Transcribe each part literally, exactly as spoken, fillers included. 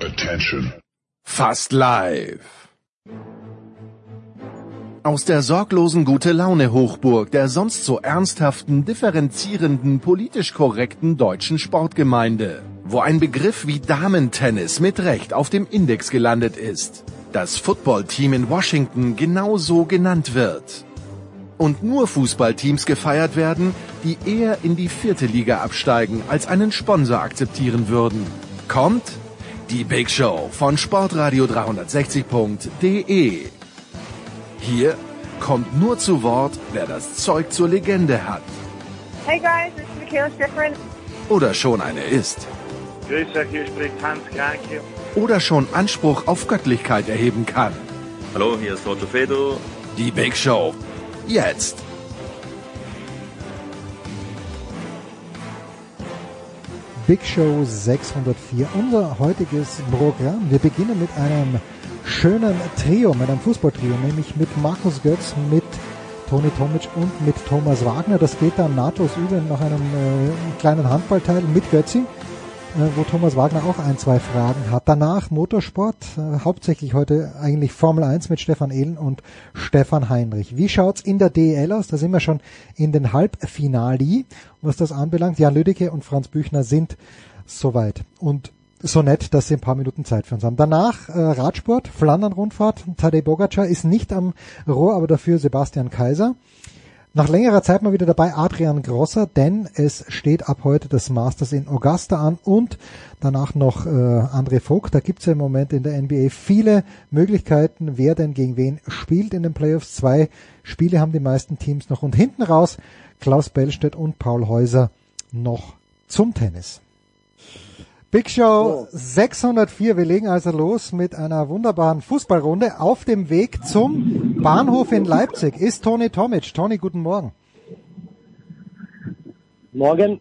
Attention. Fast live. Aus der sorglosen Gute-Laune-Hochburg der sonst so ernsthaften, differenzierenden, politisch korrekten deutschen Sportgemeinde, wo ein Begriff wie Damentennis mit Recht auf dem Index gelandet ist, das Footballteam in Washington genauso genannt wird. Und nur Fußballteams gefeiert werden, die eher in die vierte Liga absteigen, als einen Sponsor akzeptieren würden. Kommt die Big Show von sportradio dreihundertsechzig punkt de. Hier kommt nur zu Wort, wer das Zeug zur Legende hat. Hey guys, this is Michaela Schifrin. Oder schon eine ist. Grüße, hier spricht Hans Kranke. Oder schon Anspruch auf Göttlichkeit erheben kann. Hallo, hier ist Roger Fedor. Die Big Show. Jetzt. Big Show sechshundertvier, unser heutiges Programm. Wir beginnen mit einem schönen Trio, mit einem Fußballtrio, nämlich mit Markus Götz, mit Toni Tomic und mit Thomas Wagner. Das geht dann nahtlos über nach einem äh, kleinen Handballteil mit Götzi, äh, wo Thomas Wagner auch ein, zwei Fragen hat. Danach Motorsport, äh, hauptsächlich heute eigentlich Formel eins mit Stefan Ehlen und Stefan Heinrich. Wie schaut's in der D E L aus? Da sind wir schon in den Halbfinali, was das anbelangt. Jan Lüdecke und Franz Büchner sind soweit. Und so nett, dass sie ein paar Minuten Zeit für uns haben. Danach äh, Radsport, Flandern-Rundfahrt. Tadej Pogačar ist nicht am Rohr, aber dafür Sebastian Kaiser. Nach längerer Zeit mal wieder dabei Adrian Grosser, denn es steht ab heute das Masters in Augusta an und danach noch äh, André Vogt. Da gibt's ja im Moment in der N B A viele Möglichkeiten, wer denn gegen wen spielt in den Playoffs. Zwei Spiele haben die meisten Teams noch und hinten raus Klaus Bellstedt und Paul Häuser noch zum Tennis. Big Show sechshundertvier, wir legen also los mit einer wunderbaren Fußballrunde. Auf dem Weg zum Bahnhof in Leipzig ist Toni Tomic. Toni, guten Morgen. Morgen.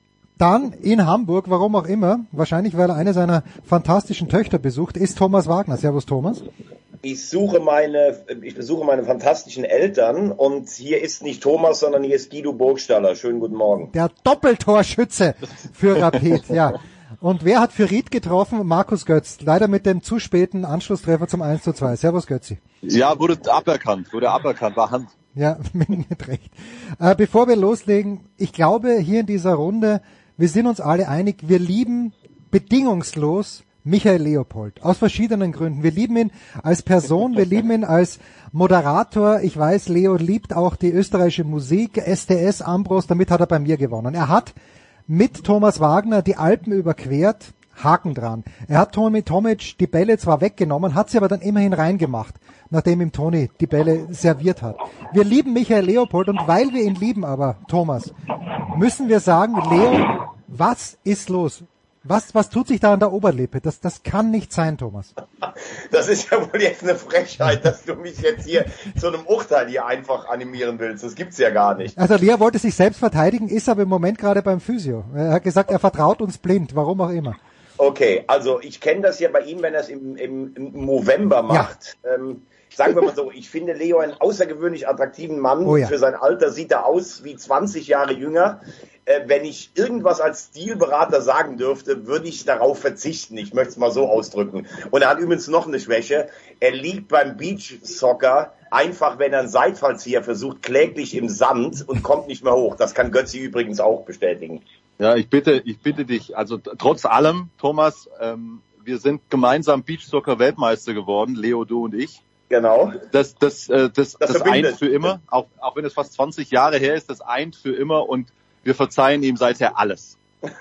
Dann in Hamburg, warum auch immer, wahrscheinlich weil er eine seiner fantastischen Töchter besucht, ist Thomas Wagner. Servus Thomas. Ich suche meine, ich besuche meine fantastischen Eltern und hier ist nicht Thomas, sondern hier ist Guido Burgstaller. Schönen guten Morgen. Der Doppeltorschütze für Rapid, ja. Und wer hat für Ried getroffen? Markus Götz. Leider mit dem zu späten Anschlusstreffer zum eins zu zwei. Servus Götzi. Ja, wurde aberkannt, wurde aberkannt, war Hand. Ja, mit Recht. Äh, bevor wir loslegen, ich glaube hier in dieser Runde, wir sind uns alle einig, wir lieben bedingungslos Michael Leopold. Aus verschiedenen Gründen. Wir lieben ihn als Person, wir lieben ihn als Moderator. Ich weiß, Leo liebt auch die österreichische Musik, S T S Ambros, damit hat er bei mir gewonnen. Er hat mit Thomas Wagner die Alpen überquert, Haken dran. Er hat Toni Tomic die Bälle zwar weggenommen, hat sie aber dann immerhin reingemacht, nachdem ihm Toni die Bälle serviert hat. Wir lieben Michael Leopold und weil wir ihn lieben aber, Thomas, müssen wir sagen, Leo, was ist los? Was, was tut sich da an der Oberlippe? Das, das kann nicht sein, Thomas. Das ist ja wohl jetzt eine Frechheit, dass du mich jetzt hier zu einem Urteil hier einfach animieren willst. Das gibt's ja gar nicht. Also Leo wollte sich selbst verteidigen, ist aber im Moment gerade beim Physio. Er hat gesagt, er vertraut uns blind, warum auch immer. Okay, also ich kenne das ja bei ihm, wenn er es im, im, im November macht. Ja. Ähm, sagen wir mal so, ich finde Leo einen außergewöhnlich attraktiven Mann. Oh ja. Für sein Alter sieht er aus wie zwanzig Jahre jünger. Äh, wenn ich irgendwas als Stilberater sagen dürfte, würde ich darauf verzichten. Ich möchte es mal so ausdrücken. Und er hat übrigens noch eine Schwäche. Er liegt beim Beachsoccer einfach, wenn er einen Seitfallzieher versucht, kläglich im Sand und kommt nicht mehr hoch. Das kann Götzi übrigens auch bestätigen. Ja, ich bitte, ich bitte dich, also trotz allem, Thomas, ähm, wir sind gemeinsam Beachsoccer-Weltmeister geworden, Leo, du und ich. Genau. Das, das, äh, das, das, das eint für immer, auch, auch wenn es fast zwanzig Jahre her ist, das eint für immer und wir verzeihen ihm seither alles.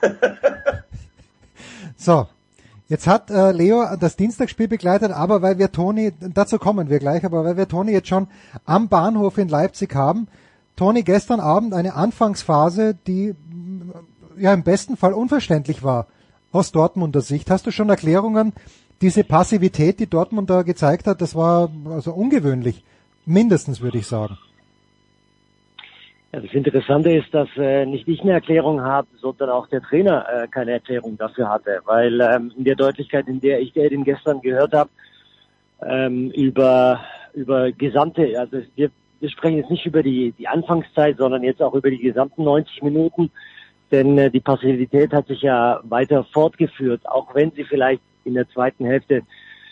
So, jetzt hat äh, Leo das Dienstagsspiel begleitet, aber weil wir Toni, dazu kommen wir gleich, aber weil wir Toni jetzt schon am Bahnhof in Leipzig haben, Toni, gestern Abend eine Anfangsphase, die ja im besten Fall unverständlich war aus Dortmunder Sicht. Hast du schon Erklärungen? Diese Passivität, die Dortmund da gezeigt hat, das war also ungewöhnlich, mindestens würde ich sagen. Ja, das Interessante ist, dass äh, nicht ich eine Erklärung habe, sondern auch der Trainer äh, keine Erklärung dafür hatte, weil ähm, in der Deutlichkeit, in der ich den gestern gehört habe, ähm, über über gesamte, also wir wir sprechen jetzt nicht über die die Anfangszeit, sondern jetzt auch über die gesamten neunzig Minuten, Denn äh, die Passivität hat sich ja weiter fortgeführt, auch wenn sie vielleicht in der zweiten Hälfte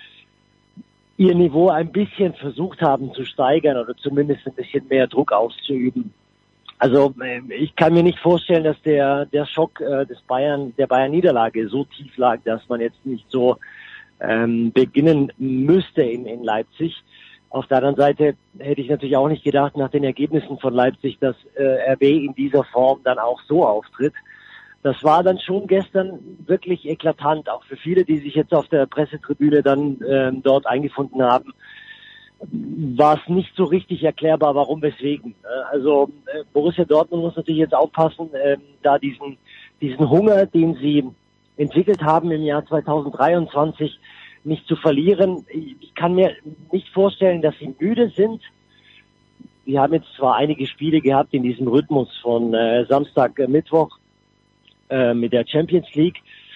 ihr Niveau ein bisschen versucht haben zu steigern oder zumindest ein bisschen mehr Druck auszuüben. Also äh, ich kann mir nicht vorstellen, dass der der Schock äh, des Bayern, der Bayern-Niederlage so tief lag, dass man jetzt nicht so ähm, beginnen müsste in, in Leipzig. Auf der anderen Seite hätte ich natürlich auch nicht gedacht, nach den Ergebnissen von Leipzig, dass äh, R B in dieser Form dann auch so auftritt. Das war dann schon gestern wirklich eklatant, auch für viele, die sich jetzt auf der Pressetribüne dann ähm, dort eingefunden haben, war es nicht so richtig erklärbar, warum, weswegen. Also äh, Borussia Dortmund muss natürlich jetzt aufpassen, äh, da diesen diesen Hunger, den sie entwickelt haben im Jahr zweitausenddreiundzwanzig, nicht zu verlieren. Ich kann mir nicht vorstellen, dass sie müde sind. Wir haben jetzt zwar einige Spiele gehabt in diesem Rhythmus von äh, Samstag, äh, Mittwoch äh, mit der Champions League,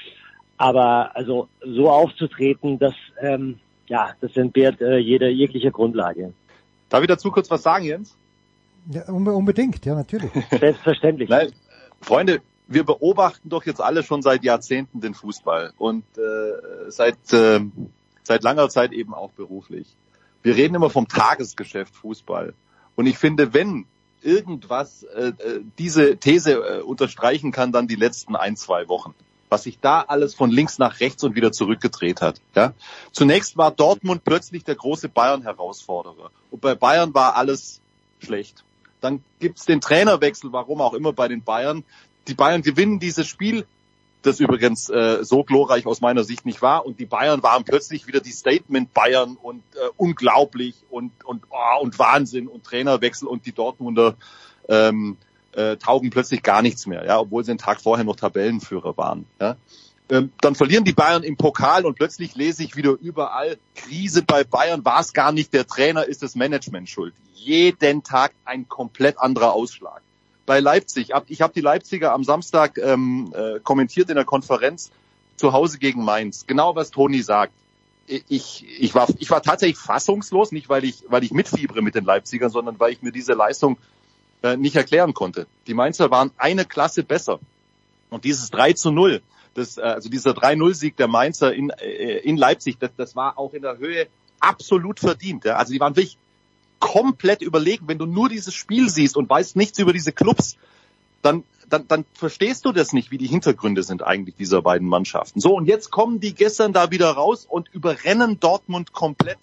aber also so aufzutreten, das ähm, ja, das entbehrt äh, jeder jeglicher Grundlage. Darf ich dazu kurz was sagen, Jens? Ja, unbedingt, ja, natürlich. Selbstverständlich. Nein, Freunde, wir beobachten doch jetzt alle schon seit Jahrzehnten den Fußball und äh, seit äh, seit langer Zeit eben auch beruflich. Wir reden immer vom Tagesgeschäft Fußball. Und ich finde, wenn irgendwas äh, diese These äh, unterstreichen kann, dann die letzten ein, zwei Wochen. Was sich da alles von links nach rechts und wieder zurückgedreht hat. Ja? Zunächst war Dortmund plötzlich der große Bayern-Herausforderer. Und bei Bayern war alles schlecht. Dann gibt's den Trainerwechsel, warum auch immer bei den Bayern. Die Bayern gewinnen dieses Spiel, das übrigens äh, so glorreich aus meiner Sicht nicht war. Und die Bayern waren plötzlich wieder die Statement-Bayern und äh, unglaublich und und oh, und Wahnsinn und Trainerwechsel und die Dortmunder ähm, äh, taugen plötzlich gar nichts mehr, ja, obwohl sie einen Tag vorher noch Tabellenführer waren. Ja. Ähm, dann verlieren die Bayern im Pokal und plötzlich lese ich wieder überall, Krise bei Bayern, war es gar nicht der Trainer, ist das Management schuld. Jeden Tag ein komplett anderer Ausschlag. Bei Leipzig, ich habe die Leipziger am Samstag ähm, äh, kommentiert in der Konferenz zu Hause gegen Mainz. Genau was Toni sagt. Ich, ich war, ich war tatsächlich fassungslos, nicht weil ich, weil ich mitfiebere mit den Leipzigern, sondern weil ich mir diese Leistung äh, nicht erklären konnte. Die Mainzer waren eine Klasse besser. Und dieses drei zu null, das, äh, also dieser drei null Sieg der Mainzer in, äh, in Leipzig, das, das war auch in der Höhe absolut verdient. Ja? Also die waren wirklich komplett überlegen. Wenn du nur dieses Spiel siehst und weißt nichts über diese Clubs, dann, dann, dann verstehst du das nicht, wie die Hintergründe sind eigentlich dieser beiden Mannschaften. So, und jetzt kommen die gestern da wieder raus und überrennen Dortmund komplett.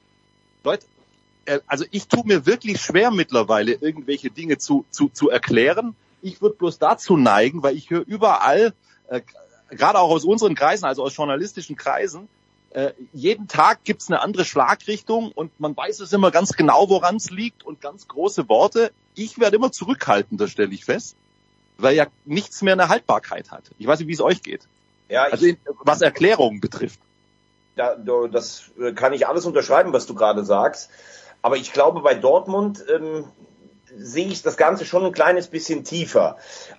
Leute, also ich tue mir wirklich schwer mittlerweile, irgendwelche Dinge zu, zu, zu erklären. Ich würde bloß dazu neigen, weil ich höre überall, äh, gerade auch aus unseren Kreisen, also aus journalistischen Kreisen, Äh, jeden Tag gibt's eine andere Schlagrichtung und man weiß es immer ganz genau, woran es liegt und ganz große Worte. Ich werde immer zurückhaltender, stelle ich fest, weil ja nichts mehr eine Haltbarkeit hat. Ich weiß nicht, wie es euch geht. Ja, ich, also in, was Erklärungen betrifft. Da, das kann ich alles unterschreiben, was du gerade sagst. Aber ich glaube, bei Dortmund ähm, sehe ich das Ganze schon ein kleines bisschen tiefer.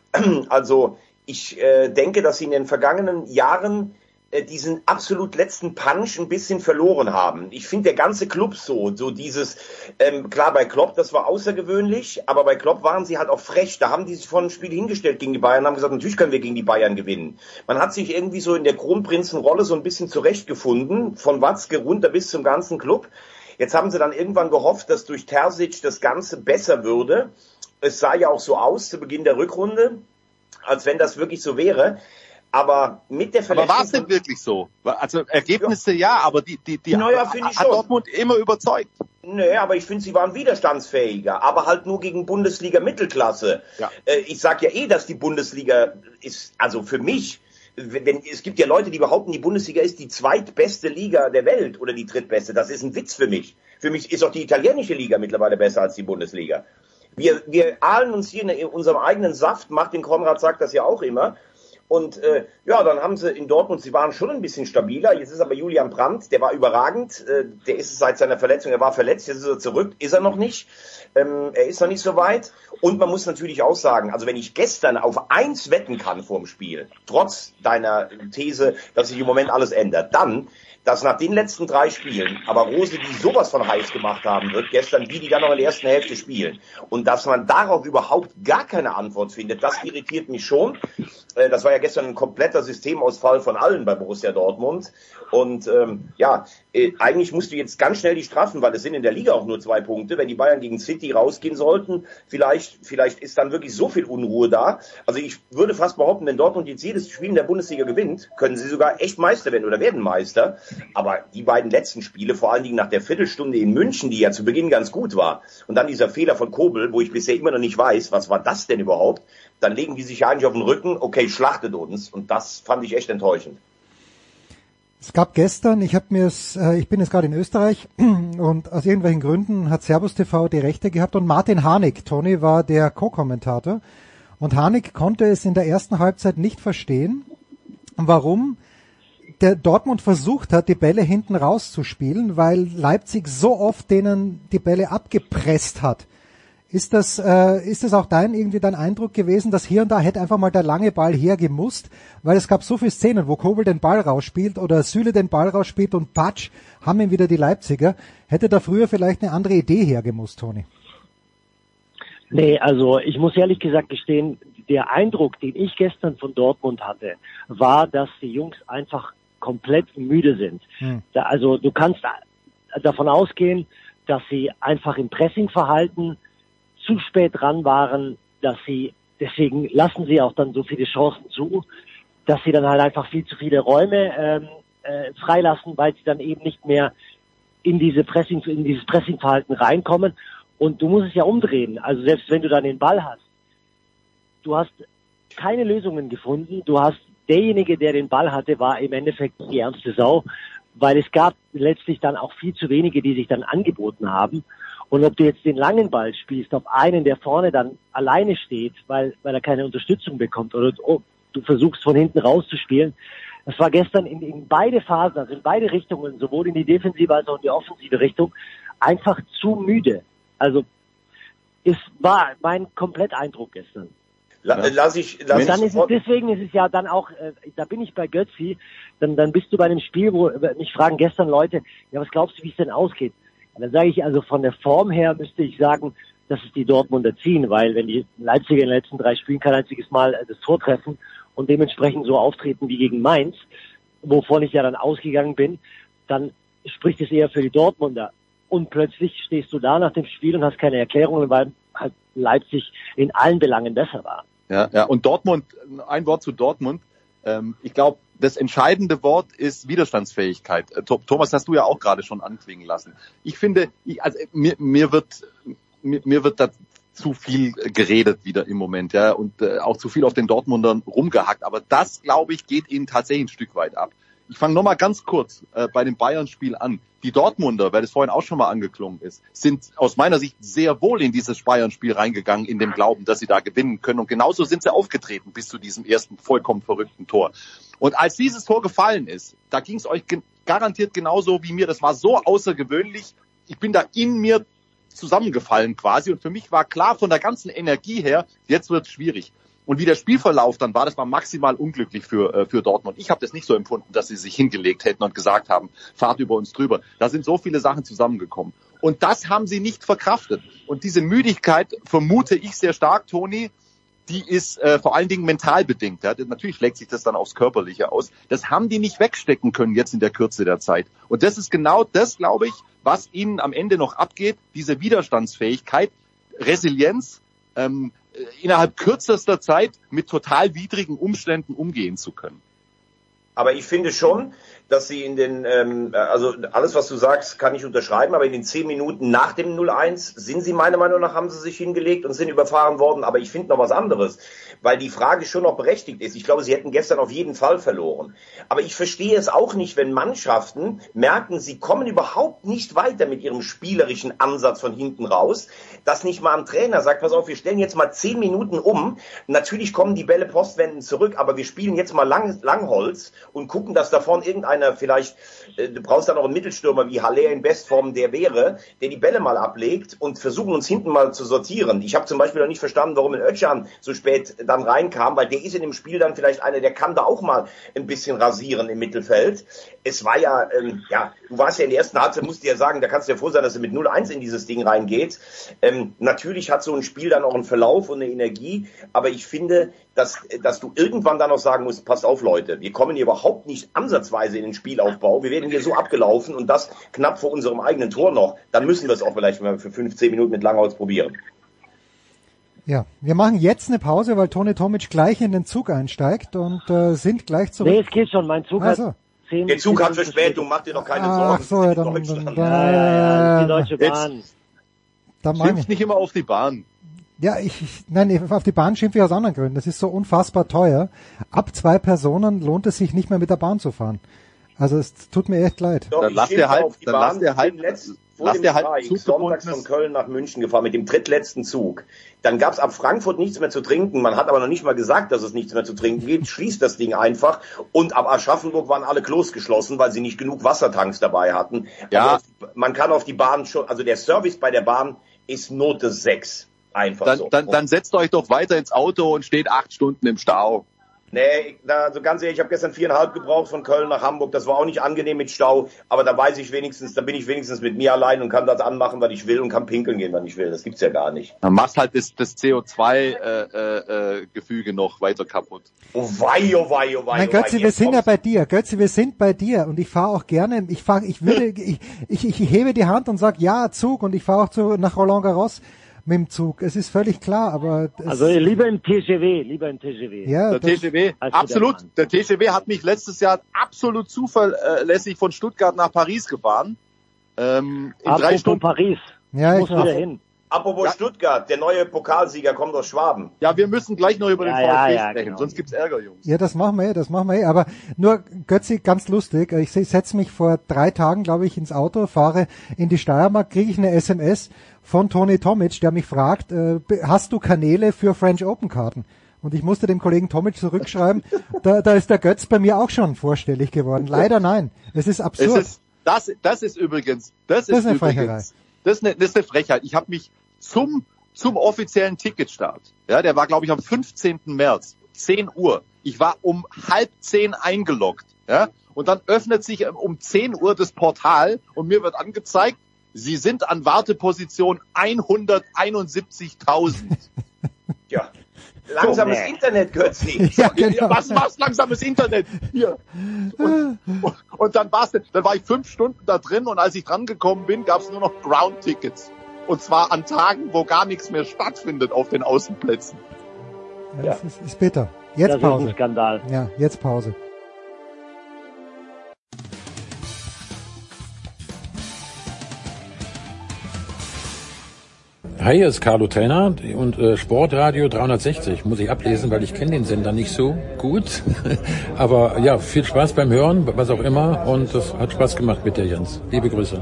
Also ich äh, denke, dass sie in den vergangenen Jahren diesen absolut letzten Punch ein bisschen verloren haben. Ich finde, der ganze Club so, so dieses, ähm, klar, bei Klopp, das war außergewöhnlich, aber bei Klopp waren sie halt auch frech. Da haben die sich vor dem Spiel hingestellt gegen die Bayern und haben gesagt, natürlich können wir gegen die Bayern gewinnen. Man hat sich irgendwie so in der Kronprinzenrolle so ein bisschen zurechtgefunden, von Watzke runter bis zum ganzen Club. Jetzt haben sie dann irgendwann gehofft, dass durch Terzic das Ganze besser würde. Es sah ja auch so aus zu Beginn der Rückrunde, als wenn das wirklich so wäre. Aber mit der Verletzung... Aber war es denn wirklich so? Also Ergebnisse ja, ja aber die, die, die naja, hat, ich hat schon. Dortmund immer überzeugt. Nee, aber ich finde, sie waren widerstandsfähiger, aber halt nur gegen Bundesliga-Mittelklasse. Ja. Äh, ich sag ja eh, dass die Bundesliga ist, also für mich, wenn, es gibt ja Leute, die behaupten, die Bundesliga ist die zweitbeste Liga der Welt oder die drittbeste. Das ist ein Witz für mich. Für mich ist auch die italienische Liga mittlerweile besser als die Bundesliga. Wir, wir ahlen uns hier in unserem eigenen Saft, Martin Konrad sagt das ja auch immer. Und äh, ja, dann haben sie in Dortmund, sie waren schon ein bisschen stabiler. Jetzt ist aber Julian Brandt, der war überragend. Äh, der ist seit seiner Verletzung, er war verletzt, jetzt ist er zurück, ist er noch nicht. Ähm, er ist noch nicht so weit. Und man muss natürlich auch sagen, also wenn ich gestern auf eins wetten kann vorm Spiel, trotz deiner These, dass sich im Moment alles ändert, dann, dass nach den letzten drei Spielen aber Rose die sowas von heiß gemacht haben wird, gestern, wie die dann noch in der ersten Hälfte spielen. Und dass man darauf überhaupt gar keine Antwort findet, das irritiert mich schon. Äh, das war ja gestern ein kompletter Systemausfall von allen bei Borussia Dortmund. Und ähm, ja, äh, eigentlich musst du jetzt ganz schnell die straffen, weil es sind in der Liga auch nur zwei Punkte. Wenn die Bayern gegen City rausgehen sollten, vielleicht, vielleicht ist dann wirklich so viel Unruhe da. Also ich würde fast behaupten, wenn Dortmund jetzt jedes Spiel in der Bundesliga gewinnt, können sie sogar echt Meister werden oder werden Meister. Aber die beiden letzten Spiele, vor allen Dingen nach der Viertelstunde in München, die ja zu Beginn ganz gut war, und dann dieser Fehler von Kobel, wo ich bisher immer noch nicht weiß, was war das denn überhaupt, dann legen die sich eigentlich auf den Rücken, okay, schlachtet uns. Und das fand ich echt enttäuschend. Es gab gestern, ich habe mir es, äh, ich bin jetzt gerade in Österreich und aus irgendwelchen Gründen hat Servus T V die Rechte gehabt und Martin Harnik, Toni, war der Co-Kommentator und Harnik konnte es in der ersten Halbzeit nicht verstehen, warum der Dortmund versucht hat, die Bälle hinten rauszuspielen, weil Leipzig so oft denen die Bälle abgepresst hat. Ist das, äh, ist das auch dein, irgendwie dein Eindruck gewesen, dass hier und da hätte einfach mal der lange Ball hergemusst, weil es gab so viele Szenen, wo Kobel den Ball rausspielt oder Süle den Ball rausspielt und patsch, haben ihn wieder die Leipziger. Hätte da früher vielleicht eine andere Idee hergemusst, Toni? Nee, also ich muss ehrlich gesagt gestehen, der Eindruck, den ich gestern von Dortmund hatte, war, dass die Jungs einfach komplett müde sind. Hm. Da, also du kannst davon ausgehen, dass sie einfach im Pressingverhalten zu spät dran waren, dass sie, deswegen lassen sie auch dann so viele Chancen zu, dass sie dann halt einfach viel zu viele Räume ähm, äh, freilassen, weil sie dann eben nicht mehr in diese Pressing, in dieses Pressingverhalten reinkommen. Und du musst es ja umdrehen. Also selbst wenn du dann den Ball hast, du hast keine Lösungen gefunden. Du hast, derjenige, der den Ball hatte, war im Endeffekt die ärmste Sau, weil es gab letztlich dann auch viel zu wenige, die sich dann angeboten haben. Und ob du jetzt den langen Ball spielst auf einen, der vorne dann alleine steht, weil, weil er keine Unterstützung bekommt, oder oh, du versuchst von hinten rauszuspielen. Das war gestern in, in beide Phasen, also in beide Richtungen, sowohl in die defensive als auch in die offensive Richtung, einfach zu müde. Also, es war mein Kompletteindruck gestern. La, lass ich, lass dann ich ist es, deswegen ist es ja dann auch, äh, da bin ich bei Götzi, dann, dann bist du bei einem Spiel, wo mich fragen gestern Leute, ja, was glaubst du, wie es denn ausgeht? Und dann sage ich, also von der Form her müsste ich sagen, dass es die Dortmunder ziehen, weil wenn die Leipziger in den letzten drei Spielen kein einziges Mal das Tor treffen und dementsprechend so auftreten wie gegen Mainz, wovon ich ja dann ausgegangen bin, dann spricht es eher für die Dortmunder. Und plötzlich stehst du da nach dem Spiel und hast keine Erklärungen, weil halt Leipzig in allen Belangen besser war. Ja, ja. Und Dortmund, ein Wort zu Dortmund. Ähm, ich glaube, das entscheidende Wort ist Widerstandsfähigkeit. Äh, Thomas, hast du ja auch gerade schon anklingen lassen. Ich finde, ich, also mir, mir wird mir, mir wird da zu viel geredet wieder im Moment, ja, und äh, auch zu viel auf den Dortmundern rumgehackt. Aber das, glaube ich, geht ihnen tatsächlich ein Stück weit ab. Ich fange nochmal ganz kurz äh, bei dem Bayern-Spiel an. Die Dortmunder, weil das vorhin auch schon mal angeklungen ist, sind aus meiner Sicht sehr wohl in dieses Bayern-Spiel reingegangen, in dem Glauben, dass sie da gewinnen können. Und genauso sind sie aufgetreten bis zu diesem ersten vollkommen verrückten Tor. Und als dieses Tor gefallen ist, da ging es euch ge- garantiert genauso wie mir. Das war so außergewöhnlich. Ich bin da in mir zusammengefallen quasi. Und für mich war klar von der ganzen Energie her, jetzt wird es schwierig. Und wie der Spielverlauf dann war, das war maximal unglücklich für äh, für Dortmund. Ich habe das nicht so empfunden, dass sie sich hingelegt hätten und gesagt haben, fahrt über uns drüber. Da sind so viele Sachen zusammengekommen. Und das haben sie nicht verkraftet. Und diese Müdigkeit, vermute ich sehr stark, Toni, die ist äh, vor allen Dingen mental bedingt. Ja. Natürlich schlägt sich das dann aufs Körperliche aus. Das haben die nicht wegstecken können jetzt in der Kürze der Zeit. Und das ist genau das, glaube ich, was ihnen am Ende noch abgeht. Diese Widerstandsfähigkeit, Resilienz, ähm, innerhalb kürzester Zeit mit total widrigen Umständen umgehen zu können. Aber ich finde schon, dass sie in den, ähm, also alles, was du sagst, kann ich unterschreiben, aber in den zehn Minuten nach dem null eins sind sie meiner Meinung nach, haben sie sich hingelegt und sind überfahren worden. Aber ich finde noch was anderes, weil die Frage schon noch berechtigt ist. Ich glaube, sie hätten gestern auf jeden Fall verloren. Aber ich verstehe es auch nicht, wenn Mannschaften merken, sie kommen überhaupt nicht weiter mit ihrem spielerischen Ansatz von hinten raus, dass nicht mal ein Trainer sagt, pass auf, wir stellen jetzt mal zehn Minuten um. Natürlich kommen die Bälle postwendend zurück, aber wir spielen jetzt mal Lang, Langholz und gucken, dass da vorne irgendeiner vielleicht, äh, du brauchst dann auch einen Mittelstürmer wie Haller in Bestform, der wäre, der die Bälle mal ablegt und versuchen uns hinten mal zu sortieren. Ich habe zum Beispiel noch nicht verstanden, warum in Özcan so spät dann reinkam, weil der ist in dem Spiel dann vielleicht einer, der kann da auch mal ein bisschen rasieren im Mittelfeld. Es war ja, ähm, ja, du warst ja in der ersten Halbzeit, musst du ja sagen, da kannst du ja froh sein, dass du mit null eins in dieses Ding reingeht. Ähm, natürlich hat so ein Spiel dann auch einen Verlauf und eine Energie, aber ich finde, dass, dass du irgendwann dann auch sagen musst, passt auf Leute, wir kommen hier überhaupt nicht ansatzweise in den Spielaufbau, wir werden hier so abgelaufen und das knapp vor unserem eigenen Tor noch, dann müssen wir es auch vielleicht mal für fünfzehn Minuten mit Langholz probieren. Ja, wir machen jetzt eine Pause, weil Toni Tomic gleich in den Zug einsteigt und äh, sind gleich zurück. Nee, es geht schon, mein Zug also. hat zehn Der Zug hat Verspätung, mach dir doch keine Sorgen. Ach so, ja, dann, dann, dann, ja, ja, ja, die Deutsche Bahn. Dann Schimpft nicht immer auf die Bahn. Ja, ich, ich nein, auf die Bahn schimpfe ich aus anderen Gründen. Das ist so unfassbar teuer. Ab zwei Personen lohnt es sich nicht mehr mit der Bahn zu fahren. Also es tut mir echt leid. Doch, Dann ich lass dir schimpfe halt, auf die dann Bahn. lass dir halt, Ich bin letzt- vor lass dem dir halt Jahr, ein ich bin sonntags von zuggebundenes, Köln nach München gefahren mit dem drittletzten Zug. Dann gab's ab Frankfurt nichts mehr zu trinken. Man hat aber noch nicht mal gesagt, dass es nichts mehr zu trinken gibt. Schließt das Ding einfach. Und ab Aschaffenburg waren alle Klos geschlossen, weil sie nicht genug Wassertanks dabei hatten. Ja. Also man kann auf die Bahn schon, also der Service bei der Bahn ist Note sechs. Einfach dann, so. dann, dann setzt euch doch weiter ins Auto und steht acht Stunden im Stau. Nee, also ganz ehrlich, ich habe gestern viereinhalb gebraucht von Köln nach Hamburg. Das war auch nicht angenehm mit Stau, aber da weiß ich wenigstens, da bin ich wenigstens mit mir allein und kann das anmachen, was ich will und kann pinkeln gehen, wann ich will. Das gibt's ja gar nicht. Dann machst halt das, das C O zwei Gefüge noch weiter kaputt. Oh wei, oh wei, oh wei. Nein, oh Götzi, wei, wir jetzt sind ja kommt's. bei dir. Götzi, wir sind bei dir und ich fahre auch gerne, ich fahre, ich würde, ich, ich, ich hebe die Hand und sag ja, Zug und ich fahre auch zu, nach Roland Garros mit dem Zug. Es ist völlig klar, aber es, Also lieber im T G W, lieber im T G W. ja, Der das, T G W, als mit absolut. der Bahn. Der T G W hat mich letztes Jahr absolut zuverlässig von Stuttgart nach Paris gefahren. Ähm, in drei Apropos Stunden. Paris, ja, muss ich, wieder hin. Apropos Ja. Stuttgart, der neue Pokalsieger kommt aus Schwaben. Ja, wir müssen gleich noch über den Ja, ja, VfB ja, sprechen, genau. sonst gibt's Ärger, Jungs. ja, das machen wir eh, das machen wir eh. Aber nur, Götzi, ganz lustig, ich setze mich vor drei Tagen, glaube ich, ins Auto, fahre in die Steiermark, kriege ich eine S M S von Toni Tomic, der mich fragt, äh, hast du Kanäle für French Open Karten? Und ich musste dem Kollegen Tomic zurückschreiben, da, da ist der Götz bei mir auch schon vorstellig geworden. Leider nein. Es ist Es absurd. ist, das, das ist übrigens, das, Das ist, ist eine übrigens, Frecherei. das ist eine, das ist eine Frechheit. Ich habe mich zum, zum offiziellen Ticketstart, ja, der war, glaube ich, am fünfzehnten März, zehn Uhr. Ich war um halb zehn eingeloggt, ja, und dann öffnet sich um zehn Uhr das Portal und mir wird angezeigt, Sie sind an Warteposition hunderteinundsiebzigtausend. Ja. Langsames So, nee. Internet, Götzi. Ja, genau. Was machst langsames Internet? Hier. Und, und dann war's, dann war ich fünf Stunden da drin und als ich dran gekommen bin, gab's nur noch Ground-Tickets. Und zwar an Tagen, wo gar nichts mehr stattfindet auf den Außenplätzen. Ja, das ist, ist bitter. Jetzt Das ist ein Pause. Skandal. Ja, jetzt Pause. Hi, hier ist Carlo Trainer und äh, Sportradio dreihundertsechzig muss ich ablesen, weil ich kenne den Sender nicht so gut. Aber ja, viel Spaß beim Hören, was auch immer. Und das hat Spaß gemacht mit dir, Jens. Liebe Grüße.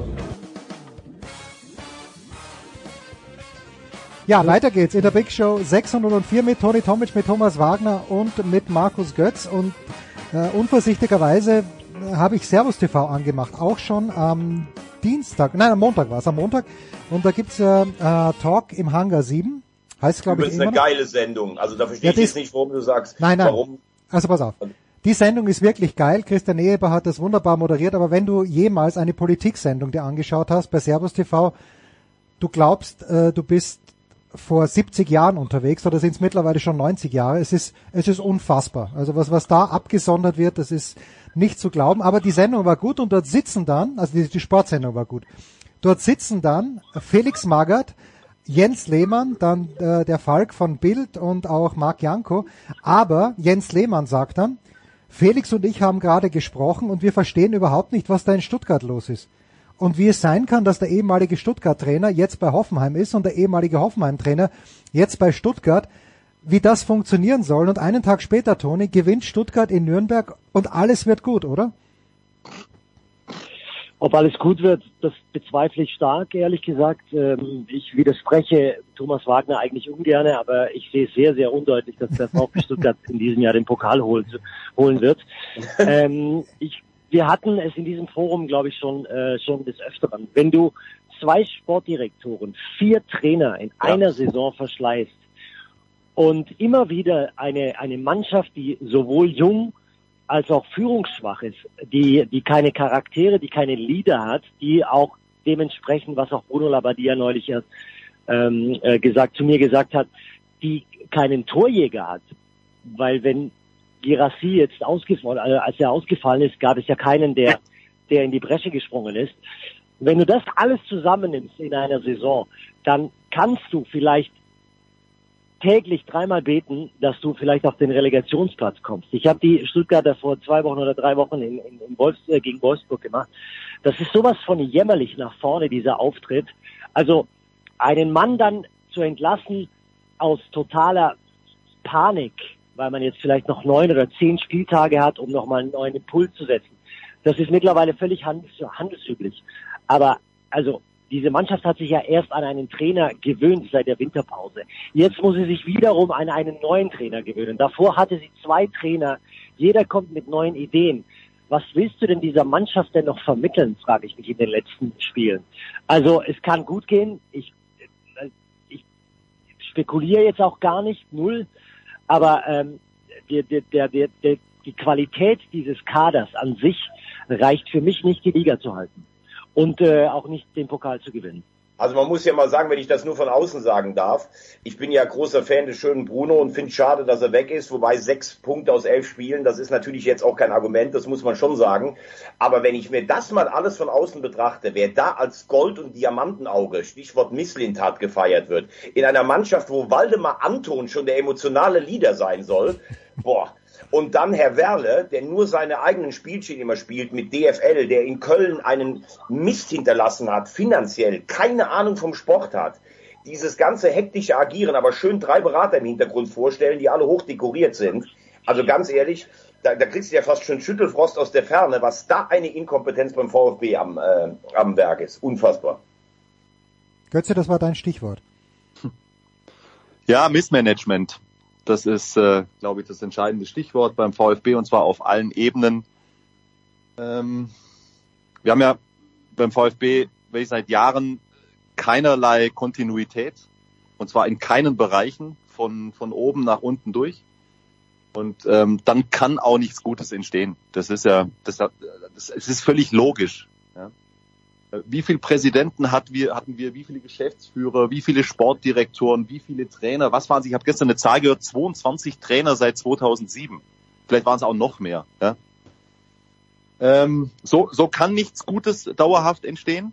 Ja, weiter geht's in der Big Show sechshundertvier mit Toni Tomic, mit Thomas Wagner und mit Markus Götz. Und äh, unvorsichtigerweise äh, habe ich Servus T V angemacht, auch schon am Dienstag, nein, am Montag war es, am Montag. Und da gibt's äh, äh, Talk im Hangar sieben, heißt glaube ich Übrigens immer eine noch. geile Sendung. Also da verstehe Ja, ich das- jetzt nicht, warum du sagst, Nein, nein. warum. Also pass auf. Die Sendung ist wirklich geil. Christian Eber hat das wunderbar moderiert. Aber wenn du jemals eine Politiksendung dir angeschaut hast bei Servus T V, du glaubst, äh, du bist vor siebzig Jahren unterwegs oder sind es mittlerweile schon neunzig Jahre. Es ist, es ist unfassbar. Also was, was da abgesondert wird, das ist nicht zu glauben. Aber die Sendung war gut und dort sitzen dann, also die, die Sportsendung war gut. Dort sitzen dann Felix Magath, Jens Lehmann, dann äh, der Falk von Bild und auch Marc Janko. Aber Jens Lehmann sagt dann, Felix und ich haben gerade gesprochen und wir verstehen überhaupt nicht, was da in Stuttgart los ist. Und wie es sein kann, dass der ehemalige Stuttgart-Trainer jetzt bei Hoffenheim ist und der ehemalige Hoffenheim-Trainer jetzt bei Stuttgart, wie das funktionieren soll. Und einen Tag später, Toni, gewinnt Stuttgart in Nürnberg und alles wird gut, oder? Ob alles gut wird, das bezweifle ich stark, ehrlich gesagt. Ich widerspreche Thomas Wagner eigentlich ungern, aber ich sehe sehr, sehr undeutlich, dass der VfB Stuttgart in diesem Jahr den Pokal holen, holen wird. Ich Wir hatten es in diesem Forum, glaube ich, schon äh, schon des Öfteren. Wenn du zwei Sportdirektoren, vier Trainer in ja. einer Saison verschleißt und immer wieder eine eine Mannschaft, die sowohl jung als auch führungsschwach ist, die die keine Charaktere, die keine Leader hat, die auch dementsprechend, was auch Bruno Labbadia neulich erst ähm, äh, gesagt zu mir gesagt hat, die keinen Torjäger hat, weil wenn Guirassy jetzt ausgefallen, also als er ausgefallen ist, gab es ja keinen, der, der in die Bresche gesprungen ist. Wenn du das alles zusammennimmst in einer Saison, dann kannst du vielleicht täglich dreimal beten, dass du vielleicht auf den Relegationsplatz kommst. Ich habe die Stuttgarter vor zwei Wochen oder drei Wochen in, in, in Wolfs, äh, gegen Wolfsburg gemacht. Das ist sowas von jämmerlich nach vorne, dieser Auftritt. Also einen Mann dann zu entlassen aus totaler Panik, weil man jetzt vielleicht noch neun oder zehn Spieltage hat, um nochmal einen neuen Impuls zu setzen. Das ist mittlerweile völlig handels- handelsüblich. Aber also diese Mannschaft hat sich ja erst an einen Trainer gewöhnt seit der Winterpause. Jetzt muss sie sich wiederum an einen neuen Trainer gewöhnen. Davor hatte sie zwei Trainer. Jeder kommt mit neuen Ideen. Was willst du denn dieser Mannschaft denn noch vermitteln, frage ich mich in den letzten Spielen. Also es kann gut gehen. Ich, ich spekuliere jetzt auch gar nicht, null. Aber ähm, der, der, der, der, der, die Qualität dieses Kaders an sich reicht für mich nicht, die Liga zu halten und äh, auch nicht den Pokal zu gewinnen. Also man muss ja mal sagen, wenn ich das nur von außen sagen darf, ich bin ja großer Fan des schönen Bruno und finde es schade, dass er weg ist, wobei sechs Punkte aus elf Spielen, das ist natürlich jetzt auch kein Argument, das muss man schon sagen. Aber wenn ich mir das mal alles von außen betrachte, wer da als Gold- und Diamantenauge, Stichwort Misslintat, gefeiert wird, in einer Mannschaft, wo Waldemar Anton schon der emotionale Leader sein soll, boah. Und dann Herr Werle, der nur seine eigenen Spielchen immer spielt mit D F L, der in Köln einen Mist hinterlassen hat, finanziell, keine Ahnung vom Sport hat. Dieses ganze hektische Agieren, aber schön drei Berater im Hintergrund vorstellen, die alle hoch dekoriert sind. Also ganz ehrlich, da, da kriegst du ja fast schon Schüttelfrost aus der Ferne, was da eine Inkompetenz beim VfB am, äh, am Werk ist. Unfassbar. Götze, das war dein Stichwort. Ja, Missmanagement. Das ist, äh, glaube ich, das entscheidende Stichwort beim VfB, und zwar auf allen Ebenen. Ähm, wir haben ja beim VfB wirklich seit Jahren keinerlei Kontinuität, und zwar in keinen Bereichen, von von oben nach unten durch. Und ähm, dann kann auch nichts Gutes entstehen. Das ist ja, das, das, es ist völlig logisch. Ja. Wie viele Präsidenten hatten wir, hatten wir, wie viele Geschäftsführer, wie viele Sportdirektoren, wie viele Trainer, was waren sie? Ich habe gestern eine Zahl gehört, zweiundzwanzig Trainer seit zweitausendsieben. Vielleicht waren es auch noch mehr. Ja? Ähm, so, so kann nichts Gutes dauerhaft entstehen.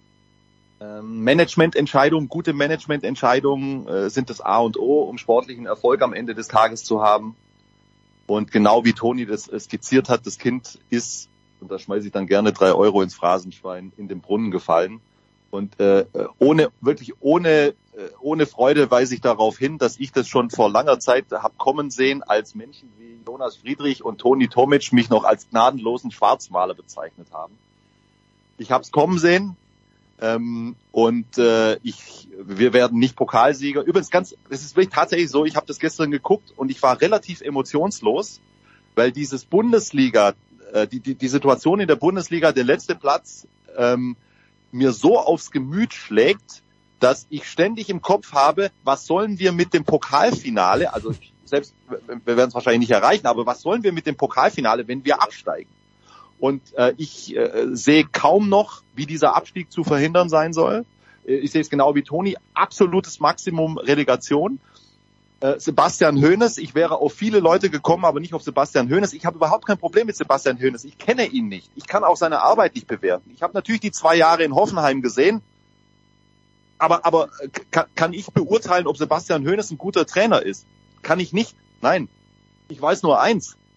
Ähm, Managemententscheidungen, gute Managemententscheidungen äh, sind das A und O, um sportlichen Erfolg am Ende des Tages zu haben. Und genau wie Toni das skizziert hat, das Kind ist, und da schmeiße ich dann gerne drei Euro ins Phrasenschwein, in den Brunnen gefallen. Und äh, ohne, wirklich ohne, äh, ohne Freude weise ich darauf hin, dass ich das schon vor langer Zeit habe kommen sehen, als Menschen wie Jonas Friedrich und Toni Tomic mich noch als gnadenlosen Schwarzmaler bezeichnet haben. Ich habe es kommen sehen, ähm, und äh, ich, wir werden nicht Pokalsieger. Übrigens ganz, es ist wirklich tatsächlich so, ich habe das gestern geguckt und ich war relativ emotionslos, weil dieses Bundesliga, Die, die, die Situation in der Bundesliga, der letzte Platz, ähm, mir so aufs Gemüt schlägt, dass ich ständig im Kopf habe, was sollen wir mit dem Pokalfinale, also selbst, wir werden es wahrscheinlich nicht erreichen, aber was sollen wir mit dem Pokalfinale, wenn wir absteigen? Und äh, ich äh, sehe kaum noch, wie dieser Abstieg zu verhindern sein soll. Ich sehe es genau wie Toni, absolutes Maximum Relegation. Sebastian Hoeneß, ich wäre auf viele Leute gekommen, aber nicht auf Sebastian Hoeneß. Ich habe überhaupt kein Problem mit Sebastian Hoeneß. Ich kenne ihn nicht. Ich kann auch seine Arbeit nicht bewerten. Ich habe natürlich die zwei Jahre in Hoffenheim gesehen, aber aber kann, kann ich beurteilen, ob Sebastian Hoeneß ein guter Trainer ist? Kann ich nicht. Nein. Ich weiß nur eins.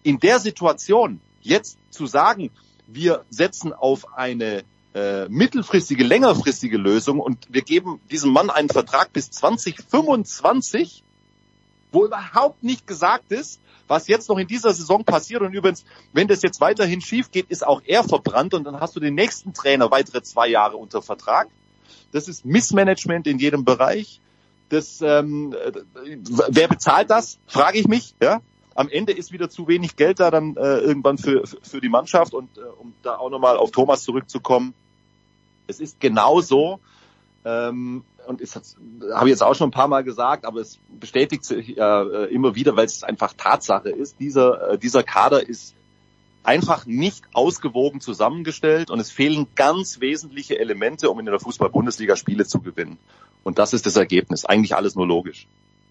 in der Situation jetzt zu sagen, wir setzen auf eine äh, mittelfristige, längerfristige Lösung und wir geben diesem Mann einen Vertrag bis zwanzig fünfundzwanzig, wo überhaupt nicht gesagt ist, was jetzt noch in dieser Saison passiert. Und übrigens, wenn das jetzt weiterhin schief geht, ist auch er verbrannt und dann hast du den nächsten Trainer weitere zwei Jahre unter Vertrag. Das ist Missmanagement in jedem Bereich. Das, ähm, wer bezahlt das, frage ich mich. Ja? Am Ende ist wieder zu wenig Geld da dann äh, irgendwann für, für die Mannschaft. Und äh, um da auch nochmal auf Thomas zurückzukommen, es ist genau so, ähm, und das habe ich jetzt auch schon ein paar Mal gesagt, aber es bestätigt sich äh, immer wieder, weil es einfach Tatsache ist. Dieser, äh, dieser Kader ist einfach nicht ausgewogen zusammengestellt und es fehlen ganz wesentliche Elemente, um in der Fußball-Bundesliga Spiele zu gewinnen. Und das ist das Ergebnis. Eigentlich alles nur logisch.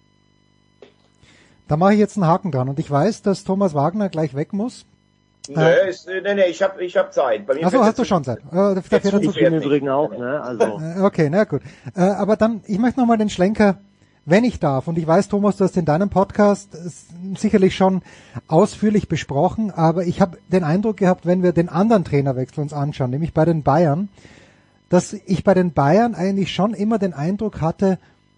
Da mache ich jetzt einen Haken dran und ich weiß, dass Thomas Wagner gleich weg muss. Nee, äh, ist, nee, nee, ich habe ich hab Zeit. Bei mir Achso, hast du schon Zeit. Äh, der fährt dazu im Übrigen auch, ne? Also. Okay, na gut. Äh, aber dann, ich möchte nochmal den Schlenker, wenn ich darf, und ich weiß, Thomas, du hast in deinem Podcast sicherlich schon ausführlich besprochen, aber ich habe den Eindruck gehabt, wenn wir den anderen Trainerwechsel uns anschauen, nämlich bei den Bayern, dass ich bei den Bayern eigentlich schon immer den Eindruck hatte,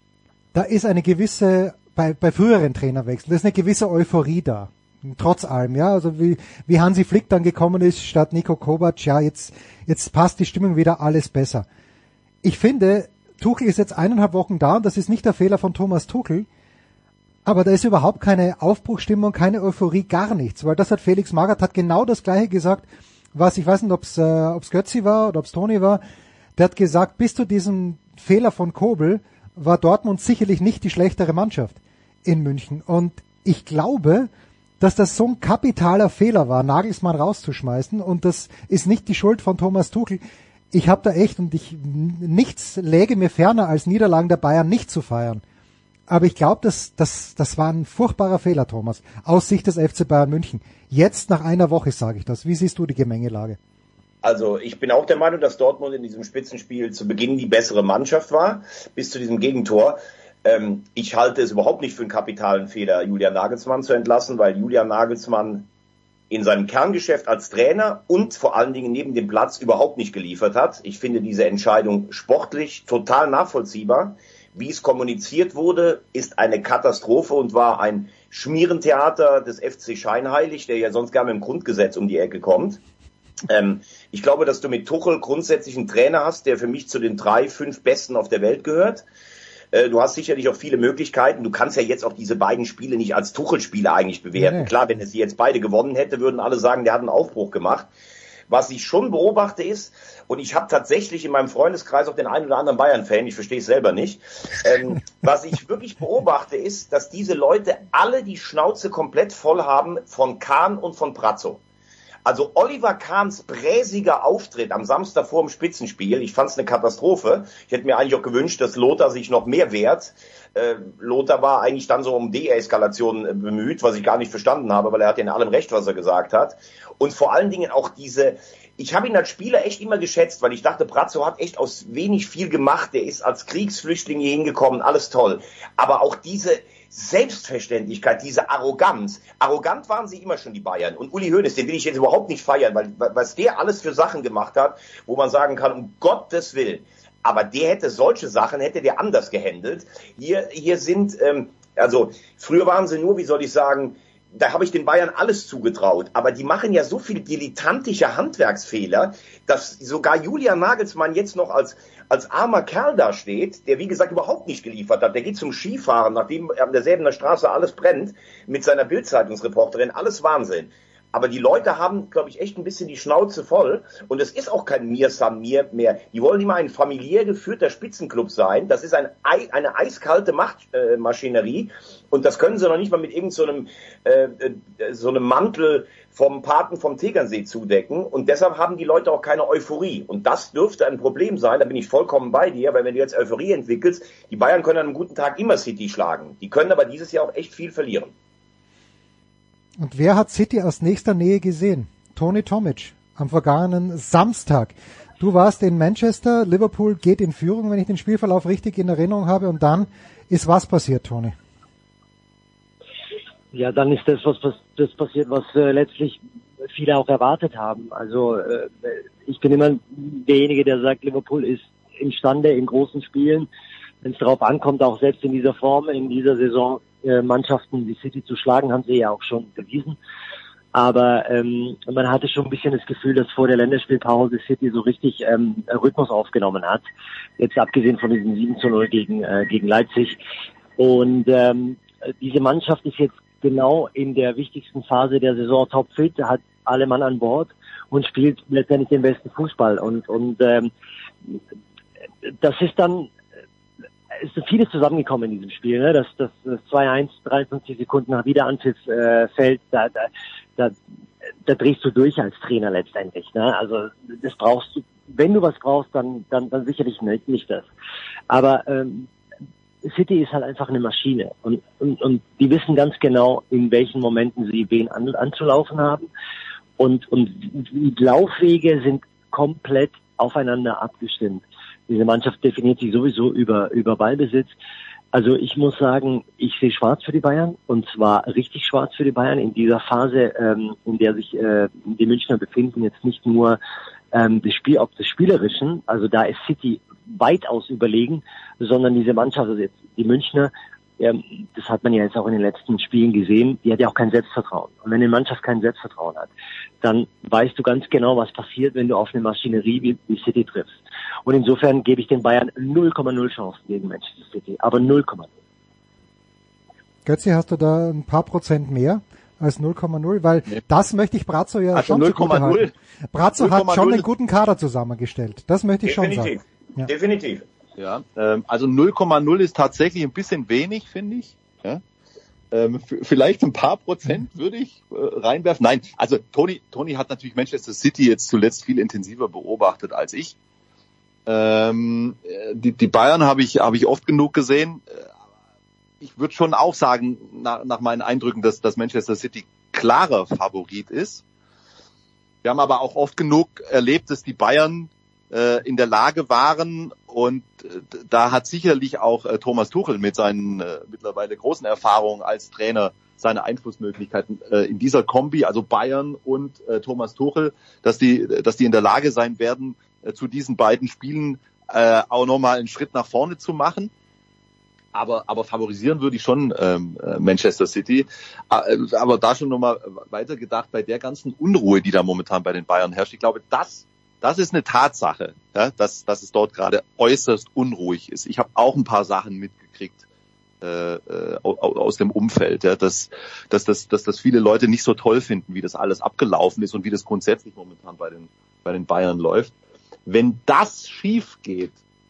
da ist eine gewisse, bei, bei früheren Trainerwechseln, da ist eine gewisse Euphorie da. Trotz allem, ja, also wie, wie Hansi Flick dann gekommen ist, statt Niko Kovac, ja, jetzt, jetzt passt die Stimmung wieder, alles besser. Ich finde, Tuchel ist jetzt eineinhalb Wochen da und das ist nicht der Fehler von Thomas Tuchel, aber da ist überhaupt keine Aufbruchstimmung, keine Euphorie, gar nichts, weil das hat Felix Magath hat genau das Gleiche gesagt, was, ich weiß nicht, ob's, äh, ob's Götzi war oder ob's Toni war, der hat gesagt, bis zu diesem Fehler von Kobel war Dortmund sicherlich nicht die schlechtere Mannschaft in München und ich glaube, dass das so ein kapitaler Fehler war, Nagelsmann rauszuschmeißen und das ist nicht die Schuld von Thomas Tuchel. Ich habe da echt und ich nichts läge mir ferner als Niederlagen der Bayern nicht zu feiern. Aber ich glaube, das, das, das war ein furchtbarer Fehler, Thomas, aus Sicht des F C Bayern München. Jetzt nach einer Woche sage ich das. Wie siehst du die Gemengelage? Also ich bin auch der Meinung, dass Dortmund in diesem Spitzenspiel zu Beginn die bessere Mannschaft war, bis zu diesem Gegentor. Ähm, ich halte es überhaupt nicht für einen kapitalen Fehler, Julian Nagelsmann zu entlassen, weil Julian Nagelsmann in seinem Kerngeschäft als Trainer und vor allen Dingen neben dem Platz überhaupt nicht geliefert hat. Ich finde diese Entscheidung sportlich total nachvollziehbar. Wie es kommuniziert wurde, ist eine Katastrophe und war ein Schmierentheater des F C Scheinheilig, der ja sonst gar mit dem Grundgesetz um die Ecke kommt. Ähm, ich glaube, dass du mit Tuchel grundsätzlich einen Trainer hast, der für mich zu den drei, fünf Besten auf der Welt gehört. Du hast sicherlich auch viele Möglichkeiten. Du kannst ja jetzt auch diese beiden Spiele nicht als Tuchel-Spiele eigentlich bewerten. Nee. Klar, wenn er sie jetzt beide gewonnen hätte, würden alle sagen, der hat einen Aufbruch gemacht. Was ich schon beobachte ist, und ich habe tatsächlich in meinem Freundeskreis auch den einen oder anderen Bayern-Fan, ich verstehe es selber nicht, ähm, was ich wirklich beobachte ist, dass diese Leute alle die Schnauze komplett voll haben von Kahn und von Pratzo. Also Oliver Kahns bräsiger Auftritt am Samstag vor dem Spitzenspiel, ich fand es eine Katastrophe. Ich hätte mir eigentlich auch gewünscht, dass Lothar sich noch mehr wehrt. Äh, Lothar war eigentlich dann so um Deeskalation äh, bemüht, was ich gar nicht verstanden habe, weil er hat ja in allem recht, was er gesagt hat. Und vor allen Dingen auch diese, ich habe ihn als Spieler echt immer geschätzt, weil ich dachte, Pratzo hat echt aus wenig viel gemacht. Der ist als Kriegsflüchtling hier hingekommen, alles toll. Aber auch diese Selbstverständlichkeit, diese Arroganz. Arrogant waren sie immer schon, die Bayern. Und Uli Hoeneß, den will ich jetzt überhaupt nicht feiern, weil was der alles für Sachen gemacht hat, wo man sagen kann, um Gottes Willen. Aber der hätte solche Sachen, hätte der anders gehandelt. Hier, hier sind, ähm, also früher waren sie nur, wie soll ich sagen, da habe ich den Bayern alles zugetraut. Aber die machen ja so viel dilettantische Handwerksfehler, dass sogar Julian Nagelsmann jetzt noch als als armer Kerl da steht, der wie gesagt überhaupt nicht geliefert hat. Der geht zum Skifahren, nachdem an der Säbener Straße alles brennt, mit seiner Bild-Zeitungsreporterin, alles Wahnsinn. Aber die Leute haben, glaube ich, echt ein bisschen die Schnauze voll. Und es ist auch kein Mir San Mir mehr. Die wollen immer ein familiär geführter Spitzenclub sein. Das ist ein, eine eiskalte Machtmaschinerie. Und das können sie noch nicht mal mit irgend so einem, äh, so einem Mantel vom Paten vom Tegernsee zudecken. Und deshalb haben die Leute auch keine Euphorie. Und das dürfte ein Problem sein. Da bin ich vollkommen bei dir. Weil wenn du jetzt Euphorie entwickelst, die Bayern können an einem guten Tag immer City schlagen. Die können aber dieses Jahr auch echt viel verlieren. Und wer hat City aus nächster Nähe gesehen? Toni Tomic am vergangenen Samstag. Du warst in Manchester, Liverpool geht in Führung, wenn ich den Spielverlauf richtig in Erinnerung habe. Und dann ist was passiert, Toni? Ja, dann ist das, was das passiert, was äh, letztlich viele auch erwartet haben. Also äh, ich bin immer derjenige, der sagt, Liverpool ist imstande in großen Spielen, wenn es darauf ankommt, auch selbst in dieser Form, in dieser Saison äh, Mannschaften wie City zu schlagen, haben sie ja auch schon bewiesen. Aber ähm, man hatte schon ein bisschen das Gefühl, dass vor der Länderspielpause City so richtig ähm, Rhythmus aufgenommen hat. Jetzt abgesehen von diesem sieben zu null gegen, äh, gegen Leipzig. Und ähm, diese Mannschaft ist jetzt genau in der wichtigsten Phase der Saison topfit, hat alle Mann an Bord und spielt letztendlich den besten Fußball. Und, und ähm, das ist dann, es ist vieles zusammengekommen in diesem Spiel, ne? Das, das, das zwei eins, dreiundfünfzig Sekunden nach Wiederanpfiff äh, fällt, da, da, da, da drehst du durch als Trainer letztendlich, ne? Also das brauchst du, wenn du was brauchst, dann, dann, dann sicherlich nicht, nicht das. Aber ähm, City ist halt einfach eine Maschine und, und, und die wissen ganz genau, in welchen Momenten sie wen an, anzulaufen haben und, und die Laufwege sind komplett aufeinander abgestimmt. Diese Mannschaft definiert sich sowieso über, über Ballbesitz. Also ich muss sagen, ich sehe schwarz für die Bayern und zwar richtig schwarz für die Bayern in dieser Phase, ähm, in der sich äh, die Münchner befinden, jetzt nicht nur ähm, das Spiel, ob des Spielerischen, also da ist City weitaus überlegen, sondern diese Mannschaft, also jetzt die Münchner, ähm, das hat man ja jetzt auch in den letzten Spielen gesehen, die hat ja auch kein Selbstvertrauen. Und wenn eine Mannschaft kein Selbstvertrauen hat, dann weißt du ganz genau, was passiert, wenn du auf eine Maschinerie wie, wie City triffst. Und insofern gebe ich den Bayern null Komma null Chancen gegen Manchester City, aber null Komma null. Götzi, hast du da ein paar Prozent mehr als null Komma null? Weil nee. Das möchte ich Brazzo ja also schon null Komma null. Brazzo hat schon einen guten Kader zusammengestellt. Das möchte ich Definitiv. schon sagen. Ja. Definitiv. Ja, ähm, also null Komma null ist tatsächlich ein bisschen wenig, finde ich. Ja? Ähm, f- vielleicht ein paar Prozent würde ich äh, reinwerfen. Nein, also Toni, Toni hat natürlich Manchester City jetzt zuletzt viel intensiver beobachtet als ich. Ähm, die, die Bayern habe ich, habe ich oft genug gesehen. Ich würde schon auch sagen, nach, nach meinen Eindrücken, dass, dass Manchester City klarer Favorit ist. Wir haben aber auch oft genug erlebt, dass die Bayern äh, in der Lage waren und äh, da hat sicherlich auch äh, Thomas Tuchel mit seinen äh, mittlerweile großen Erfahrungen als Trainer seine Einflussmöglichkeiten äh, in dieser Kombi, also Bayern und äh, Thomas Tuchel, dass die, dass die in der Lage sein werden, äh, zu diesen beiden Spielen äh, auch nochmal einen Schritt nach vorne zu machen. Aber, aber favorisieren würde ich schon ähm, Manchester City. Äh, aber da schon nochmal weiter gedacht, bei der ganzen Unruhe, die da momentan bei den Bayern herrscht, ich glaube, das, das ist eine Tatsache, ja, dass, dass es dort gerade äußerst unruhig ist. Ich habe auch ein paar Sachen mitgekriegt äh, aus dem Umfeld, ja, dass, dass, dass, dass das viele Leute nicht so toll finden, wie das alles abgelaufen ist und wie das grundsätzlich momentan bei den, bei den Bayern läuft. Wenn das schief geht,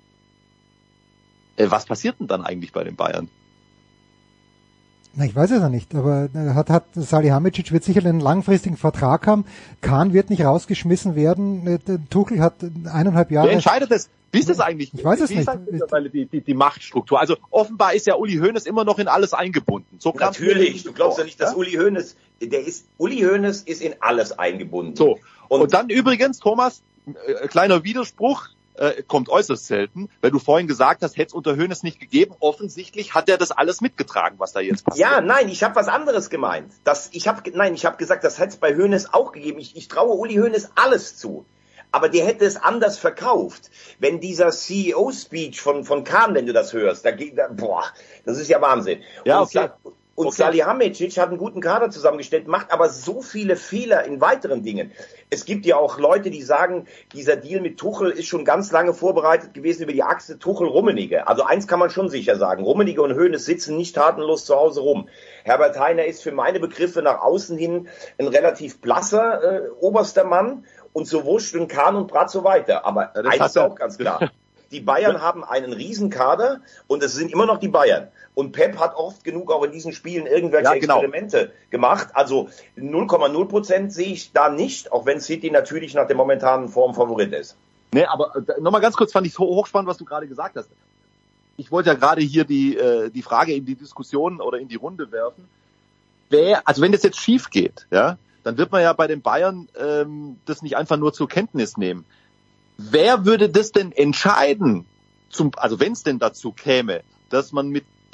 was passiert denn dann eigentlich bei den Bayern? Na, ich weiß es ja nicht, aber hat, hat Salihamidzic wird sicher einen langfristigen Vertrag haben. Kahn wird nicht rausgeschmissen werden. Tuchel hat eineinhalb Jahre. Wer entscheidet das? Wie ist das eigentlich? Ich weiß es Wie nicht. Ist die, die, die Machtstruktur. Also offenbar ist ja Uli Hoeneß immer noch in alles eingebunden. So Natürlich. Du glaubst ja nicht, dass ja? Uli Hoeneß, der ist, Uli Hoeneß ist in alles eingebunden. So. Und, Und dann übrigens, Thomas, äh, kleiner Widerspruch. Äh, kommt äußerst selten, weil du vorhin gesagt hast, hätte es unter Hoeneß nicht gegeben. Offensichtlich hat er das alles mitgetragen, was da jetzt passiert. Ja, nein, ich habe was anderes gemeint. Das, ich hab, nein, ich habe gesagt, das hätte es bei Hoeneß auch gegeben. Ich, ich traue Uli Hoeneß alles zu. Aber der hätte es anders verkauft. Wenn dieser C E O-Speech von, von Kahn, wenn du das hörst, da geht, da, boah, das ist ja Wahnsinn. Ja, okay. Und okay. Salihamidzic hat einen guten Kader zusammengestellt, macht aber so viele Fehler in weiteren Dingen. Es gibt ja auch Leute, die sagen, dieser Deal mit Tuchel ist schon ganz lange vorbereitet gewesen über die Achse Tuchel-Rummenigge. Also eins kann man schon sicher sagen, Rummenigge und Hoeneß sitzen nicht tatenlos zu Hause rum. Herbert Heiner ist für meine Begriffe nach außen hin ein relativ blasser äh, oberster Mann und so Wurscht und Kahn und Brazzo weiter. Aber ja, eins ist auch ganz klar. Die Bayern haben einen Riesenkader und es sind immer noch die Bayern. Und Pep hat oft genug auch in diesen Spielen irgendwelche ja, genau. Experimente gemacht. Also null Komma null Prozent sehe ich da nicht, auch wenn City natürlich nach der momentanen Form Favorit ist. Nee, aber äh, nochmal ganz kurz, fand ich hochspannend, was du gerade gesagt hast. Ich wollte ja gerade hier die äh, die Frage in die Diskussion oder in die Runde werfen. Wer, also wenn das jetzt schief geht, ja, dann wird man ja bei den Bayern ähm, das nicht einfach nur zur Kenntnis nehmen. Wer würde das denn entscheiden, zum, also wenn es denn dazu käme, dass man mit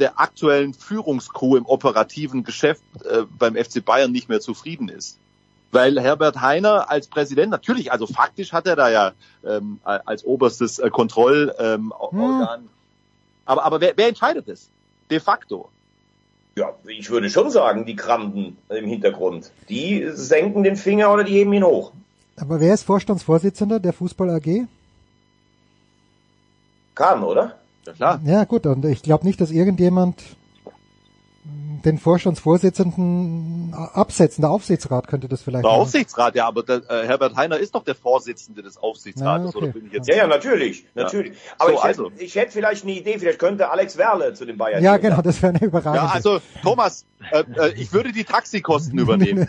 der aktuellen Führungskrew im operativen Geschäft äh, beim F C Bayern nicht mehr zufrieden ist. Weil Herbert Hainer als Präsident, natürlich, also faktisch hat er da ja ähm, als oberstes äh, Kontrollorgan. Ähm, hm. Aber, aber wer, wer entscheidet das? De facto. Ja, ich würde schon sagen, die Krampen im Hintergrund, die senken den Finger oder die heben ihn hoch. Aber wer ist Vorstandsvorsitzender der Fußball A G? Kahn, oder? Ja, klar. Ja, gut, und ich glaube nicht, dass irgendjemand den Vorstandsvorsitzenden absetzen. Der Aufsichtsrat könnte das vielleicht. Der Aufsichtsrat, ja, aber der, äh, Herbert Hainer ist doch der Vorsitzende des Aufsichtsrates. Ja, okay. Oder bin ich jetzt ja, ja, natürlich, natürlich. Ja. Aber so, ich, hätte, also. ich hätte vielleicht eine Idee, vielleicht könnte Alex Werle zu den Bayern. Ja, genau, sagen. Das wäre eine Überraschung. Ja, also Thomas, äh, äh, ich würde die Taxikosten übernehmen.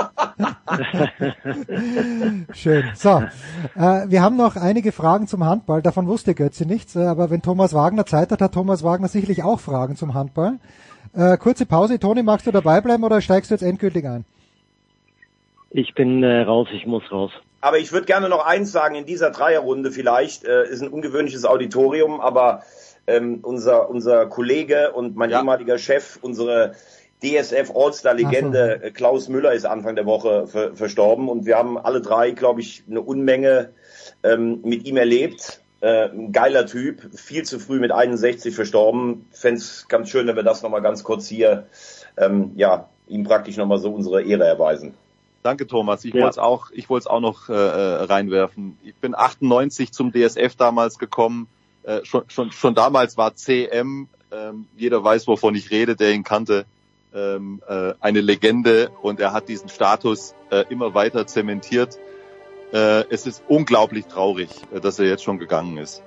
Schön. So, äh, wir haben noch einige Fragen zum Handball. Davon wusste Götze nichts, äh, aber wenn Thomas Wagner Zeit hat, hat Thomas Wagner sicherlich auch Fragen zum Handball. Äh, kurze Pause. Toni, magst du dabei bleiben oder steigst du jetzt endgültig ein? Ich bin äh, raus, ich muss raus. Aber ich würde gerne noch eins sagen, in dieser Dreierrunde vielleicht, äh, ist ein ungewöhnliches Auditorium, aber ähm, unser unser Kollege und mein ja. ehemaliger Chef, unsere D S F All-Star-Legende so. Klaus Müller ist Anfang der Woche ver- verstorben und wir haben alle drei, glaube ich, eine Unmenge ähm, mit ihm erlebt. Äh, ein geiler Typ, viel zu früh mit einundsechzig verstorben. Fände es ganz schön, wenn wir das nochmal ganz kurz hier, ähm, ja, ihm praktisch nochmal so unsere Ehre erweisen. Danke, Thomas. Ich ja. wollte es auch, ich wollte es auch noch äh, reinwerfen. Ich bin achtundneunzig zum D S F damals gekommen. Äh, schon, schon, schon damals war C M, ähm, jeder weiß, wovon ich rede, der ihn kannte, ähm, äh, eine Legende und er hat diesen Status äh, immer weiter zementiert. Äh, es ist unglaublich traurig, äh, dass er jetzt schon gegangen ist.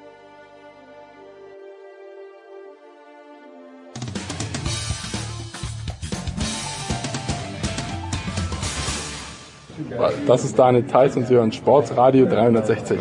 Das ist Daniel Theiss und Sie hören Sportsradio dreihundertsechzig.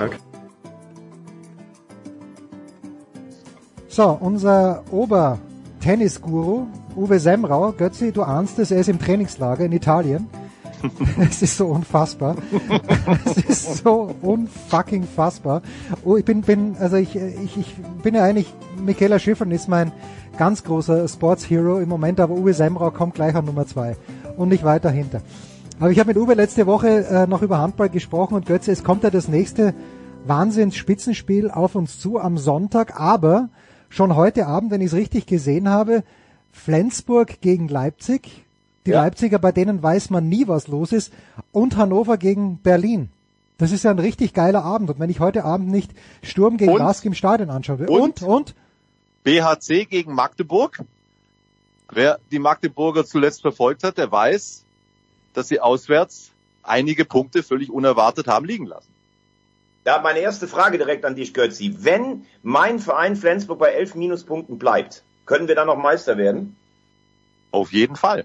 So, unser Ober-Tennis-Guru Uwe Semrau, Götzi, du ahnst es, er ist im Trainingslager in Italien. Es ist so unfassbar. Es ist so unfucking fassbar. Oh, ich bin, bin, also ich, ich, ich bin ja eigentlich, Michaela Schifrin ist mein ganz großer Sports-Hero im Moment, aber Uwe Semrau kommt gleich an Nummer zwei und nicht weiter hinter. Aber ich habe mit Uwe letzte Woche äh, noch über Handball gesprochen und Götze, es kommt ja das nächste Wahnsinns-Spitzenspiel auf uns zu am Sonntag, aber schon heute Abend, wenn ich es richtig gesehen habe, Flensburg gegen Leipzig. Die ja. Leipziger, bei denen weiß man nie, was los ist. Und Hannover gegen Berlin. Das ist ja ein richtig geiler Abend. Und wenn ich heute Abend nicht Sturm gegen Lask im Stadion anschaue. Und, und, und? B H C gegen Magdeburg. Wer die Magdeburger zuletzt verfolgt hat, der weiß, dass sie auswärts einige Punkte völlig unerwartet haben liegen lassen. Ja, meine erste Frage direkt an dich, Götzi. Wenn mein Verein Flensburg bei elf Minuspunkten bleibt, können wir dann noch Meister werden? Auf jeden Fall.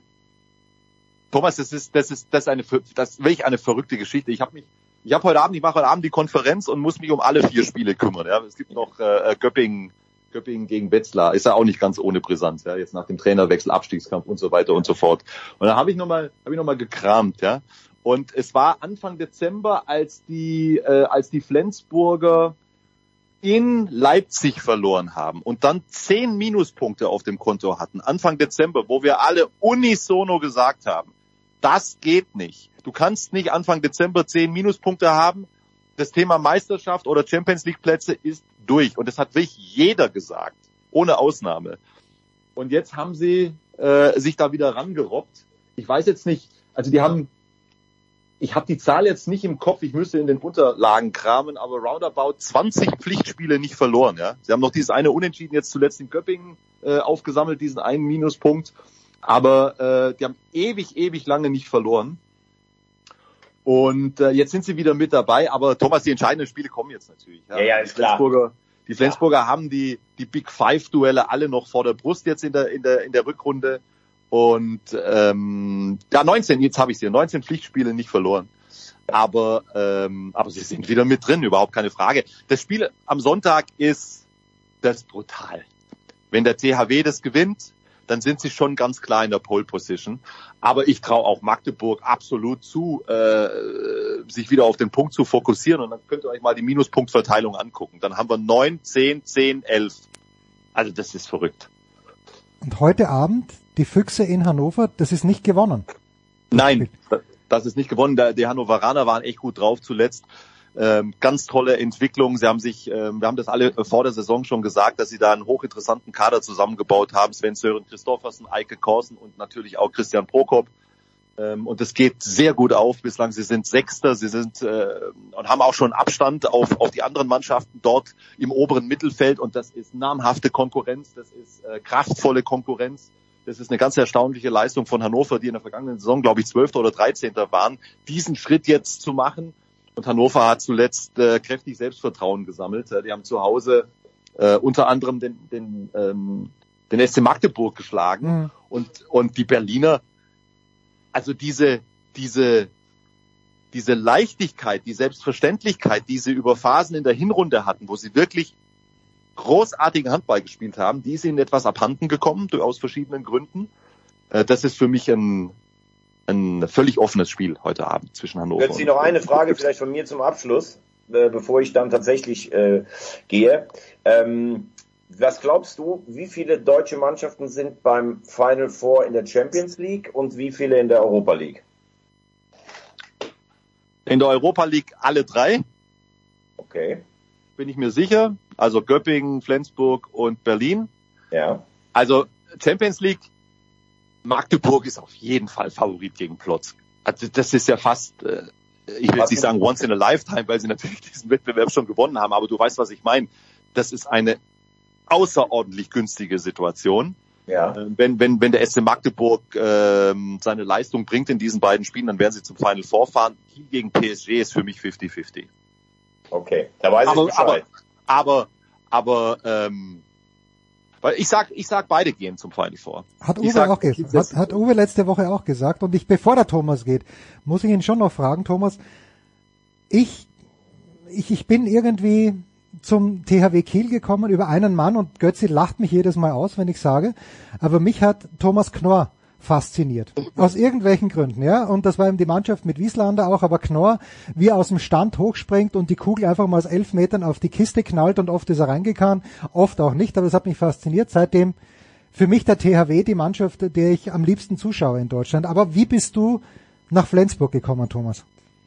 Thomas, das ist, das ist, das ist eine, das ist wirklich eine verrückte Geschichte. Ich habe mich, ich habe heute Abend, ich mache heute Abend die Konferenz und muss mich um alle vier Spiele kümmern. Ja, es gibt noch äh, Göppingen, Göppingen gegen Wetzlar. Ist ja auch nicht ganz ohne Brisanz. Ja, jetzt nach dem Trainerwechsel, Abstiegskampf und so weiter und so fort. Und da habe ich nochmal, habe ich noch mal gekramt, ja. Und es war Anfang Dezember, als die, äh, als die Flensburger in Leipzig verloren haben und dann zehn Minuspunkte auf dem Konto hatten. Anfang Dezember, wo wir alle unisono gesagt haben, das geht nicht. Du kannst nicht Anfang Dezember zehn Minuspunkte haben. Das Thema Meisterschaft oder Champions League Plätze ist durch. Und das hat wirklich jeder gesagt. Ohne Ausnahme. Und jetzt haben sie äh, sich da wieder rangerobbt. Ich weiß jetzt nicht, also die haben, ich habe die Zahl jetzt nicht im Kopf, ich müsste in den Unterlagen kramen, aber roundabout zwanzig Pflichtspiele nicht verloren. Ja, sie haben noch dieses eine Unentschieden jetzt zuletzt in Göppingen äh, aufgesammelt, diesen einen Minuspunkt. Aber äh, die haben ewig, ewig lange nicht verloren. Und äh, jetzt sind sie wieder mit dabei. Aber Thomas, die entscheidenden Spiele kommen jetzt natürlich. Ja, ja, ja ist klar. Flensburger, die Flensburger ja. haben die die Big Five Duelle alle noch vor der Brust jetzt in der in der in der Rückrunde. Und ähm, ja, neunzehn, jetzt habe ich sie, neunzehn Pflichtspiele nicht verloren. Aber ähm, aber sie sind wieder mit drin, überhaupt keine Frage. Das Spiel am Sonntag ist das ist brutal. Wenn der T H W das gewinnt, dann sind sie schon ganz klar in der Pole Position. Aber ich traue auch Magdeburg absolut zu, äh, sich wieder auf den Punkt zu fokussieren. Und dann könnt ihr euch mal die Minuspunktverteilung angucken. Dann haben wir neun, zehn, zehn, elf. Also das ist verrückt. Und heute Abend die Füchse in Hannover, das ist nicht gewonnen. Nein, das ist nicht gewonnen. Die Hannoveraner waren echt gut drauf zuletzt. Ähm, ganz tolle Entwicklung. Sie haben sich, ähm, wir haben das alle vor der Saison schon gesagt, dass sie da einen hochinteressanten Kader zusammengebaut haben. Sven Sören Christoffersen, Eike Korsen und natürlich auch Christian Prokop. Ähm, und es geht sehr gut auf. Bislang sie sind Sechster, sie sind äh, und haben auch schon Abstand auf auf die anderen Mannschaften dort im oberen Mittelfeld. Und das ist namhafte Konkurrenz, das ist äh, kraftvolle Konkurrenz. Das ist eine ganz erstaunliche Leistung von Hannover, die in der vergangenen Saison, glaube ich, Zwölfter oder Dreizehnter waren, diesen Schritt jetzt zu machen. Und Hannover hat zuletzt äh, kräftig Selbstvertrauen gesammelt. Die haben zu Hause äh, unter anderem den, den, ähm, den S C Magdeburg geschlagen. Mhm. Und, und die Berliner, also diese, diese, diese Leichtigkeit, die Selbstverständlichkeit, die sie über Phasen in der Hinrunde hatten, wo sie wirklich großartigen Handball gespielt haben, die ist ihnen etwas abhanden gekommen, aus verschiedenen Gründen. Äh, das ist für mich ein, ein völlig offenes Spiel heute Abend zwischen Hannover. Jetzt noch eine Frage vielleicht von mir zum Abschluss, äh, bevor ich dann tatsächlich äh, gehe. Ähm, was glaubst du, wie viele deutsche Mannschaften sind beim Final Four in der Champions League und wie viele in der Europa League? In der Europa League alle drei. Okay. Bin ich mir sicher. Also Göppingen, Flensburg und Berlin. Ja. Also Champions League, Magdeburg ist auf jeden Fall Favorit gegen Plotzk. Also das ist ja fast, äh, ich will jetzt nicht sagen once in a lifetime, weil sie natürlich diesen Wettbewerb schon gewonnen haben, aber du weißt, was ich meine. Das ist eine außerordentlich günstige Situation. Ja. Äh, wenn, wenn, wenn der S C Magdeburg äh, seine Leistung bringt in diesen beiden Spielen, dann werden sie zum Final Four fahren. Kiel gegen P S G ist für mich fifty fifty. Okay, da weiß aber, ich Bescheid. Aber, aber, aber ähm, weil ich sag, ich sag, beide gehen zum Final Four. Hat Uwe sag, auch gesagt. Hat, hat Uwe letzte Woche auch gesagt. Und ich, bevor der Thomas geht, muss ich ihn schon noch fragen, Thomas. Ich, ich, ich bin irgendwie zum T H W Kiel gekommen über einen Mann und Götzi lacht mich jedes Mal aus, wenn ich sage. Aber mich hat Thomas Knorr fasziniert. Aus irgendwelchen Gründen, ja. Und das war eben die Mannschaft mit Wieslander auch, aber Knorr, wie er aus dem Stand hochspringt und die Kugel einfach mal aus elf Metern auf die Kiste knallt und oft ist er reingegangen, oft auch nicht, aber das hat mich fasziniert. Seitdem für mich der T H W die Mannschaft, der ich am liebsten zuschaue in Deutschland. Aber wie bist du nach Flensburg gekommen, Thomas?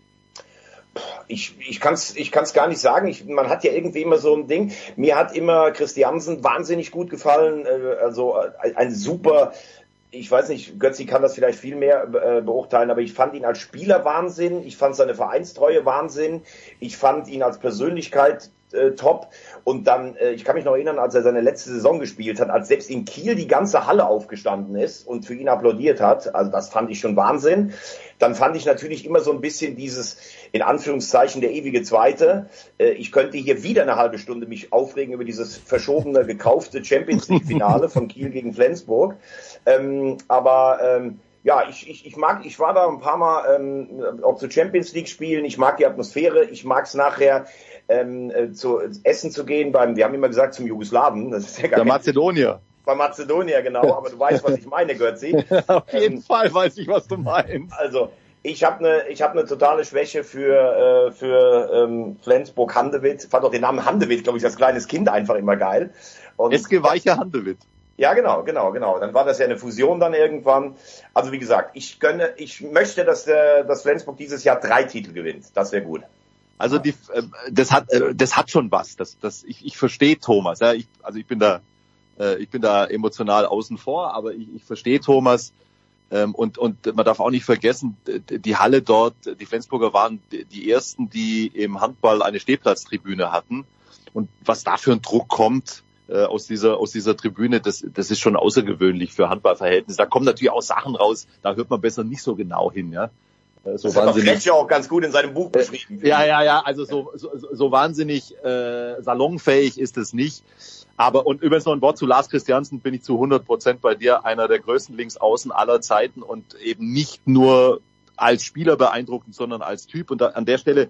Ich, ich kann es ich kann's gar nicht sagen. Ich, man hat ja irgendwie immer so ein Ding. Mir hat immer Christiansen wahnsinnig gut gefallen. Also ein super, ich weiß nicht, Götzi kann das vielleicht viel mehr äh, beurteilen, aber ich fand ihn als Spieler Wahnsinn, ich fand seine Vereinstreue Wahnsinn, ich fand ihn als Persönlichkeit äh, top und dann, äh, ich kann mich noch erinnern, als er seine letzte Saison gespielt hat, als selbst in Kiel die ganze Halle aufgestanden ist und für ihn applaudiert hat, also das fand ich schon Wahnsinn. Dann fand ich natürlich immer so ein bisschen dieses, in Anführungszeichen, der ewige Zweite. Äh, ich könnte hier wieder eine halbe Stunde mich aufregen über dieses verschobene, gekaufte Champions-League-Finale von Kiel gegen Flensburg. Ähm, aber ähm, ja, ich, ich, ich mag, ich war da ein paar Mal ähm, auch zu Champions-League-Spielen. Ich mag die Atmosphäre. Ich mag es nachher ähm, zu essen zu gehen beim, wir haben immer gesagt, zum Jugoslawen. Das ist ja gar der Mazedonier. Bei Mazedonier, genau, aber du weißt, was ich meine, Götzi. Auf jeden ähm, Fall weiß ich, was du meinst. Also, ich habe eine ich habe eine totale Schwäche für äh, für ähm, Flensburg Handewitt. Ich fand auch den Namen Handewitt, glaube ich, als kleines Kind einfach immer geil. Und S G Weiche Handewitt. Ja, genau, genau, genau. Dann war das ja eine Fusion dann irgendwann. Also wie gesagt, ich gönne, ich möchte, dass der, dass Flensburg dieses Jahr drei Titel gewinnt. Das wäre gut. Also die, äh, das hat, äh, das hat schon was. Das, das, ich, ich verstehe Thomas. Ja, ich, also ich bin da, äh, ich bin da emotional außen vor, aber ich, ich verstehe Thomas. Ähm, und und man darf auch nicht vergessen, die Halle dort, die Flensburger waren die ersten, die im Handball eine Stehplatztribüne hatten. Und was da für ein Druck kommt äh, aus dieser aus dieser Tribüne, das das ist schon außergewöhnlich für Handballverhältnisse. Da kommen natürlich auch Sachen raus, da hört man besser nicht so genau hin, ja. So das hat Fletcher auch ganz gut in seinem Buch beschrieben. Ja, ja, ja, also so so, so wahnsinnig äh, salonfähig ist es nicht. Aber, und übrigens noch ein Wort zu Lars Christiansen, bin ich zu hundert Prozent bei dir, einer der größten Linksaußen aller Zeiten und eben nicht nur als Spieler beeindruckend, sondern als Typ. Und da, an der Stelle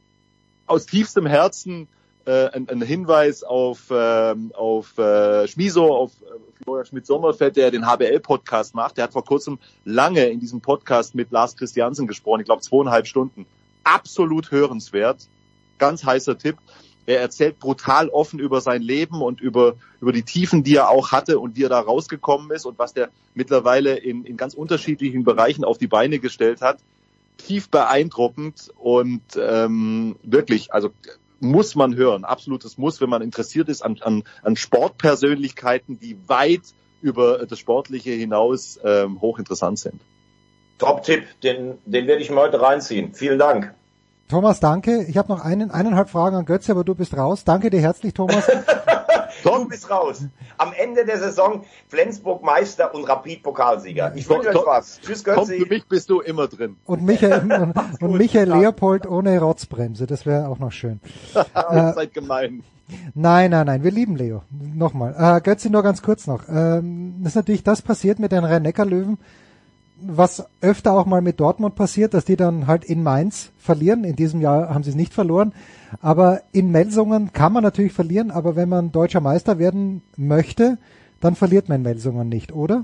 aus tiefstem Herzen äh, ein, ein Hinweis auf, äh, auf äh, Schmiso, auf äh, Florian Schmidt-Sommerfeld, der den H B L-Podcast macht. Der hat vor kurzem lange in diesem Podcast mit Lars Christiansen gesprochen, ich glaube zweieinhalb Stunden. Absolut hörenswert, ganz heißer Tipp. Er erzählt brutal offen über sein Leben und über, über die Tiefen, die er auch hatte und wie er da rausgekommen ist und was der mittlerweile in, in ganz unterschiedlichen Bereichen auf die Beine gestellt hat. Tief beeindruckend und ähm, wirklich, also muss man hören, absolutes Muss, wenn man interessiert ist an, an, an Sportpersönlichkeiten, die weit über das Sportliche hinaus ähm, hochinteressant sind. Top-Tipp, den, den werde ich mir heute reinziehen. Vielen Dank. Thomas, danke. Ich habe noch einen, eineinhalb Fragen an Götze, aber du bist raus. Danke dir herzlich, Thomas. Du bist raus. Am Ende der Saison Flensburg Meister und Rapid Pokalsieger. Ich wünsche euch was. Tschüss, Götze. Komm, für mich bist du immer drin. Und Michael, und, und Michael Leopold ohne Rotzbremse. Das wäre auch noch schön. Ihr seid gemein. Nein, nein, nein. Wir lieben Leo. Nochmal. Äh, Götze, nur ganz kurz noch. Ähm, das ist natürlich das passiert mit den Rhein-Neckar-Löwen, was öfter auch mal mit Dortmund passiert, dass die dann halt in Mainz verlieren. In diesem Jahr haben sie es nicht verloren. Aber in Melsungen kann man natürlich verlieren, aber wenn man deutscher Meister werden möchte, dann verliert man in Melsungen nicht, oder?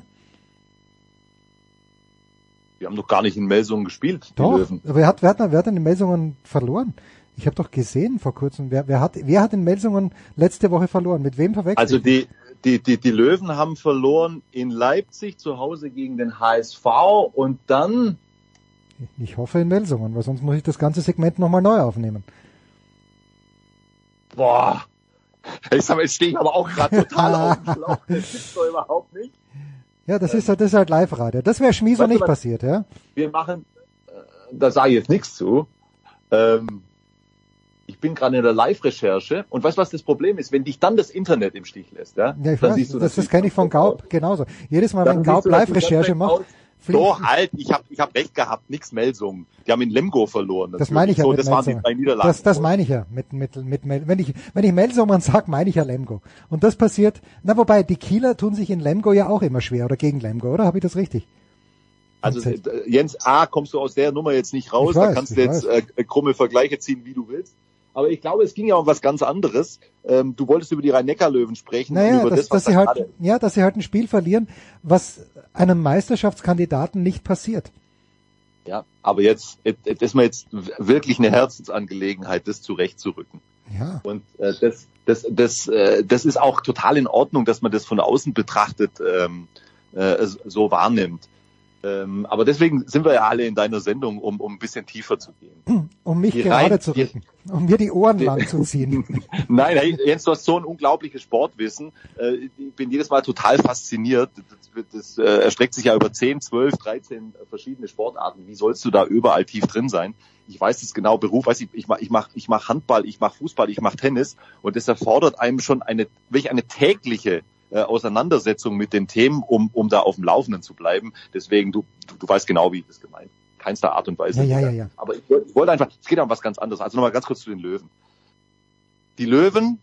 Wir haben noch gar nicht in Melsungen gespielt, die Doch, Löwen. wer hat, wer hat, wer hat denn in Melsungen verloren? Ich habe doch gesehen vor kurzem, wer, wer hat, wer hat in Melsungen letzte Woche verloren? Mit wem verwechselt? Also die, die, die, die Löwen haben verloren in Leipzig zu Hause gegen den H S V und dann... Ich hoffe in Melsungen, weil sonst muss ich das ganze Segment nochmal neu aufnehmen. Boah, ich sag mal, jetzt stehe ich aber auch gerade total auf dem Schlauch. Das gibt's doch überhaupt nicht. Ja, das ist halt, das ist halt Live-Radio. Das wäre Schmieso Weißt du, nicht was- passiert, ja? Wir machen, äh, da sage ich jetzt nichts zu. Ähm, ich bin gerade in der Live-Recherche und weißt du, was das Problem ist? Wenn dich dann das Internet im Stich lässt, ja? Ja, ich dann weiß, siehst du das, das natürlich kenne ich von ganz Gaub aus. genauso. Jedes Mal, Dann wenn siehst Gaub du natürlich Live-Recherche ganz macht, aus. fliegt- Doch, halt, ich habe ich hab recht gehabt, nix Melsungen. Die haben in Lemgo verloren. Das meine ich ja so, mit das waren die Melsungen. drei Niederlagen. Das, das meine ich ja mit, mit, mit, Mel- wenn ich, wenn ich Melsungen sage, meine ich ja Lemgo. Und das passiert, na wobei, die Kieler tun sich in Lemgo ja auch immer schwer oder gegen Lemgo, oder? Habe ich das richtig? Also äh, Jens, A, kommst du aus der Nummer jetzt nicht raus, Ich weiß, da kannst ich du jetzt äh, krumme Vergleiche ziehen, wie du willst. Aber ich glaube, es ging ja um was ganz anderes. Ähm, du wolltest über die Rhein-Neckar-Löwen sprechen. und Naja, über dass, das, was dass sie da halt, gerade- ja, dass sie halt ein Spiel verlieren, was einem Meisterschaftskandidaten nicht passiert. Ja, aber jetzt, das ist mir jetzt wirklich eine Herzensangelegenheit, das zurechtzurücken. Ja. Und äh, das, das, das, äh, das ist auch total in Ordnung, dass man das von außen betrachtet ähm, äh, so wahrnimmt. Ähm, aber deswegen sind wir ja alle in deiner Sendung, um, um ein bisschen tiefer zu gehen. Um mich Die gerade rein- zu rücken. Um mir die Ohren lang zu ziehen. Nein, hey, Jens, du hast so ein unglaubliches Sportwissen. Äh, Ich bin jedes Mal total fasziniert. Das, das äh, erstreckt sich ja über zehn, zwölf, dreizehn verschiedene Sportarten. Wie sollst du da überall tief drin sein? Ich weiß es genau, Beruf, weiß ich, ich mache ich mach, ich mach Handball, ich mache Fußball, ich mache Tennis. Und das erfordert einem schon eine, wirklich eine tägliche äh, Auseinandersetzung mit den Themen, um, um da auf dem Laufenden zu bleiben. Deswegen, du, du, du weißt genau, wie ich das gemeint. Keinster Art und Weise. Ja, ja, ja, ja. Aber ich, wollte- ich wollte einfach, es geht um was ganz anderes. Also nochmal ganz kurz zu den Löwen. Die Löwen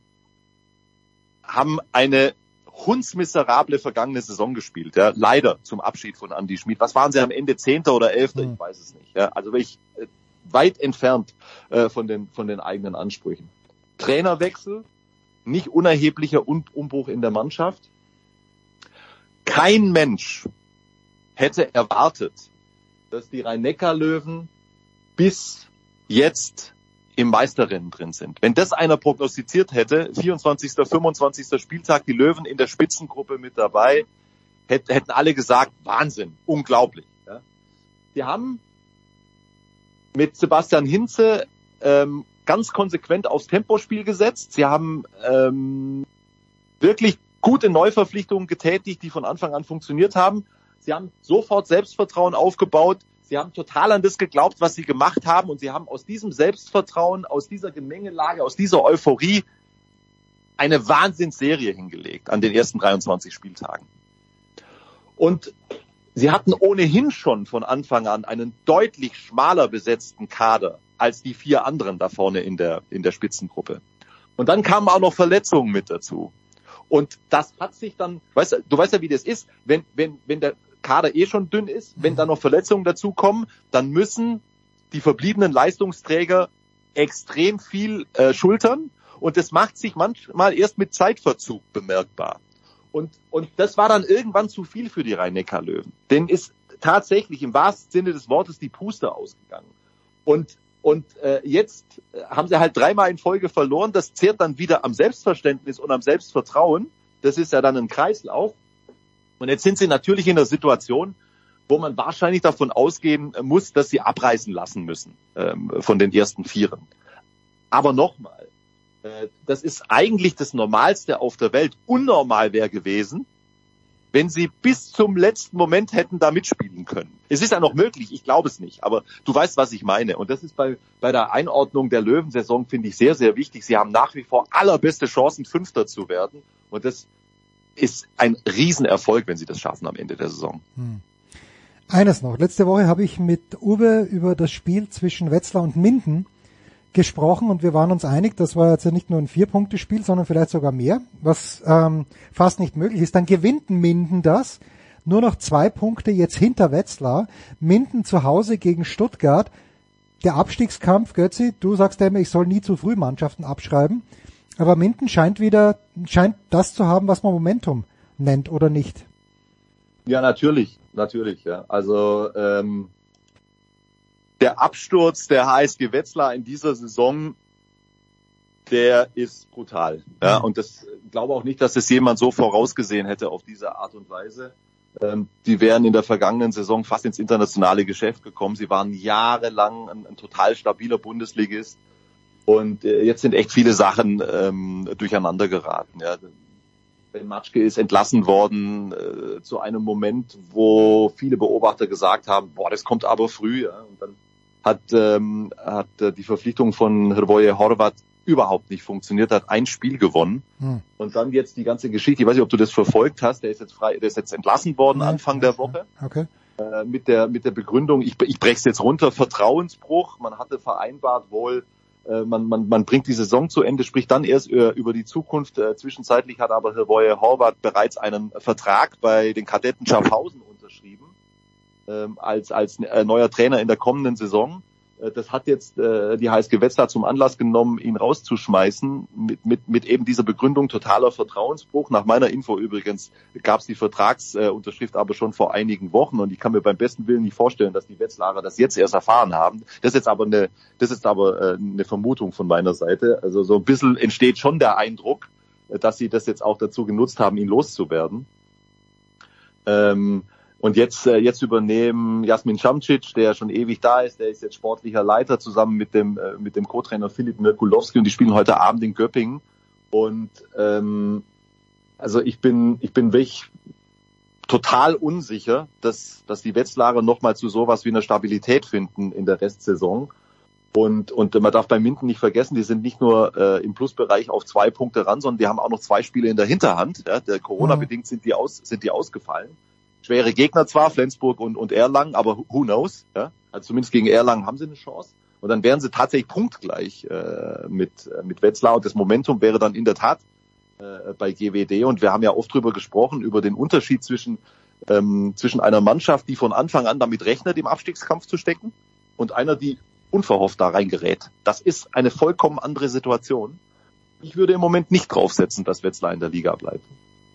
haben eine hundsmiserable vergangene Saison gespielt, ja, leider zum Abschied von Andy Schmid. Was waren sie am Ende, Zehnter oder Elfter? Hm. Ich weiß es nicht. Ja, also wirklich äh, weit entfernt äh, von den von den eigenen Ansprüchen. Trainerwechsel, nicht unerheblicher und Umbruch in der Mannschaft. Kein Mensch hätte erwartet, dass die Rhein-Neckar-Löwen bis jetzt im Meisterrennen drin sind. Wenn das einer prognostiziert hätte, vierundzwanzigster, fünfundzwanzigster Spieltag, die Löwen in der Spitzengruppe mit dabei, hätten alle gesagt, Wahnsinn, unglaublich. Ja. Die haben mit Sebastian Hinze ähm, ganz konsequent aufs Tempospiel gesetzt. Sie haben ähm, wirklich gute Neuverpflichtungen getätigt, die von Anfang an funktioniert haben. Sie haben sofort Selbstvertrauen aufgebaut. Sie haben total an das geglaubt, was sie gemacht haben. Und sie haben aus diesem Selbstvertrauen, aus dieser Gemengelage, aus dieser Euphorie eine Wahnsinnsserie hingelegt an den ersten dreiundzwanzig Spieltagen. Und sie hatten ohnehin schon von Anfang an einen deutlich schmaler besetzten Kader als die vier anderen da vorne in der, in der Spitzengruppe. Und dann kamen auch noch Verletzungen mit dazu. Und das hat sich dann, weißt du, du weißt ja, wie das ist, wenn, wenn, wenn der Kader eh schon dünn ist, wenn da noch Verletzungen dazukommen, dann müssen die verbliebenen Leistungsträger extrem viel äh, schultern und das macht sich manchmal erst mit Zeitverzug bemerkbar. Und, und das war dann irgendwann zu viel für die Rhein-Neckar-Löwen. Denn ist tatsächlich im wahrsten Sinne des Wortes die Puste ausgegangen. Und Und äh, jetzt haben sie halt dreimal in Folge verloren. Das zehrt dann wieder am Selbstverständnis und am Selbstvertrauen. Das ist ja dann ein Kreislauf. Und jetzt sind sie natürlich in der Situation, wo man wahrscheinlich davon ausgehen muss, dass sie abreißen lassen müssen ähm, von den ersten Vieren. Aber nochmal, äh, das ist eigentlich das Normalste auf der Welt. Unnormal wäre gewesen, wenn sie bis zum letzten Moment hätten da mitspielen können. Es ist ja noch möglich, ich glaube es nicht, aber du weißt, was ich meine. Und das ist bei, bei der Einordnung der Löwensaison, finde ich, sehr, sehr wichtig. Sie haben nach wie vor allerbeste Chancen, Fünfter zu werden. Und das ist ein Riesenerfolg, wenn sie das schaffen am Ende der Saison. Hm. Eines noch. Letzte Woche habe ich mit Uwe über das Spiel zwischen Wetzlar und Minden gesprochen und wir waren uns einig, das war jetzt ja nicht nur ein Vier-Punkte-Spiel, sondern vielleicht sogar mehr, was ähm, fast nicht möglich ist. Dann gewinnt Minden das, nur noch zwei Punkte jetzt hinter Wetzlar. Minden zu Hause gegen Stuttgart. Der Abstiegskampf, Götzi, du sagst ja immer, ich soll nie zu früh Mannschaften abschreiben, aber Minden scheint wieder, scheint das zu haben, was man Momentum nennt, oder nicht? Ja, natürlich, natürlich, ja. Also ähm, der Absturz der H S G Wetzlar in dieser Saison, der ist brutal. Ja, und das glaube auch nicht, dass es jemand so vorausgesehen hätte auf diese Art und Weise. Ähm, die wären in der vergangenen Saison fast ins internationale Geschäft gekommen. Sie waren jahrelang ein, ein total stabiler Bundesligist und äh, jetzt sind echt viele Sachen ähm, durcheinander geraten. Ja. Ben Matschke ist entlassen worden äh, zu einem Moment, wo viele Beobachter gesagt haben, boah, das kommt aber früh. Ja. Und dann hat, ähm, hat äh, die Verpflichtung von Hrvoje Horvat überhaupt nicht funktioniert, hat ein Spiel gewonnen. Hm. Und dann jetzt die ganze Geschichte, ich weiß nicht, ob du das verfolgt hast, der ist jetzt frei, der ist jetzt entlassen worden Nein. Anfang der Woche. Okay. Äh, mit der mit der Begründung, ich, ich brech's jetzt runter, Vertrauensbruch. Man hatte vereinbart wohl, äh, man, man, man bringt die Saison zu Ende, spricht dann erst äh, über die Zukunft. Äh, zwischenzeitlich hat aber Hrvoje Horvat bereits einen Vertrag bei den Kadetten Schaffhausen unterschrieben, äh, als, als äh, neuer Trainer in der kommenden Saison. Das hat jetzt äh, die H S G Wetzlar zum Anlass genommen, ihn rauszuschmeißen, mit, mit, mit eben dieser Begründung totaler Vertrauensbruch. Nach meiner Info übrigens gab es die Vertragsunterschrift äh, aber schon vor einigen Wochen und ich kann mir beim besten Willen nicht vorstellen, dass die Wetzlarer das jetzt erst erfahren haben. Das ist jetzt aber eine, das ist aber äh, eine Vermutung von meiner Seite. Also so ein bisschen entsteht schon der Eindruck, dass sie das jetzt auch dazu genutzt haben, ihn loszuwerden. Ähm, Und jetzt äh, jetzt übernehmen Jasmin Šamčić, der schon ewig da ist, der ist jetzt sportlicher Leiter zusammen mit dem äh, mit dem Co-Trainer Filip Mirkulowski und die spielen heute Abend in Göppingen. Und ähm, also ich bin ich bin wirklich total unsicher, dass dass die Wetzlarer nochmal zu sowas wie einer Stabilität finden in der Restsaison. Und und man darf bei Minden nicht vergessen, die sind nicht nur äh, im Plusbereich auf zwei Punkte ran, sondern die haben auch noch zwei Spiele in der Hinterhand. Ja, der Corona-bedingt sind die aus sind die ausgefallen. Schwere Gegner zwar, Flensburg und, und Erlangen, aber who knows? Ja? Also zumindest gegen Erlangen haben sie eine Chance. Und dann wären sie tatsächlich punktgleich äh, mit, äh, mit Wetzlar. Und das Momentum wäre dann in der Tat äh, bei G W D. Und wir haben ja oft drüber gesprochen, über den Unterschied zwischen, ähm, zwischen einer Mannschaft, die von Anfang an damit rechnet, im Abstiegskampf zu stecken, und einer, die unverhofft da reingerät. Das ist eine vollkommen andere Situation. Ich würde im Moment nicht draufsetzen, dass Wetzlar in der Liga bleibt.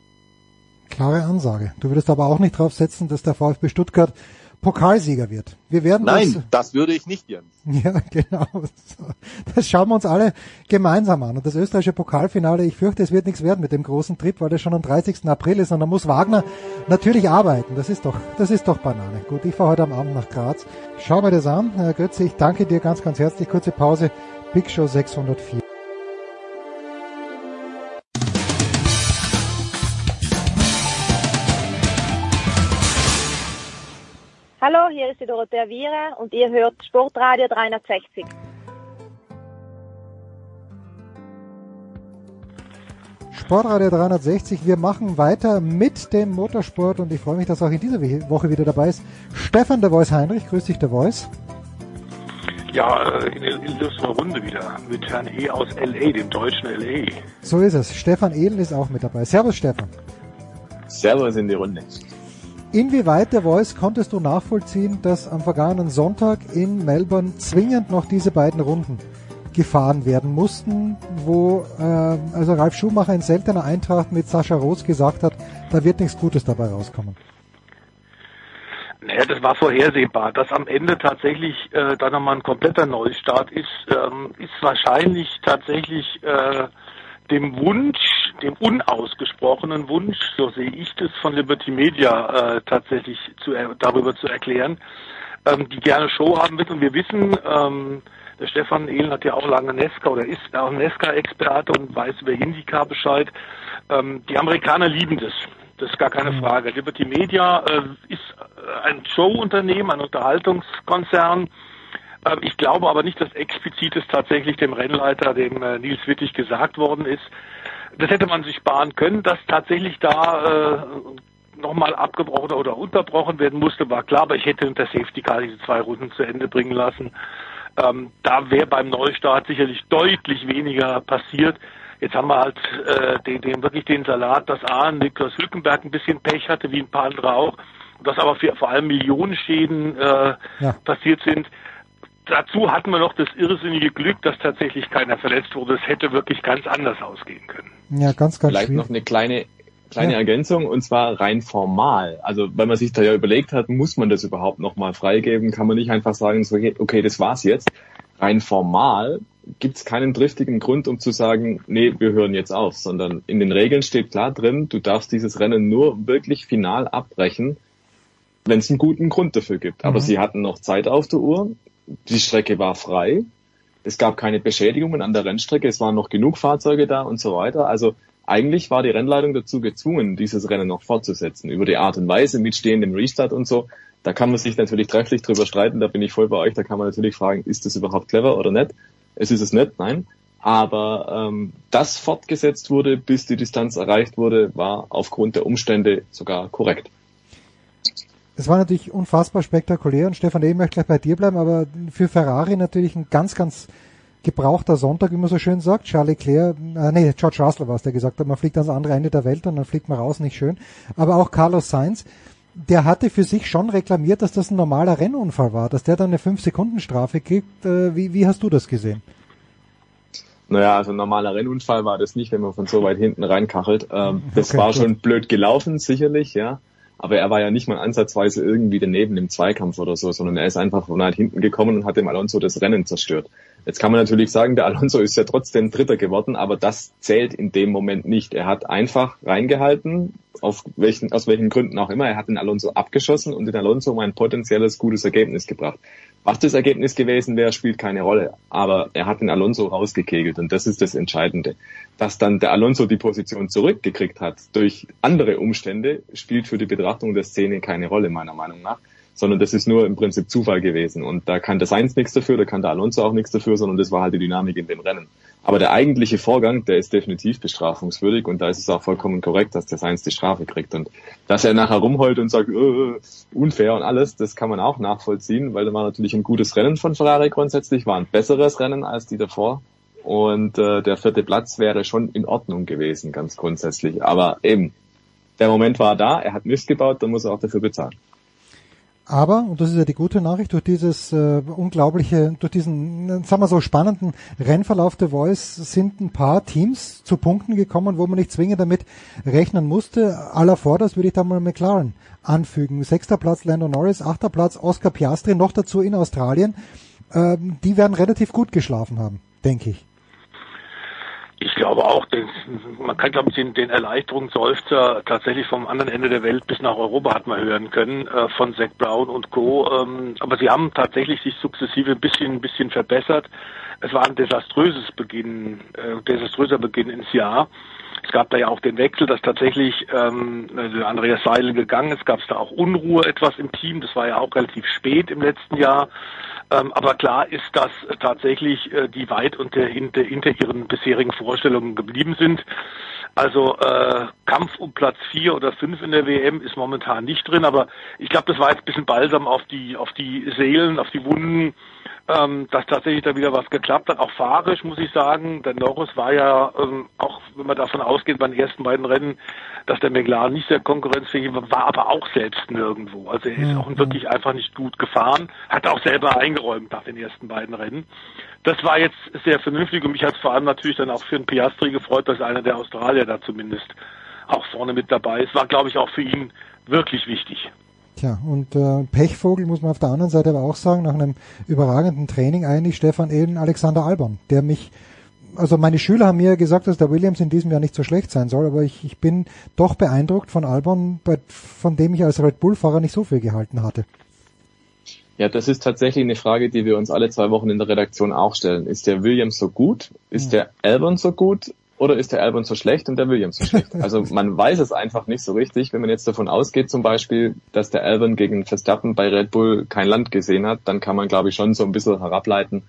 Klare Ansage. Du würdest aber auch nicht draufsetzen, dass der VfB Stuttgart Pokalsieger wird. Wir werden Nein, das, das würde ich nicht, Jens. Ja, genau. Das schauen wir uns alle gemeinsam an. Und das österreichische Pokalfinale, ich fürchte, es wird nichts werden mit dem großen Trip, weil das schon am dreißigsten April ist und da muss Wagner natürlich arbeiten. Das ist doch, das ist doch Banane. Gut, ich fahre heute am Abend nach Graz. Schau mir das an. Herr Götze, ich danke dir ganz, ganz herzlich. Kurze Pause. Big Show sechshundertvier. Hallo, hier ist die Dorothea Viere und ihr hört Sportradio dreihundertsechzig. Sportradio dreihundertsechzig, wir machen weiter mit dem Motorsport und ich freue mich, dass auch in dieser Woche wieder dabei ist Stefan der Voice Heinrich. Grüß dich, der Voice. Ja, in der illustrierten Runde wieder mit Herrn E. aus L A, dem deutschen L A. So ist es. Stefan Ehlen ist auch mit dabei. Servus, Stefan. Servus in die Runde. Inwieweit, der Voice, konntest du nachvollziehen, dass am vergangenen Sonntag in Melbourne zwingend noch diese beiden Runden gefahren werden mussten, wo äh, also Ralf Schumacher in seltener Eintracht mit Sascha Roos gesagt hat, da wird nichts Gutes dabei rauskommen? Naja, das war vorhersehbar. Dass am Ende tatsächlich äh, dann nochmal ein kompletter Neustart ist, ähm, ist wahrscheinlich tatsächlich äh, dem Wunsch, dem unausgesprochenen Wunsch, so sehe ich das, von Liberty Media äh, tatsächlich zu, äh, darüber zu erklären, ähm, die gerne Show haben wird. Und wir wissen, ähm, der Stefan Ehlen hat ja auch lange Nesca oder ist auch Nesca-Experte und weiß über Indica Bescheid. Ähm, die Amerikaner lieben das. Das ist gar keine Frage. Liberty Media äh, ist ein Showunternehmen, ein Unterhaltungskonzern. Äh, ich glaube aber nicht, dass explizit es tatsächlich dem Rennleiter, dem äh, Nils Wittig, gesagt worden ist. Das hätte man sich sparen können, dass tatsächlich da äh, nochmal abgebrochen oder unterbrochen werden musste, war klar, aber ich hätte unter Safety Car diese zwei Runden zu Ende bringen lassen. Ähm, da wäre beim Neustart sicherlich deutlich weniger passiert. Jetzt haben wir halt äh, den, den wirklich den Salat, dass A, Niklas Hülkenberg ein bisschen Pech hatte, wie ein paar andere auch, dass aber für, vor allem Millionenschäden äh, ja. passiert sind. Dazu hatten wir noch das irrsinnige Glück, dass tatsächlich keiner verletzt wurde. Es hätte wirklich ganz anders ausgehen können. Ja, ganz, ganz Vielleicht schwierig. noch eine kleine kleine ja. Ergänzung, und zwar rein formal. Also wenn man sich da ja überlegt hat, muss man das überhaupt nochmal freigeben, kann man nicht einfach sagen, so, okay, das war's jetzt. Rein formal gibt es keinen triftigen Grund, um zu sagen, nee, wir hören jetzt auf, sondern in den Regeln steht klar drin, du darfst dieses Rennen nur wirklich final abbrechen, wenn es einen guten Grund dafür gibt. Aber mhm. sie hatten noch Zeit auf der Uhr, die Strecke war frei, es gab keine Beschädigungen an der Rennstrecke, es waren noch genug Fahrzeuge da und so weiter. Also eigentlich war die Rennleitung dazu gezwungen, dieses Rennen noch fortzusetzen, über die Art und Weise mit stehendem Restart und so. Da kann man sich natürlich trefflich drüber streiten, da bin ich voll bei euch, da kann man natürlich fragen, ist das überhaupt clever oder nicht? Es ist es nicht, nein. Aber ähm, dass fortgesetzt wurde, bis die Distanz erreicht wurde, war aufgrund der Umstände sogar korrekt. Es war natürlich unfassbar spektakulär, und Stefan, ich möchte gleich bei dir bleiben, aber für Ferrari natürlich ein ganz, ganz gebrauchter Sonntag, wie man so schön sagt. Charles Leclerc, äh, nee, George Russell war es, der gesagt hat, man fliegt ans andere Ende der Welt und dann fliegt man raus, nicht schön. Aber auch Carlos Sainz, der hatte für sich schon reklamiert, dass das ein normaler Rennunfall war, dass der dann eine fünf Sekunden Strafe kriegt. Äh, wie, wie hast du das gesehen? Naja, also ein normaler Rennunfall war das nicht, wenn man von so weit hinten reinkachelt. Ähm, das okay, war gut. schon blöd gelaufen, sicherlich, ja. Aber er war ja nicht mal ansatzweise irgendwie daneben im Zweikampf oder so, sondern er ist einfach von weit hinten gekommen und hat dem Alonso das Rennen zerstört. Jetzt kann man natürlich sagen, der Alonso ist ja trotzdem Dritter geworden, aber das zählt in dem Moment nicht. Er hat einfach reingehalten, auf welchen, aus welchen Gründen auch immer. Er hat den Alonso abgeschossen und den Alonso um ein potenzielles gutes Ergebnis gebracht. Was das Ergebnis gewesen wäre, spielt keine Rolle. Aber er hat den Alonso rausgekegelt und das ist das Entscheidende. Dass dann der Alonso die Position zurückgekriegt hat durch andere Umstände, spielt für die Betrachtung der Szene keine Rolle, meiner Meinung nach. Sondern das ist nur im Prinzip Zufall gewesen. Und da kann der Sainz nichts dafür, da kann der Alonso auch nichts dafür, sondern das war halt die Dynamik in dem Rennen. Aber der eigentliche Vorgang, der ist definitiv bestrafungswürdig und da ist es auch vollkommen korrekt, dass der Sainz die Strafe kriegt. Und dass er nachher rumheult und sagt, äh, unfair und alles, das kann man auch nachvollziehen, weil da war natürlich ein gutes Rennen von Ferrari grundsätzlich, war ein besseres Rennen als die davor. Und äh, der vierte Platz wäre schon in Ordnung gewesen, ganz grundsätzlich. Aber eben, der Moment war da, er hat Mist gebaut, dann muss er auch dafür bezahlen. Aber, und das ist ja die gute Nachricht, durch dieses äh, unglaubliche, durch diesen, sagen wir so, spannenden Rennverlauf der Voice sind ein paar Teams zu Punkten gekommen, wo man nicht zwingend damit rechnen musste. Aller vorderst würde ich da mal McLaren anfügen. Sechster Platz Lando Norris, achter Platz Oscar Piastri, noch dazu in Australien. Ähm, die werden relativ gut geschlafen haben, denke ich. Ich glaube auch, den, man kann, glaube ich, den, den Erleichterungsseufzer tatsächlich vom anderen Ende der Welt bis nach Europa hat man hören können, äh, von Zac Brown und Co. Ähm, aber sie haben tatsächlich sich sukzessive ein bisschen, ein bisschen verbessert. Es war ein desaströses Beginn, äh, desaströser Beginn ins Jahr. Es gab da ja auch den Wechsel, dass tatsächlich ähm, also Andreas Seidel gegangen ist. Gab es da auch Unruhe etwas im Team. Das war ja auch relativ spät im letzten Jahr. Ähm, aber klar ist, dass äh, tatsächlich äh, die weit unter, hinter, hinter ihren bisherigen Vorstellungen geblieben sind. Also äh, Kampf um Platz vier oder fünf in der W M ist momentan nicht drin, aber ich glaube, das war jetzt ein bisschen Balsam auf die auf die Seelen, auf die Wunden, ähm, dass tatsächlich da wieder was geklappt hat. Auch fahrisch muss ich sagen, der Norris war ja ähm, auch, wenn man davon ausgeht, bei den ersten beiden Rennen, dass der McLaren nicht sehr konkurrenzfähig war, war aber auch selbst nirgendwo. Also er ist auch wirklich einfach nicht gut gefahren, hat auch selber eingeräumt nach den ersten beiden Rennen. Das war jetzt sehr vernünftig und mich hat es vor allem natürlich dann auch für den Piastri gefreut, dass einer der Australier da zumindest auch vorne mit dabei ist. War, glaube ich, auch für ihn wirklich wichtig. Tja, und äh, Pechvogel muss man auf der anderen Seite aber auch sagen, nach einem überragenden Training eigentlich Stefan Ehlen, Alexander Albon, der mich, also meine Schüler haben mir gesagt, dass der Williams in diesem Jahr nicht so schlecht sein soll, aber ich, ich bin doch beeindruckt von Albon, bei, von dem ich als Red Bull-Fahrer nicht so viel gehalten hatte. Ja, das ist tatsächlich eine Frage, die wir uns alle zwei Wochen in der Redaktion auch stellen. Ist der Williams so gut? Ist ja. der Albon so gut? Oder ist der Albon so schlecht und der Williams so schlecht? Also man weiß es einfach nicht so richtig. Wenn man jetzt davon ausgeht zum Beispiel, dass der Albon gegen Verstappen bei Red Bull kein Land gesehen hat, dann kann man, glaube ich, schon so ein bisschen herableiten,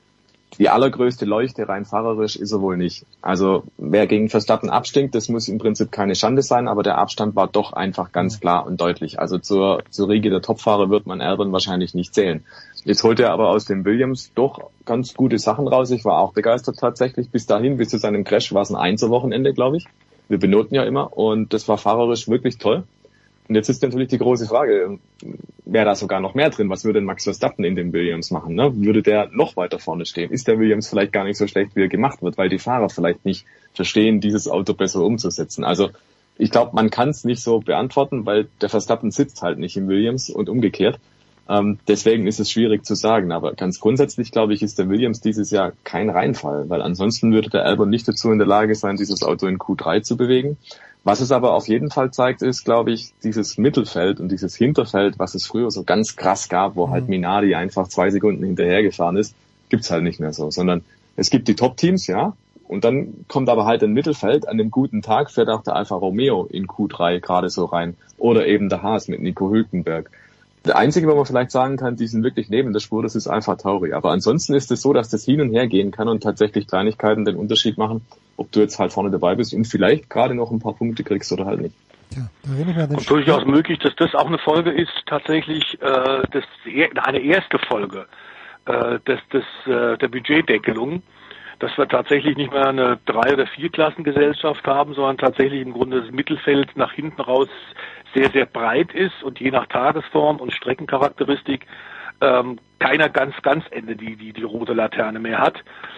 die allergrößte Leuchte rein fahrerisch ist er wohl nicht. Also wer gegen Verstappen abstinkt, das muss im Prinzip keine Schande sein, aber der Abstand war doch einfach ganz klar und deutlich. Also zur, zur Riege der Topfahrer wird man Albon wahrscheinlich nicht zählen. Jetzt holt er aber aus dem Williams doch ganz gute Sachen raus. Ich war auch begeistert tatsächlich. Bis dahin, bis zu seinem Crash war es ein Einzelwochenende, glaube ich. Wir benoten ja immer und das war fahrerisch wirklich toll. Und jetzt ist natürlich die große Frage, wäre da sogar noch mehr drin? Was würde denn Max Verstappen in dem Williams machen? Ne? Würde der noch weiter vorne stehen? Ist der Williams vielleicht gar nicht so schlecht, wie er gemacht wird, weil die Fahrer vielleicht nicht verstehen, dieses Auto besser umzusetzen? Also ich glaube, man kann es nicht so beantworten, weil der Verstappen sitzt halt nicht im Williams und umgekehrt. Ähm, deswegen ist es schwierig zu sagen. Aber ganz grundsätzlich, glaube ich, ist der Williams dieses Jahr kein Reinfall, weil ansonsten würde der Albon nicht dazu in der Lage sein, dieses Auto in Q drei zu bewegen. Was es aber auf jeden Fall zeigt, ist, glaube ich, dieses Mittelfeld und dieses Hinterfeld, was es früher so ganz krass gab, wo halt Minardi einfach zwei Sekunden hinterhergefahren ist, gibt's halt nicht mehr so, sondern es gibt die Top-Teams, ja, und dann kommt aber halt ein Mittelfeld. An dem guten Tag fährt auch der Alfa Romeo in Q drei gerade so rein oder eben der Haas mit Nico Hülkenberg. Der einzige, wo man vielleicht sagen kann, die sind wirklich neben der Spur, das ist Alfa Tauri. Aber ansonsten ist es so, dass das hin und her gehen kann und tatsächlich Kleinigkeiten den Unterschied machen, ob du jetzt halt vorne dabei bist und vielleicht gerade noch ein paar Punkte kriegst oder halt nicht. Ja, da reden wir und durchaus möglich, dass das auch eine Folge ist, tatsächlich äh, das, eine erste Folge äh, des, des, äh, der Budgetdeckelung, dass wir tatsächlich nicht mehr eine Drei- oder Vier-Klassen-Gesellschaft haben, sondern tatsächlich im Grunde das Mittelfeld nach hinten raus sehr, sehr breit ist und je nach Tagesform und Streckencharakteristik ähm, keiner ganz, ganz Ende die, die, die rote Laterne mehr hat.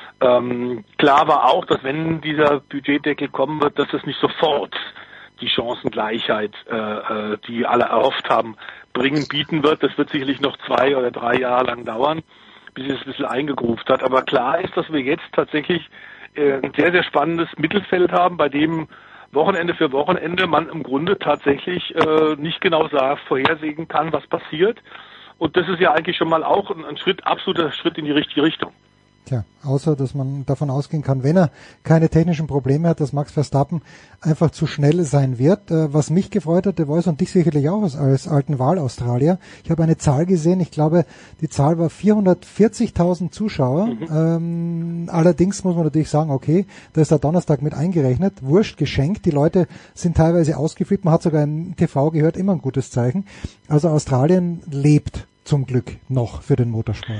Ähm, klar war auch, dass wenn dieser Budgetdeckel kommen wird, dass es nicht sofort die Chancengleichheit, äh, die alle erhofft haben, bringen, bieten wird. Das wird sicherlich noch zwei oder drei Jahre lang dauern, bis es ein bisschen eingegruft hat. Aber klar ist, dass wir jetzt tatsächlich äh, ein sehr, sehr spannendes Mittelfeld haben, bei dem Wochenende für Wochenende man im Grunde tatsächlich äh, nicht genau sagt, vorhersehen kann, was passiert. Und das ist ja eigentlich schon mal auch ein, ein Schritt, absoluter Schritt in die richtige Richtung. Tja, außer, dass man davon ausgehen kann, wenn er keine technischen Probleme hat, dass Max Verstappen einfach zu schnell sein wird. Äh, was mich gefreut hat, der Voice und dich sicherlich auch als, als alten Wahl-Australier. Ich habe eine Zahl gesehen, ich glaube, die Zahl war vierhundertvierzigtausend Zuschauer. Mhm. Ähm, allerdings muss man natürlich sagen, okay, da ist der Donnerstag mit eingerechnet. Wurscht, geschenkt. Die Leute sind teilweise ausgeflippt. Man hat sogar im T V gehört, immer ein gutes Zeichen. Also Australien lebt zum Glück noch für den Motorsport.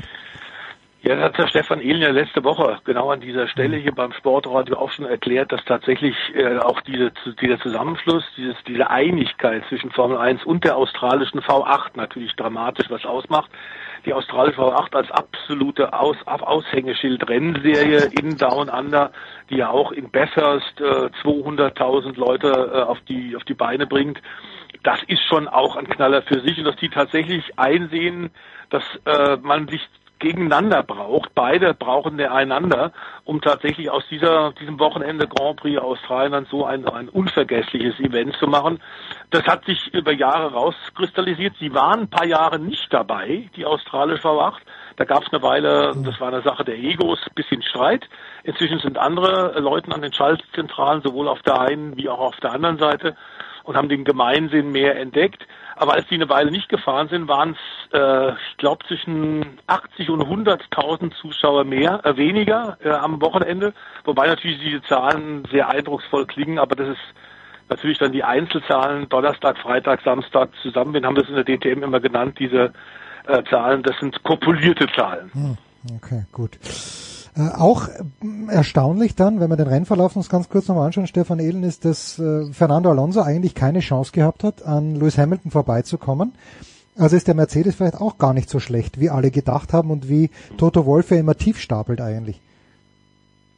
Ja, das hat der Stefan Ehlen ja letzte Woche genau an dieser Stelle hier beim Sportradio auch schon erklärt, dass tatsächlich äh, auch diese, dieser Zusammenschluss, dieses, diese Einigkeit zwischen Formel eins und der australischen V acht natürlich dramatisch was ausmacht. Die australische V acht als absolute Aus, Aushängeschild-Rennserie in Down Under, die ja auch in Bathurst äh, zweihunderttausend Leute äh, auf die auf die Beine bringt. Das ist schon auch ein Knaller für sich und dass die tatsächlich einsehen, dass äh, man sich gegeneinander braucht. Beide brauchen der einander, um tatsächlich aus dieser diesem Wochenende Grand Prix Australien dann so ein, ein unvergessliches Event zu machen. Das hat sich über Jahre rauskristallisiert. Sie waren ein paar Jahre nicht dabei, die australische V acht. Da gab es eine Weile, das war eine Sache der Egos, bisschen Streit. Inzwischen sind andere Leute an den Schaltzentralen, sowohl auf der einen wie auch auf der anderen Seite, und haben den Gemeinsinn mehr entdeckt. Aber als die eine Weile nicht gefahren sind, waren es, äh, ich glaube, zwischen achtzig und hunderttausend Zuschauer mehr, äh, weniger äh, am Wochenende. Wobei natürlich diese Zahlen sehr eindrucksvoll klingen, aber das ist natürlich dann die Einzelzahlen, Donnerstag, Freitag, Samstag zusammen. Wir haben das in der D T M immer genannt, diese äh, Zahlen, das sind kopulierte Zahlen. Hm, okay, gut. Äh, auch erstaunlich dann, wenn wir den Rennverlauf uns ganz kurz nochmal anschauen, Stefan Ehlen, ist, dass äh, Fernando Alonso eigentlich keine Chance gehabt hat, an Lewis Hamilton vorbeizukommen. Also ist der Mercedes vielleicht auch gar nicht so schlecht, wie alle gedacht haben und wie Toto Wolff ja immer tief stapelt eigentlich.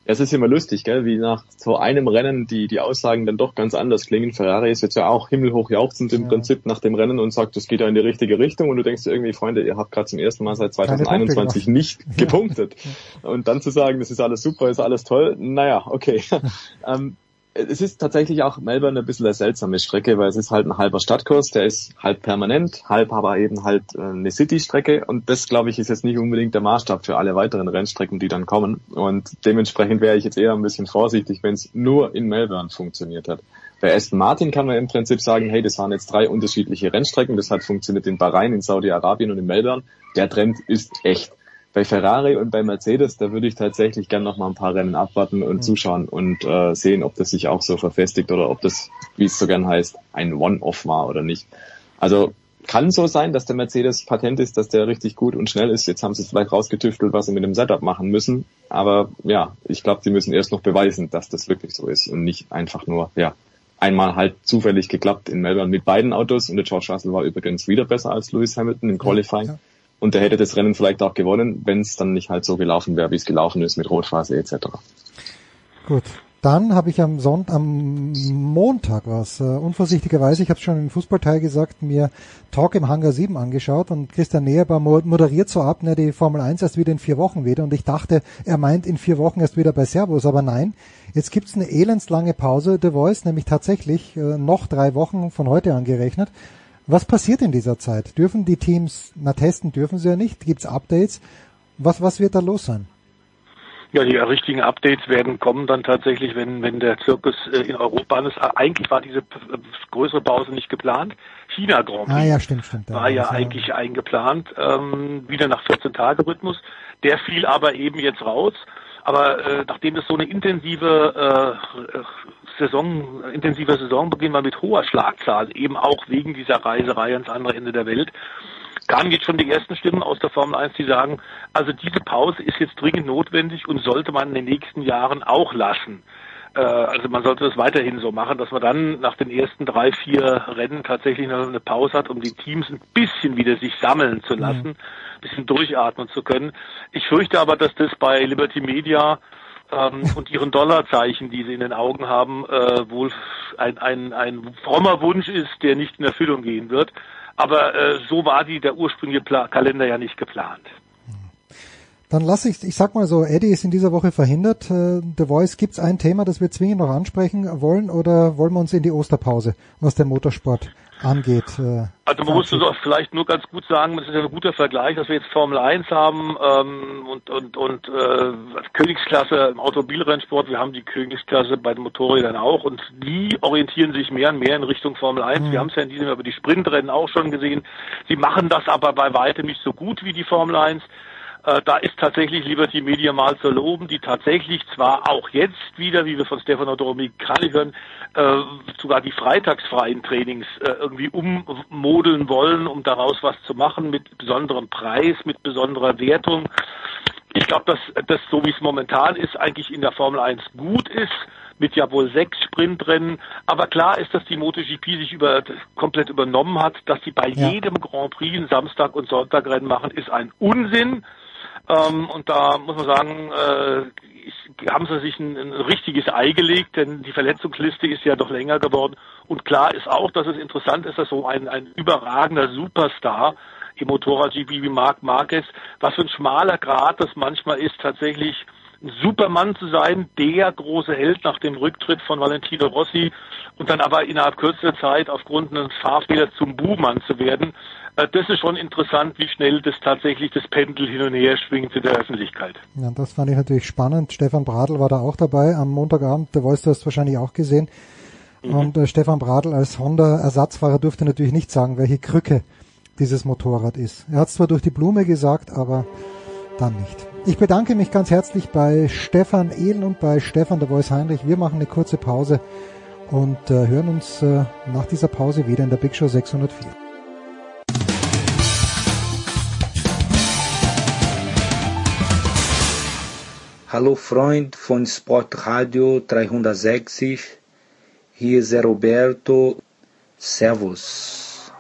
Es ist immer lustig, gell, wie nach so einem Rennen die die Aussagen dann doch ganz anders klingen. Ferrari ist jetzt ja auch himmelhoch jauchzend im ja. Prinzip nach dem Rennen und sagt, das geht ja in die richtige Richtung. Und du denkst dir irgendwie, Freunde, ihr habt gerade zum ersten Mal seit zwanzig einundzwanzig nicht ja. gepunktet. Und dann zu sagen, das ist alles super, ist alles toll, naja, okay. ähm, Es ist tatsächlich auch Melbourne ein bisschen eine seltsame Strecke, weil es ist halt ein halber Stadtkurs, der ist halb permanent, halb aber eben halt eine City-Strecke und das, glaube ich, ist jetzt nicht unbedingt der Maßstab für alle weiteren Rennstrecken, die dann kommen und dementsprechend wäre ich jetzt eher ein bisschen vorsichtig, wenn es nur in Melbourne funktioniert hat. Bei Aston Martin kann man im Prinzip sagen, hey, das waren jetzt drei unterschiedliche Rennstrecken, das hat funktioniert in Bahrain, in Saudi-Arabien und in Melbourne, der Trend ist echt. Bei Ferrari und bei Mercedes, da würde ich tatsächlich gern noch mal ein paar Rennen abwarten und mhm. zuschauen und äh, sehen, ob das sich auch so verfestigt oder ob das, wie es so gern heißt, ein One-Off war oder nicht. Also kann so sein, dass der Mercedes Patent ist, dass der richtig gut und schnell ist. Jetzt haben sie vielleicht rausgetüftelt, was sie mit dem Setup machen müssen. Aber ja, ich glaube, sie müssen erst noch beweisen, dass das wirklich so ist und nicht einfach nur, ja, einmal halt zufällig geklappt in Melbourne mit beiden Autos. Und der George Russell war übrigens wieder besser als Lewis Hamilton im Qualifying. Ja, ja. Und der hätte das Rennen vielleicht auch gewonnen, wenn es dann nicht halt so gelaufen wäre, wie es gelaufen ist mit Rotphase et cetera. Gut, dann habe ich am Sonntag, am Montag was, äh, unvorsichtigerweise, ich habe es schon im Fußballteil gesagt, mir Talk im Hangar sieben angeschaut und Christian Neherbar moderiert so ab, ne, die Formel eins erst wieder in vier Wochen wieder und ich dachte, er meint in vier Wochen erst wieder bei Servus, aber nein, jetzt gibt's eine elendslange Pause, The Voice, nämlich tatsächlich äh, noch drei Wochen von heute angerechnet. Was passiert in dieser Zeit? Dürfen die Teams, na testen dürfen sie ja nicht, gibt's Updates? Was, was wird da los sein? Ja, die richtigen Updates werden kommen dann tatsächlich, wenn, wenn der Zirkus in Europa ist. Eigentlich war diese größere Pause nicht geplant. China Grand Prix ah, ja, stimmt, stimmt, war ja, ja eigentlich eingeplant, ähm, wieder nach vierzehn-Tage-Rhythmus. Der fiel aber eben jetzt raus. Aber äh, nachdem das so eine intensive äh, Saison, intensiver Saisonbeginn war mit hoher Schlagzahl, eben auch wegen dieser Reiserei ans andere Ende der Welt, kamen jetzt schon die ersten Stimmen aus der Formel eins, die sagen, also diese Pause ist jetzt dringend notwendig und sollte man in den nächsten Jahren auch lassen. Äh, also man sollte das weiterhin so machen, dass man dann nach den ersten drei, vier Rennen tatsächlich noch eine Pause hat, um die Teams ein bisschen wieder sich sammeln zu lassen, ein bisschen durchatmen zu können. Ich fürchte aber, dass das bei Liberty Media ähm, und ihren Dollarzeichen, die sie in den Augen haben, äh, wohl ein, ein, ein frommer Wunsch ist, der nicht in Erfüllung gehen wird. Aber äh, so war die der ursprüngliche Pla- Kalender ja nicht geplant. Dann lasse ich, ich sag mal so, Eddie ist in dieser Woche verhindert. Äh, The Voice, gibt's ein Thema, das wir zwingend noch ansprechen wollen oder wollen wir uns in die Osterpause, was den Motorsport angeht? Äh, also man muss das vielleicht nur ganz gut sagen, das ist ja ein guter Vergleich, dass wir jetzt Formel eins haben ähm, und und und äh, Königsklasse im Automobilrennsport, wir haben die Königsklasse bei den Motorrädern auch und die orientieren sich mehr und mehr in Richtung Formel eins. Mhm. Wir haben es ja in diesem Jahr über die Sprintrennen auch schon gesehen. Sie machen das aber bei weitem nicht so gut wie die Formel eins. Äh, da ist tatsächlich Liberty Media mal zu loben, die tatsächlich zwar auch jetzt wieder, wie wir von Stefano Domenicali hören, äh, sogar die freitagsfreien Trainings äh, irgendwie ummodeln wollen, um daraus was zu machen mit besonderem Preis, mit besonderer Wertung. Ich glaube, dass das, so wie es momentan ist, eigentlich in der Formel eins gut ist, mit ja wohl sechs Sprintrennen. Aber klar ist, dass die MotoGP sich über, komplett übernommen hat, dass sie bei ja. jedem Grand Prix ein Samstag- und Sonntagrennen machen, ist ein Unsinn. Ähm, und da muss man sagen, äh, ich, haben sie sich ein, ein richtiges Ei gelegt, denn die Verletzungsliste ist ja doch länger geworden. Und klar ist auch, dass es interessant ist, dass so ein, ein überragender Superstar im Motorrad-G P wie Marc Marquez, was für ein schmaler Grat das manchmal ist, tatsächlich ein Supermann zu sein, der große Held nach dem Rücktritt von Valentino Rossi und dann aber innerhalb kürzester Zeit aufgrund eines Fahrfehlers zum Buhmann zu werden. Das ist schon interessant, wie schnell das tatsächlich das Pendel hin und her schwingt in der Öffentlichkeit. Ja, das fand ich natürlich spannend. Stefan Bradl war da auch dabei am Montagabend. Der Voice, du hast wahrscheinlich auch gesehen. Mhm. Und äh, Stefan Bradl als Honda-Ersatzfahrer durfte natürlich nicht sagen, welche Krücke dieses Motorrad ist. Er hat es zwar durch die Blume gesagt, aber dann nicht. Ich bedanke mich ganz herzlich bei Stefan Ehlen und bei Stefan der Voice Heinrich. Wir machen eine kurze Pause und äh, hören uns äh, nach dieser Pause wieder in der Big Show sechshundertvier. Hallo Freund von Sportradio dreihundertsechzig, hier ist Roberto, Servus.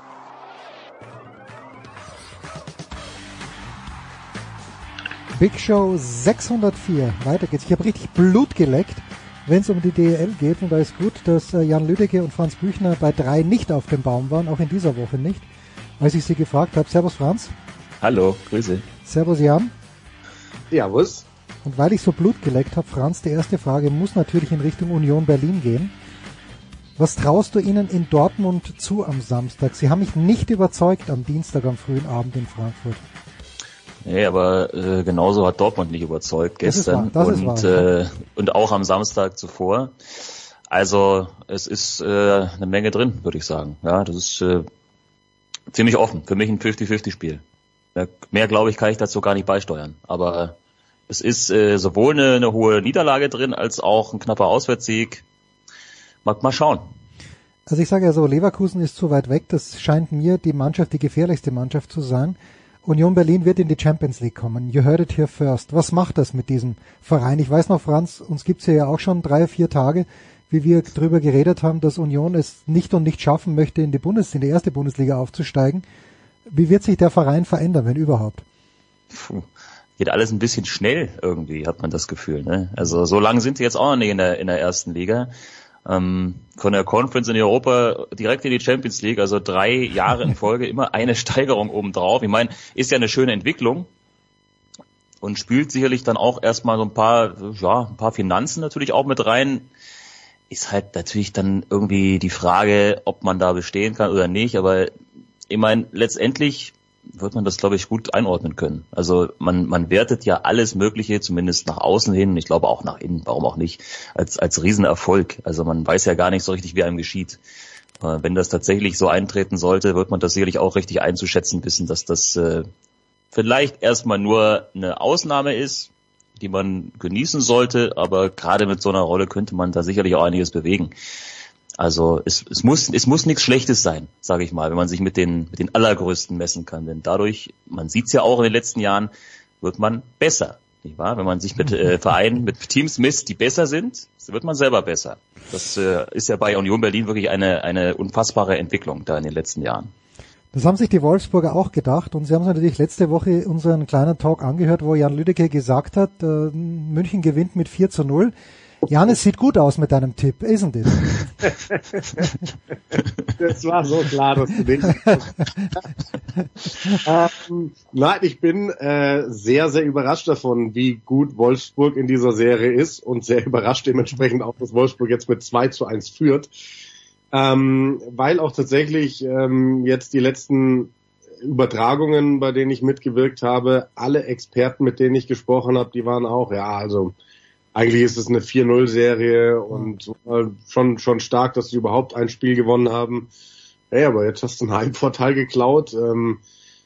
Big Show sechshundertvier. Weiter geht's. Ich habe richtig Blut geleckt, wenn es um die D E L geht. Und da ist gut, dass Jan Lüdecke und Franz Büchner bei drei nicht auf dem Baum waren, auch in dieser Woche nicht, als ich sie gefragt habe. Servus Franz. Hallo, Grüße. Servus Jan. Servus. Und weil ich so Blut geleckt habe, Franz, die erste Frage muss natürlich in Richtung Union Berlin gehen. Was traust du ihnen in Dortmund zu am Samstag? Sie haben mich nicht überzeugt am Dienstag am frühen Abend in Frankfurt. Nee, aber äh, genauso hat Dortmund nicht überzeugt gestern das ist wahr, das und ist wahr, äh, und auch am Samstag zuvor. Also es ist äh, eine Menge drin, würde ich sagen. Ja, das ist äh, ziemlich offen. Für mich ein fünfzig fünfzig Spiel. Mehr, mehr glaube ich, kann ich dazu gar nicht beisteuern. Aber äh, es ist äh, sowohl eine, eine hohe Niederlage drin, als auch ein knapper Auswärtssieg. Mal, mal schauen. Also ich sage ja so, Leverkusen ist zu weit weg. Das scheint mir die Mannschaft, die gefährlichste Mannschaft zu sein. Union Berlin wird in die Champions League kommen. You heard it here first. Was macht das mit diesem Verein? Ich weiß noch, Franz, uns gibt's ja auch schon drei, vier Tage, wie wir drüber geredet haben, dass Union es nicht und nicht schaffen möchte, in die Bundes, in die erste Bundesliga aufzusteigen. Wie wird sich der Verein verändern, wenn überhaupt? Puh. Geht alles ein bisschen schnell irgendwie, hat man das Gefühl. Ne? Also so lange sind sie jetzt auch noch nicht in der, in der ersten Liga. Ähm, von der Conference in Europa direkt in die Champions League, also drei Jahre in Folge immer eine Steigerung obendrauf. Ich meine, ist ja eine schöne Entwicklung und spült sicherlich dann auch erstmal so ein paar, ja, ein paar Finanzen natürlich auch mit rein. Ist halt natürlich dann irgendwie die Frage, ob man da bestehen kann oder nicht, aber ich meine, letztendlich wird man das, glaube ich, gut einordnen können. Also man man wertet ja alles Mögliche, zumindest nach außen hin, ich glaube auch nach innen, warum auch nicht, als als Riesenerfolg. Also man weiß ja gar nicht so richtig, wie einem geschieht. Äh, wenn das tatsächlich so eintreten sollte, wird man das sicherlich auch richtig einzuschätzen wissen, dass das äh, vielleicht erstmal nur eine Ausnahme ist, die man genießen sollte, aber gerade mit so einer Rolle könnte man da sicherlich auch einiges bewegen. Also es, es muss es muss nichts Schlechtes sein, sage ich mal, wenn man sich mit den mit den Allergrößten messen kann. Denn dadurch, man sieht es ja auch in den letzten Jahren, wird man besser, nicht wahr? Wenn man sich mit äh, Vereinen, mit Teams misst, die besser sind, wird man selber besser. Das äh, ist ja bei Union Berlin wirklich eine eine unfassbare Entwicklung da in den letzten Jahren. Das haben sich die Wolfsburger auch gedacht und sie haben sich natürlich letzte Woche unseren kleinen Talk angehört, wo Jan Lüdecke gesagt hat, äh, München gewinnt mit vier zu null. Jan, es sieht gut aus mit deinem Tipp, isn't it? Das war so klar, dass du den ähm, Nein, ich bin äh, sehr, sehr überrascht davon, wie gut Wolfsburg in dieser Serie ist und sehr überrascht dementsprechend auch, dass Wolfsburg jetzt mit zwei zu eins führt. Ähm, weil auch tatsächlich ähm, jetzt die letzten Übertragungen, bei denen ich mitgewirkt habe, alle Experten, mit denen ich gesprochen habe, die waren auch, ja, also eigentlich ist es eine vier null Serie und äh, schon schon stark, dass sie überhaupt ein Spiel gewonnen haben. Hey, aber jetzt hast du einen Heimvorteil geklaut. Ähm,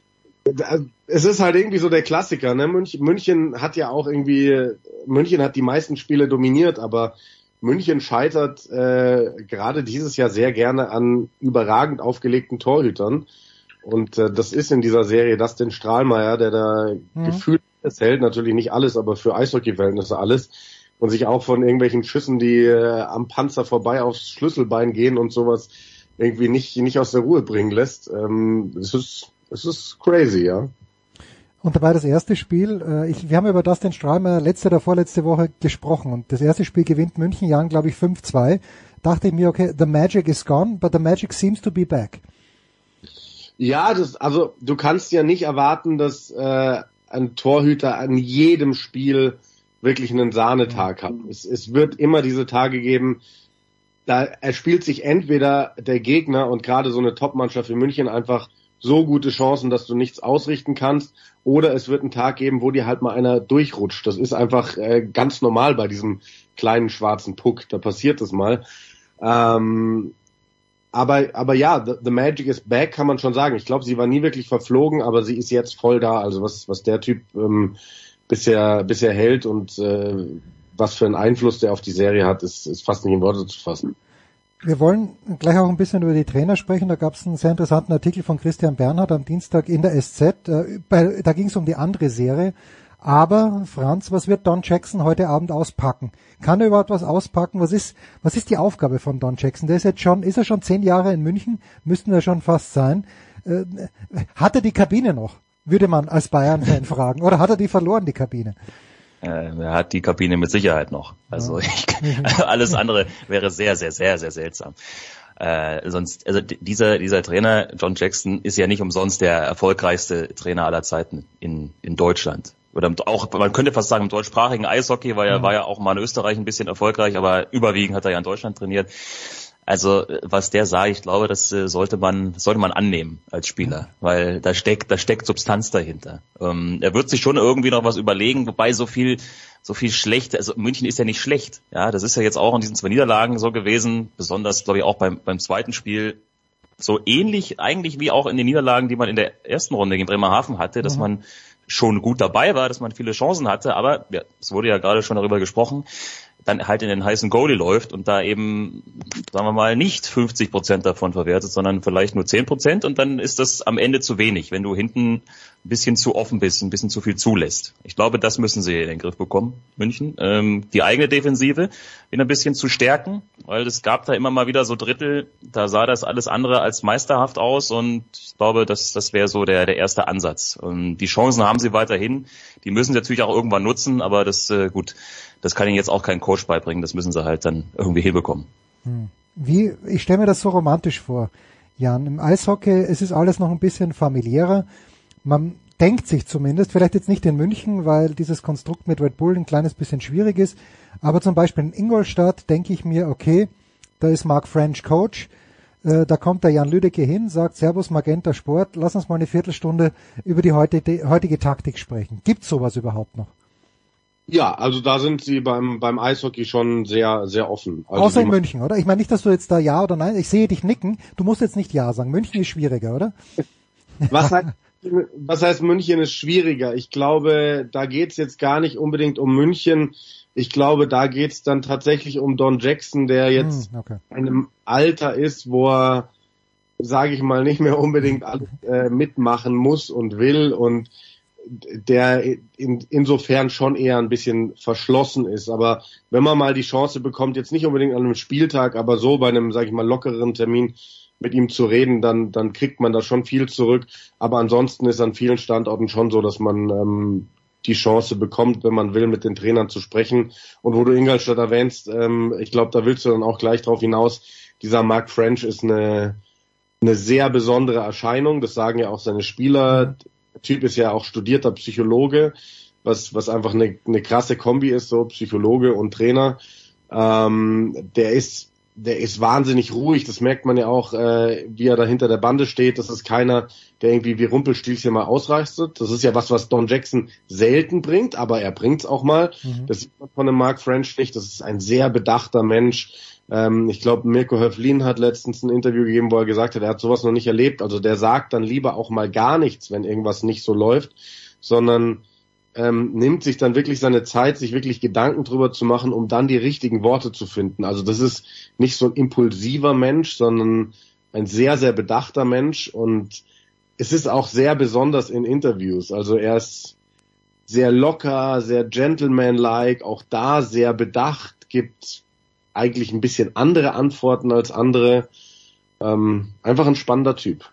es ist halt irgendwie so der Klassiker, ne? München, München hat ja auch irgendwie, München hat die meisten Spiele dominiert, aber München scheitert äh, gerade dieses Jahr sehr gerne an überragend aufgelegten Torhütern. Und äh, das ist in dieser Serie Dustin Strahlmeier, der da mhm. gefühlt es hält, natürlich nicht alles, aber für Eishockey-Verhältnisse alles. Und sich auch von irgendwelchen Schüssen, die äh, am Panzer vorbei aufs Schlüsselbein gehen und sowas, irgendwie nicht nicht aus der Ruhe bringen lässt. Ähm, es ist es ist crazy, ja. Und dabei das erste Spiel, äh, ich, wir haben über Dustin Strahlmeier letzte oder vorletzte Woche gesprochen und das erste Spiel gewinnt München, Jan, glaube ich, fünf zwei. Dachte ich mir, okay, the magic is gone, but the magic seems to be back. Ja, das, also du kannst ja nicht erwarten, dass äh, ein Torhüter an jedem Spiel wirklich einen Sahnetag hat. Es, es wird immer diese Tage geben, da erspielt sich entweder der Gegner und gerade so eine Top-Mannschaft wie München einfach so gute Chancen, dass du nichts ausrichten kannst, oder es wird einen Tag geben, wo dir halt mal einer durchrutscht. Das ist einfach äh, ganz normal bei diesem kleinen schwarzen Puck, da passiert das mal. Ähm, aber aber ja, the, the magic is back, kann man schon sagen. Ich glaube, sie war nie wirklich verflogen, aber sie ist jetzt voll da. Also was was der Typ ähm, bisher bisher hält und äh, was für einen Einfluss der auf die Serie hat, ist, ist fast nicht in Worte zu fassen. Wir wollen gleich auch ein bisschen über die Trainer sprechen. Da gab es einen sehr interessanten Artikel von Christian Bernhard am Dienstag in der S Z. Äh, bei, da ging es um die andere Serie. Aber Franz, was wird Don Jackson heute Abend auspacken? Kann er überhaupt was auspacken? Was ist was ist die Aufgabe von Don Jackson? Der ist jetzt schon, ist er schon zehn Jahre in München? Müssten er schon fast sein. Äh, hat er die Kabine noch? würde man als Bayern-Fan fragen. Oder hat er die verloren, die Kabine? Äh, er hat die Kabine mit Sicherheit noch. Also ich, alles andere wäre sehr, sehr, sehr, sehr seltsam. Äh, sonst, also dieser dieser Trainer John Jackson ist ja nicht umsonst der erfolgreichste Trainer aller Zeiten in in Deutschland. Oder auch, man könnte fast sagen, im deutschsprachigen Eishockey war ja, war ja auch mal in Österreich ein bisschen erfolgreich, aber überwiegend hat er ja in Deutschland trainiert. Also, was der sagt, ich glaube, das äh, sollte man, sollte man annehmen als Spieler, weil da steckt, da steckt Substanz dahinter. Ähm, er wird sich schon irgendwie noch was überlegen, wobei so viel, so viel schlecht, also München ist ja nicht schlecht, ja, das ist ja jetzt auch in diesen zwei Niederlagen so gewesen, besonders, glaube ich, auch beim, beim zweiten Spiel, so ähnlich eigentlich wie auch in den Niederlagen, die man in der ersten Runde gegen Bremerhaven hatte, dass mhm. man schon gut dabei war, dass man viele Chancen hatte, aber ja, es wurde ja gerade schon darüber gesprochen, dann halt in den heißen Goalie läuft und da eben, sagen wir mal, nicht fünfzig Prozent davon verwertet, sondern vielleicht nur zehn Prozent und dann ist das am Ende zu wenig, wenn du hinten ein bisschen zu offen bist, ein bisschen zu viel zulässt. Ich glaube, das müssen sie in den Griff bekommen, München. Ähm, die eigene Defensive wieder ein bisschen zu stärken, weil es gab da immer mal wieder so Drittel, da sah das alles andere als meisterhaft aus und ich glaube, das, das wäre so der, der erste Ansatz. Und die Chancen haben sie weiterhin, die müssen sie natürlich auch irgendwann nutzen, aber das, äh, gut, das kann ihnen jetzt auch kein Coach beibringen, das müssen sie halt dann irgendwie hinbekommen. Hm. Wie, ich stelle mir das so romantisch vor, Jan. Im Eishockey, es ist alles noch ein bisschen familiärer. Man denkt sich zumindest, vielleicht jetzt nicht in München, weil dieses Konstrukt mit Red Bull ein kleines bisschen schwierig ist, aber zum Beispiel in Ingolstadt denke ich mir, okay, da ist Mark French Coach, äh, da kommt der Jan Lüdecke hin, sagt Servus Magenta Sport, lass uns mal eine Viertelstunde über die heutige, heutige Taktik sprechen. Gibt's sowas überhaupt noch? Ja, also da sind sie beim beim Eishockey schon sehr sehr offen. Also außer in München, oder? Ich meine nicht, dass du jetzt da ja oder nein, ich sehe dich nicken, du musst jetzt nicht ja sagen. München ist schwieriger, oder? Was heißt, was heißt München ist schwieriger? Ich glaube, da geht's jetzt gar nicht unbedingt um München. Ich glaube, da geht's dann tatsächlich um Don Jackson, der jetzt hm, okay. in einem Alter ist, wo er, sage ich mal, nicht mehr unbedingt alles äh, mitmachen muss und will und der in, insofern schon eher ein bisschen verschlossen ist. Aber wenn man mal die Chance bekommt, jetzt nicht unbedingt an einem Spieltag, aber so bei einem, sage ich mal, lockeren Termin mit ihm zu reden, dann dann kriegt man da schon viel zurück. Aber ansonsten ist an vielen Standorten schon so, dass man ähm, die Chance bekommt, wenn man will, mit den Trainern zu sprechen. Und wo du Ingolstadt erwähnst, ähm, ich glaube, da willst du dann auch gleich drauf hinaus, dieser Mark French ist eine, eine sehr besondere Erscheinung. Das sagen ja auch seine Spieler. Der Typ ist ja auch studierter Psychologe, was was einfach eine, eine krasse Kombi ist, so Psychologe und Trainer. Ähm, der ist der ist wahnsinnig ruhig, das merkt man ja auch, äh, wie er da hinter der Bande steht. Das ist keiner, der irgendwie wie Rumpelstilzchen mal ausrastet. Das ist ja was, was Don Jackson selten bringt, aber er bringt's auch mal. Mhm. Das sieht man von dem Mark French nicht. Das ist ein sehr bedachter Mensch. Ähm, ich glaube, Mirko Höflin hat letztens ein Interview gegeben, wo er gesagt hat, er hat sowas noch nicht erlebt. Also der sagt dann lieber auch mal gar nichts, wenn irgendwas nicht so läuft, sondern ähm, nimmt sich dann wirklich seine Zeit, sich wirklich Gedanken drüber zu machen, um dann die richtigen Worte zu finden. Also das ist nicht so ein impulsiver Mensch, sondern ein sehr, sehr bedachter Mensch und es ist auch sehr besonders in Interviews. Also er ist sehr locker, sehr gentleman-like, auch da sehr bedacht, gibt eigentlich ein bisschen andere Antworten als andere. Ähm, einfach ein spannender Typ.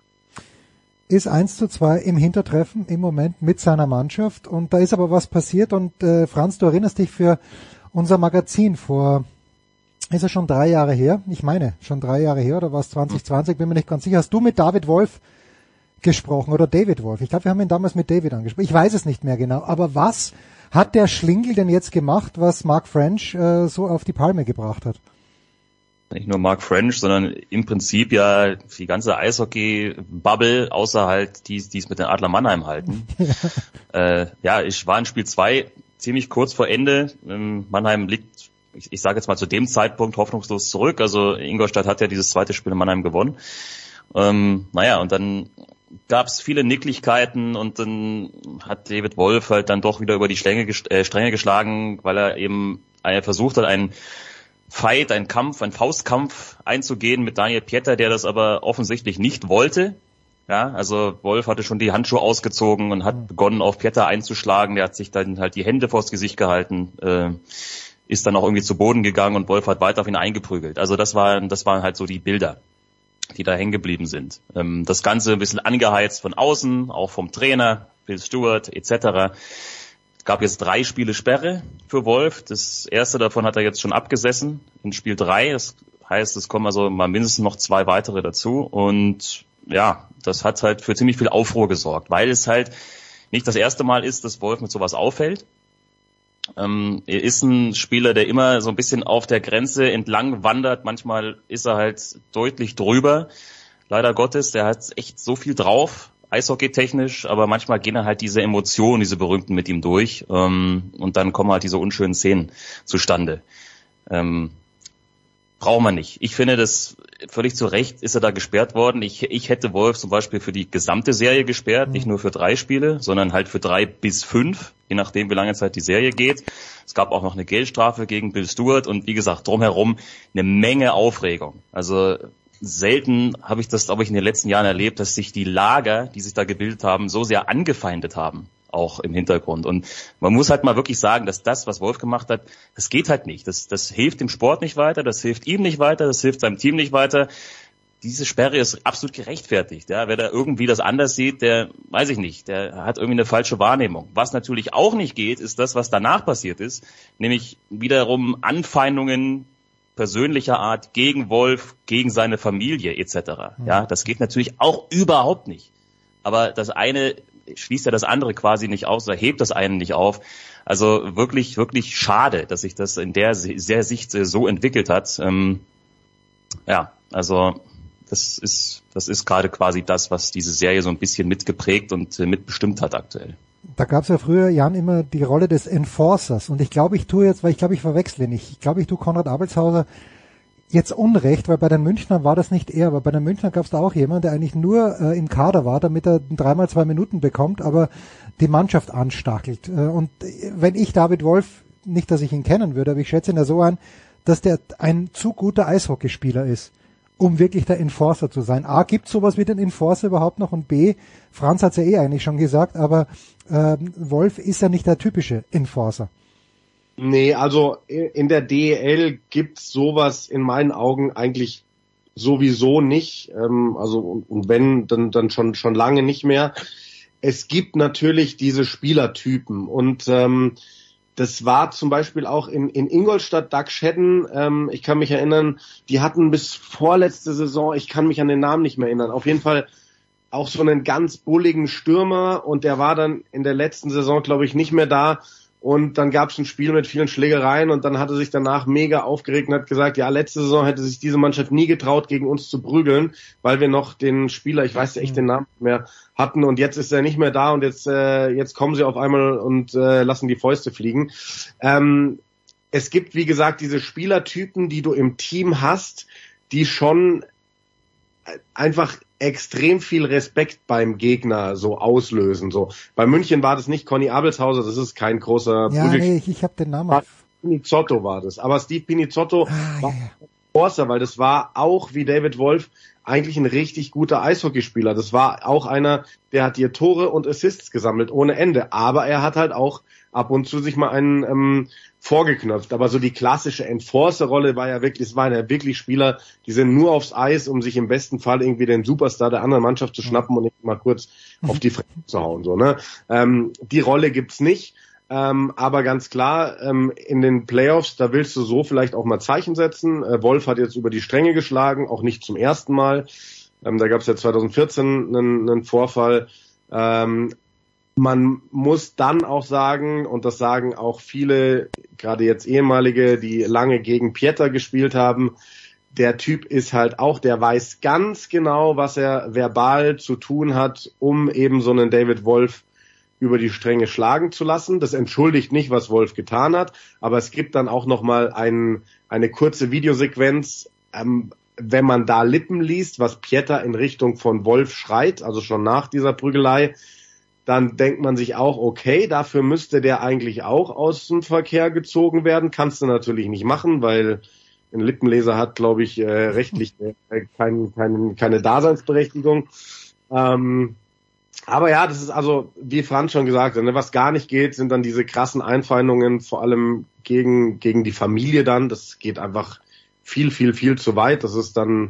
Ist eins zu zwei im Hintertreffen im Moment mit seiner Mannschaft und da ist aber was passiert und äh, Franz, du erinnerst dich für unser Magazin vor, ist es schon drei Jahre her? Ich meine, schon drei Jahre her oder war es zwanzig zwanzig, bin mir nicht ganz sicher. Hast du mit David Wolf gesprochen oder David Wolf? Ich glaube, wir haben ihn damals mit David angesprochen. Ich weiß es nicht mehr genau, aber was hat der Schlingel denn jetzt gemacht, was Mark French äh, so auf die Palme gebracht hat? Nicht nur Mark French, sondern im Prinzip ja die ganze Eishockey-Bubble, außer halt die, die es mit den Adler Mannheim halten. äh, ja, ich war in Spiel zwei ziemlich kurz vor Ende. Ähm, Mannheim liegt, ich, ich sage jetzt mal zu dem Zeitpunkt, hoffnungslos zurück. Also Ingolstadt hat ja dieses zweite Spiel in Mannheim gewonnen. Ähm, naja, und dann gab es viele Nicklichkeiten und dann hat David Wolf halt dann doch wieder über die Stränge, äh, Stränge geschlagen, weil er eben äh, versucht hat, einen Fight, einen Kampf, einen Faustkampf einzugehen mit Daniel Pieter, der das aber offensichtlich nicht wollte. Ja, also Wolf hatte schon die Handschuhe ausgezogen und hat mhm. begonnen, auf Pieter einzuschlagen. Der hat sich dann halt die Hände vors Gesicht gehalten, äh, ist dann auch irgendwie zu Boden gegangen und Wolf hat weiter auf ihn eingeprügelt. Also das waren, das waren halt so die Bilder, die da hängen geblieben sind. Ähm, das Ganze ein bisschen angeheizt von außen, auch vom Trainer, ein Bill Stewart et cetera. Es gab jetzt drei Spiele Sperre für Wolf. Das erste davon hat er jetzt schon abgesessen in Spiel drei. Das heißt, es kommen also mal mindestens noch zwei weitere dazu. Und ja, das hat halt für ziemlich viel Aufruhr gesorgt, weil es halt nicht das erste Mal ist, dass Wolf mit sowas auffällt. Ähm, er ist ein Spieler, der immer so ein bisschen auf der Grenze entlang wandert. Manchmal ist er halt deutlich drüber. Leider Gottes, der hat echt so viel drauf, eishockeytechnisch, aber manchmal gehen halt diese Emotionen, diese berühmten mit ihm durch, ähm, und dann kommen halt diese unschönen Szenen zustande. Ähm, braucht man nicht. Ich finde, das völlig zu Recht ist er da gesperrt worden. Ich, ich hätte Wolf zum Beispiel für die gesamte Serie gesperrt, mhm. nicht nur für drei Spiele, sondern halt für drei bis fünf, je nachdem, wie lange Zeit die Serie geht. Es gab auch noch eine Geldstrafe gegen Bill Stewart und wie gesagt, drumherum eine Menge Aufregung. Also selten habe ich das, glaube ich, in den letzten Jahren erlebt, dass sich die Lager, die sich da gebildet haben, so sehr angefeindet haben, auch im Hintergrund. Und man muss halt mal wirklich sagen, dass das, was Wolf gemacht hat, das geht halt nicht. Das, das hilft dem Sport nicht weiter, das hilft ihm nicht weiter, das hilft seinem Team nicht weiter. Diese Sperre ist absolut gerechtfertigt. Ja, wer da irgendwie das anders sieht, der, weiß ich nicht, der hat irgendwie eine falsche Wahrnehmung. Was natürlich auch nicht geht, ist das, was danach passiert ist, nämlich wiederum Anfeindungen persönlicher Art gegen Wolf, gegen seine Familie et cetera. Ja, das geht natürlich auch überhaupt nicht. Aber das eine schließt ja das andere quasi nicht aus oder hebt das eine nicht auf. Also wirklich, wirklich schade, dass sich das in der sehr Sicht so entwickelt hat. Ähm, ja, also das ist, das ist gerade quasi das, was diese Serie so ein bisschen mitgeprägt und äh, mitbestimmt hat aktuell. Da gab es ja früher, Jan, immer die Rolle des Enforcers. Und ich glaube, ich tue jetzt, weil ich glaube, ich verwechsle nicht. Ich glaube, ich tue Konrad Abelshauser jetzt Unrecht, weil bei den Münchnern war das nicht er, aber bei den Münchnern gab es da auch jemanden, der eigentlich nur äh, im Kader war, damit er dreimal zwei Minuten bekommt, aber die Mannschaft anstachelt. Äh, und wenn ich David Wolf, nicht, dass ich ihn kennen würde, aber ich schätze ihn ja so ein, dass der ein zu guter Eishockeyspieler ist, um wirklich der Enforcer zu sein. A, gibt es sowas wie den Enforcer überhaupt noch? Und B, Franz hat es ja eh eigentlich schon gesagt, aber äh, Wolf ist ja nicht der typische Enforcer. Nee, also in der D E L gibt's sowas in meinen Augen eigentlich sowieso nicht. Ähm, also und wenn, dann, dann schon schon lange nicht mehr. Es gibt natürlich diese Spielertypen und ähm, das war zum Beispiel auch in, in Ingolstadt, Doug Shedden, ähm, ich kann mich erinnern, die hatten bis vorletzte Saison, ich kann mich an den Namen nicht mehr erinnern, auf jeden Fall auch so einen ganz bulligen Stürmer und der war dann in der letzten Saison, glaube ich, nicht mehr da. Und dann gab es ein Spiel mit vielen Schlägereien und dann hat er sich danach mega aufgeregt und hat gesagt, ja, letzte Saison hätte sich diese Mannschaft nie getraut, gegen uns zu prügeln, weil wir noch den Spieler, ich weiß echt den Namen nicht mehr, hatten und jetzt ist er nicht mehr da und jetzt äh, jetzt kommen sie auf einmal und äh, lassen die Fäuste fliegen. Ähm, es gibt, wie gesagt, diese Spielertypen, die du im Team hast, die schon einfach extrem viel Respekt beim Gegner so auslösen. So bei München war das nicht Conny Abelshauser, das ist kein großer. Ja, nee, ich, ich habe den Namen. Pinizzotto war das, aber Steve Pinizzotto ah, war ja. Forcer, weil das war auch wie David Wolf eigentlich ein richtig guter Eishockeyspieler. Das war auch einer, der hat hier Tore und Assists gesammelt ohne Ende, aber er hat halt auch ab und zu sich mal einen ähm, vorgeknöpft. Aber so die klassische Enforcer-Rolle war ja wirklich, es waren ja wirklich Spieler, die sind nur aufs Eis, um sich im besten Fall irgendwie den Superstar der anderen Mannschaft zu schnappen und mal kurz auf die Fresse zu hauen. So, ne? Ähm, die Rolle gibt's nicht. Ähm, aber ganz klar, ähm, in den Playoffs, da willst du so vielleicht auch mal Zeichen setzen. Äh, Wolf hat jetzt über die Stränge geschlagen, auch nicht zum ersten Mal. Ähm, da gab es ja zwanzig vierzehn einen, einen Vorfall. Ähm, man muss dann auch sagen, und das sagen auch viele, gerade jetzt ehemalige, die lange gegen Pieter gespielt haben, der Typ ist halt auch, der weiß ganz genau, was er verbal zu tun hat, um eben so einen David Wolf über die Stränge schlagen zu lassen. Das entschuldigt nicht, was Wolf getan hat, aber es gibt dann auch nochmal ein, eine kurze Videosequenz, ähm, wenn man da Lippen liest, was Pieter in Richtung von Wolf schreit, also schon nach dieser Prügelei, dann denkt man sich auch, okay, dafür müsste der eigentlich auch aus dem Verkehr gezogen werden. Kannst du natürlich nicht machen, weil ein Lippenleser hat, glaube ich, äh, rechtlich äh, kein, kein, keine Daseinsberechtigung. Ähm, Aber ja, das ist also, wie Franz schon gesagt hat, ne, was gar nicht geht, sind dann diese krassen Einfeindungen, vor allem gegen gegen die Familie dann. Das geht einfach viel, viel, viel zu weit. Das ist dann,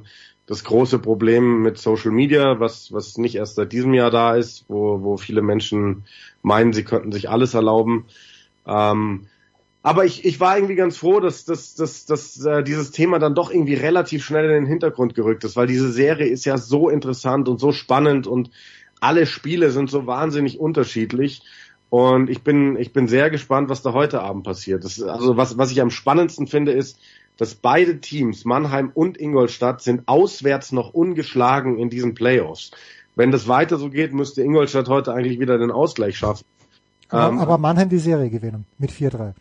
das große Problem mit Social Media, was was nicht erst seit diesem Jahr da ist, wo wo viele Menschen meinen, sie könnten sich alles erlauben. Ähm, aber ich ich war irgendwie ganz froh, dass dass dass dass äh, dieses Thema dann doch irgendwie relativ schnell in den Hintergrund gerückt ist, weil diese Serie ist ja so interessant und so spannend und alle Spiele sind so wahnsinnig unterschiedlich. Und ich bin ich bin sehr gespannt, was da heute Abend passiert. Das ist, also was was ich am spannendsten finde, ist, dass beide Teams, Mannheim und Ingolstadt, sind auswärts noch ungeschlagen in diesen Playoffs. Wenn das weiter so geht, müsste Ingolstadt heute eigentlich wieder den Ausgleich schaffen. Aber, ähm, aber Mannheim die Serie gewinnen mit vier drei.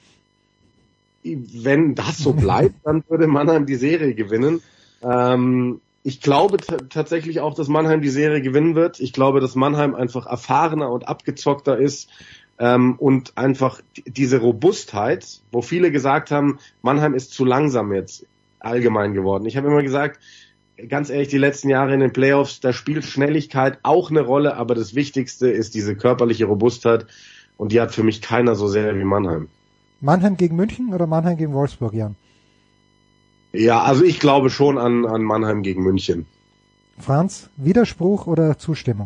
Wenn das so bleibt, dann würde Mannheim die Serie gewinnen. Ähm, ich glaube t- tatsächlich auch, dass Mannheim die Serie gewinnen wird. Ich glaube, dass Mannheim einfach erfahrener und abgezockter ist. Ähm, und einfach diese Robustheit, wo viele gesagt haben, Mannheim ist zu langsam jetzt allgemein geworden. Ich habe immer gesagt, ganz ehrlich, die letzten Jahre in den Playoffs, da spielt Schnelligkeit auch eine Rolle, aber das Wichtigste ist diese körperliche Robustheit und die hat für mich keiner so sehr wie Mannheim. Mannheim gegen München oder Mannheim gegen Wolfsburg, Jan? Ja, also ich glaube schon an, an Mannheim gegen München. Franz, Widerspruch oder Zustimmung?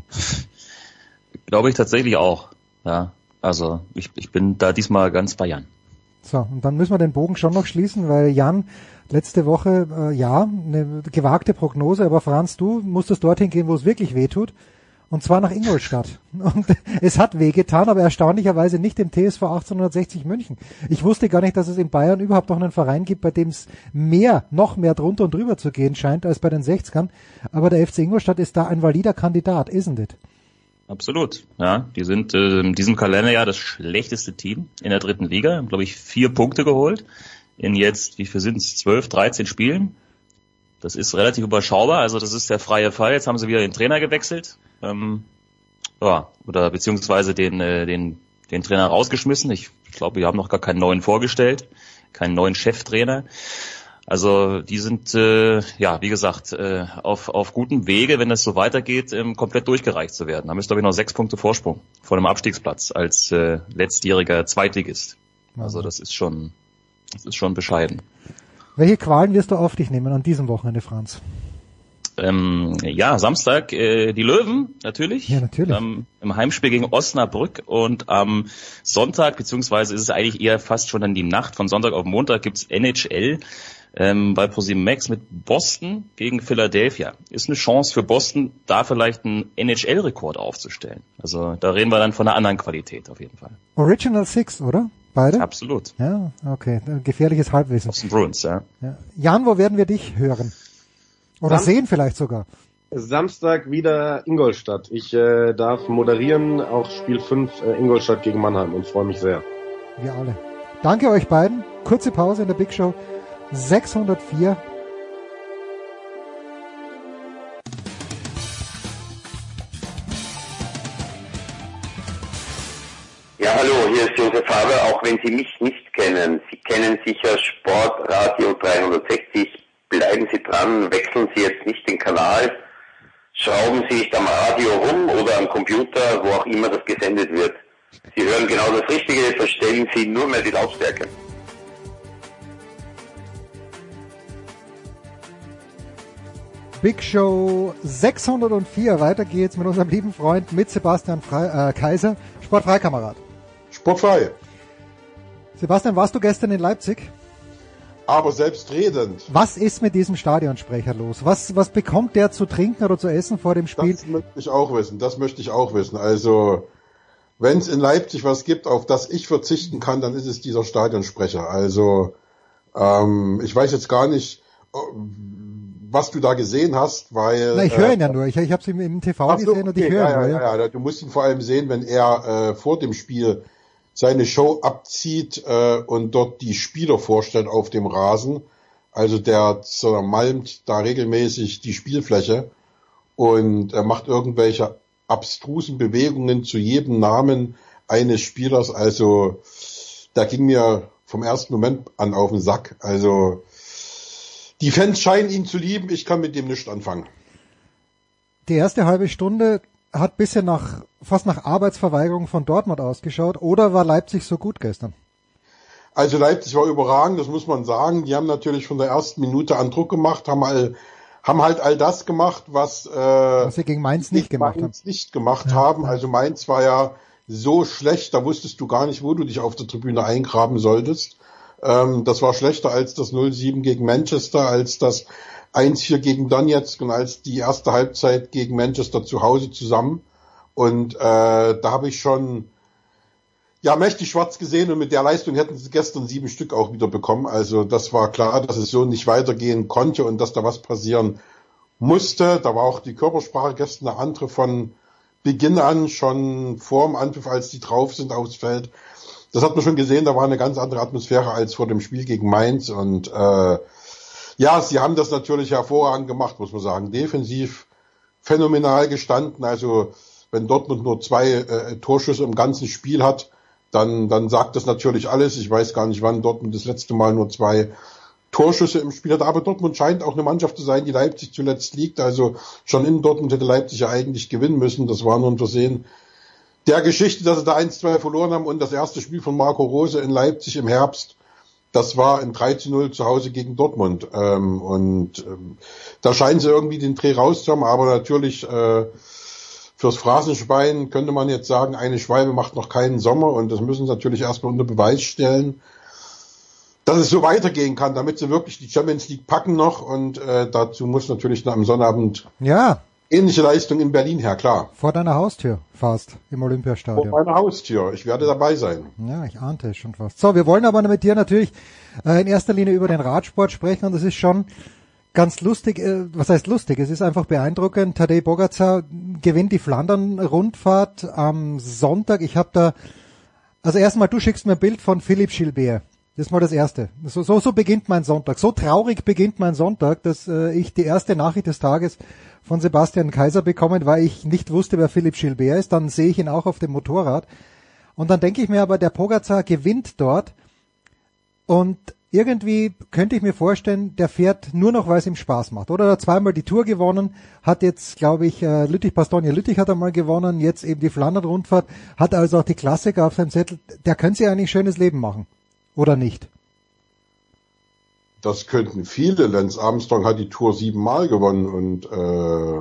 Glaube ich tatsächlich auch, ja. Also ich, ich bin da diesmal ganz bei Jan. So, und dann müssen wir den Bogen schon noch schließen, weil Jan letzte Woche, äh, ja, eine gewagte Prognose, aber Franz, du musstest dorthin gehen, wo es wirklich weh tut, und zwar nach Ingolstadt. Und es hat wehgetan, aber erstaunlicherweise nicht im T S V achtzehnhundertsechzig München. Ich wusste gar nicht, dass es in Bayern überhaupt noch einen Verein gibt, bei dem es mehr, noch mehr drunter und drüber zu gehen scheint als bei den sechzigern, aber der F C Ingolstadt ist da ein valider Kandidat, isn't it? Absolut, ja. Die sind äh, in diesem Kalenderjahr das schlechteste Team in der dritten Liga. Haben, glaube ich, vier Punkte geholt in jetzt, wie viel sind es, zwölf, dreizehn Spielen. Das ist relativ überschaubar, also das ist der freie Fall. Jetzt haben sie wieder den Trainer gewechselt, ähm, ja, oder beziehungsweise den, äh, den, den Trainer rausgeschmissen. Ich glaube, wir haben noch gar keinen neuen vorgestellt, keinen neuen Cheftrainer. Also die sind, äh, ja, wie gesagt, äh, auf, auf gutem Wege, wenn es so weitergeht, ähm, komplett durchgereicht zu werden. Da müsste, glaube ich, noch sechs Punkte Vorsprung vor dem Abstiegsplatz als äh, letztjähriger Zweitligist. Also das ist schon, das ist schon bescheiden. Welche Qualen wirst du auf dich nehmen an diesem Wochenende, Franz? Ähm, ja, Samstag äh, die Löwen, natürlich. Ja, natürlich. Ähm, im Heimspiel gegen Osnabrück und am Sonntag, beziehungsweise ist es eigentlich eher fast schon dann die Nacht von Sonntag auf Montag, gibt's N H L. Ähm, bei ProSieben Max mit Boston gegen Philadelphia. Ist eine Chance für Boston, da vielleicht einen N H L-Rekord aufzustellen. Also da reden wir dann von einer anderen Qualität auf jeden Fall. Original Six, oder? Beide? Absolut. Ja, okay. Gefährliches Halbwissen. Aus den Bruins, ja. ja. Jan, wo werden wir dich hören? Oder Sam- sehen vielleicht sogar? Samstag wieder Ingolstadt. Ich äh, darf moderieren, auch Spiel fünf äh, Ingolstadt gegen Mannheim und freue mich sehr. Wir alle. Danke euch beiden. Kurze Pause in der Big Show sechshundertvier. Ja, hallo, hier ist Josef Haber, auch wenn Sie mich nicht kennen. Sie kennen sicher Sportradio dreihundertsechzig. Bleiben Sie dran, wechseln Sie jetzt nicht den Kanal, schrauben Sie nicht am Radio rum oder am Computer, wo auch immer das gesendet wird. Sie hören genau das Richtige, verstellen Sie nur mehr die Lautstärke. Big Show sechshundertvier. Weiter geht's mit unserem lieben Freund, mit Sebastian Frei, äh, Kaiser, Sportfreikamerad. Sportfrei. Sebastian, warst du gestern in Leipzig? Aber selbstredend. Was ist mit diesem Stadionsprecher los? Was, was bekommt der zu trinken oder zu essen vor dem Spiel? Das möchte ich auch wissen. Das möchte ich auch wissen. Also, wenn es in Leipzig was gibt, auf das ich verzichten kann, dann ist es dieser Stadionsprecher. Also, ähm, ich weiß jetzt gar nicht, was du da gesehen hast, weil... Na, ich höre ihn ja nur. Ich, ich habe es im T V so, gesehen und okay, ich höre ihn ja, nur. Ja, ja, ja, du musst ihn vor allem sehen, wenn er äh, vor dem Spiel seine Show abzieht äh, und dort die Spieler vorstellt auf dem Rasen. Also der so, malmt da regelmäßig die Spielfläche und er macht irgendwelche abstrusen Bewegungen zu jedem Namen eines Spielers. Also da ging mir vom ersten Moment an auf den Sack. Also die Fans scheinen ihn zu lieben, ich kann mit dem nichts anfangen. Die erste halbe Stunde hat bisschen nach, fast nach Arbeitsverweigerung von Dortmund ausgeschaut, oder war Leipzig so gut gestern? Also Leipzig war überragend, das muss man sagen. Die haben natürlich von der ersten Minute an Druck gemacht, haben, all, haben halt all das gemacht, was, äh, was sie gegen Mainz nicht gemacht Mainz haben. nicht gemacht ja, haben. Ja. Also Mainz war ja so schlecht, da wusstest du gar nicht, wo du dich auf der Tribüne eingraben solltest. Ähm, das war schlechter als das null sieben gegen Manchester, als das eins vier gegen Donetsk und als die erste Halbzeit gegen Manchester zu Hause zusammen. Und äh, da habe ich schon ja mächtig schwarz gesehen und mit der Leistung hätten sie gestern sieben Stück auch wieder bekommen. Also das war klar, dass es so nicht weitergehen konnte und dass da was passieren musste. Da war auch die Körpersprache gestern eine andere von Beginn an, schon vor dem Anpfiff, als die drauf sind aufs Feld. Das hat man schon gesehen, da war eine ganz andere Atmosphäre als vor dem Spiel gegen Mainz. Und äh, ja, sie haben das natürlich hervorragend gemacht, muss man sagen. Defensiv phänomenal gestanden. Also wenn Dortmund nur zwei äh, Torschüsse im ganzen Spiel hat, dann dann sagt das natürlich alles. Ich weiß gar nicht, wann Dortmund das letzte Mal nur zwei Torschüsse im Spiel hat. Aber Dortmund scheint auch eine Mannschaft zu sein, die Leipzig zuletzt liegt. Also schon in Dortmund hätte Leipzig ja eigentlich gewinnen müssen. Das war nur ein Versehen der Geschichte, dass sie da eins zwei verloren haben. Und das erste Spiel von Marco Rose in Leipzig im Herbst, das war ein drei zu null zu Hause gegen Dortmund. Ähm, und ähm, da scheinen sie irgendwie den Dreh rauszuhaben. Aber natürlich äh, fürs Phrasenschwein könnte man jetzt sagen, eine Schwalbe macht noch keinen Sommer. Und das müssen sie natürlich erstmal unter Beweis stellen, dass es so weitergehen kann, damit sie wirklich die Champions League packen noch. Und äh, dazu muss natürlich am Sonnabend ja ähnliche Leistung in Berlin her, klar. Vor deiner Haustür fast, im Olympiastadion. Vor meiner Haustür. Ich werde dabei sein. Ja, ich ahnte es schon fast. So, wir wollen aber mit dir natürlich äh, in erster Linie über den Radsport sprechen. Und das ist schon ganz lustig. Äh, was heißt lustig? Es ist einfach beeindruckend. Tadej Pogačar gewinnt die Flandern-Rundfahrt am Sonntag. Ich habe da, also erstmal, du schickst mir ein Bild von Philippe Gilbert. Das ist mal das Erste. So, so, so beginnt mein Sonntag. So traurig beginnt mein Sonntag, dass äh, ich die erste Nachricht des Tages von Sebastian Kaiser bekommen, weil ich nicht wusste, wer Philippe Gilbert ist. Dann sehe ich ihn auch auf dem Motorrad. Und dann denke ich mir aber, der Pogačar gewinnt dort. Und irgendwie könnte ich mir vorstellen, der fährt nur noch, weil es ihm Spaß macht. Oder er hat zweimal die Tour gewonnen, hat jetzt, glaube ich, Lüttich-Bastogne-Lüttich hat einmal gewonnen, jetzt eben die Flandern-Rundfahrt, hat also auch die Klassiker auf seinem Zettel. Der könnte sich eigentlich ein schönes Leben machen. Oder nicht? Das könnten viele. Lance Armstrong hat die Tour siebenmal gewonnen und äh,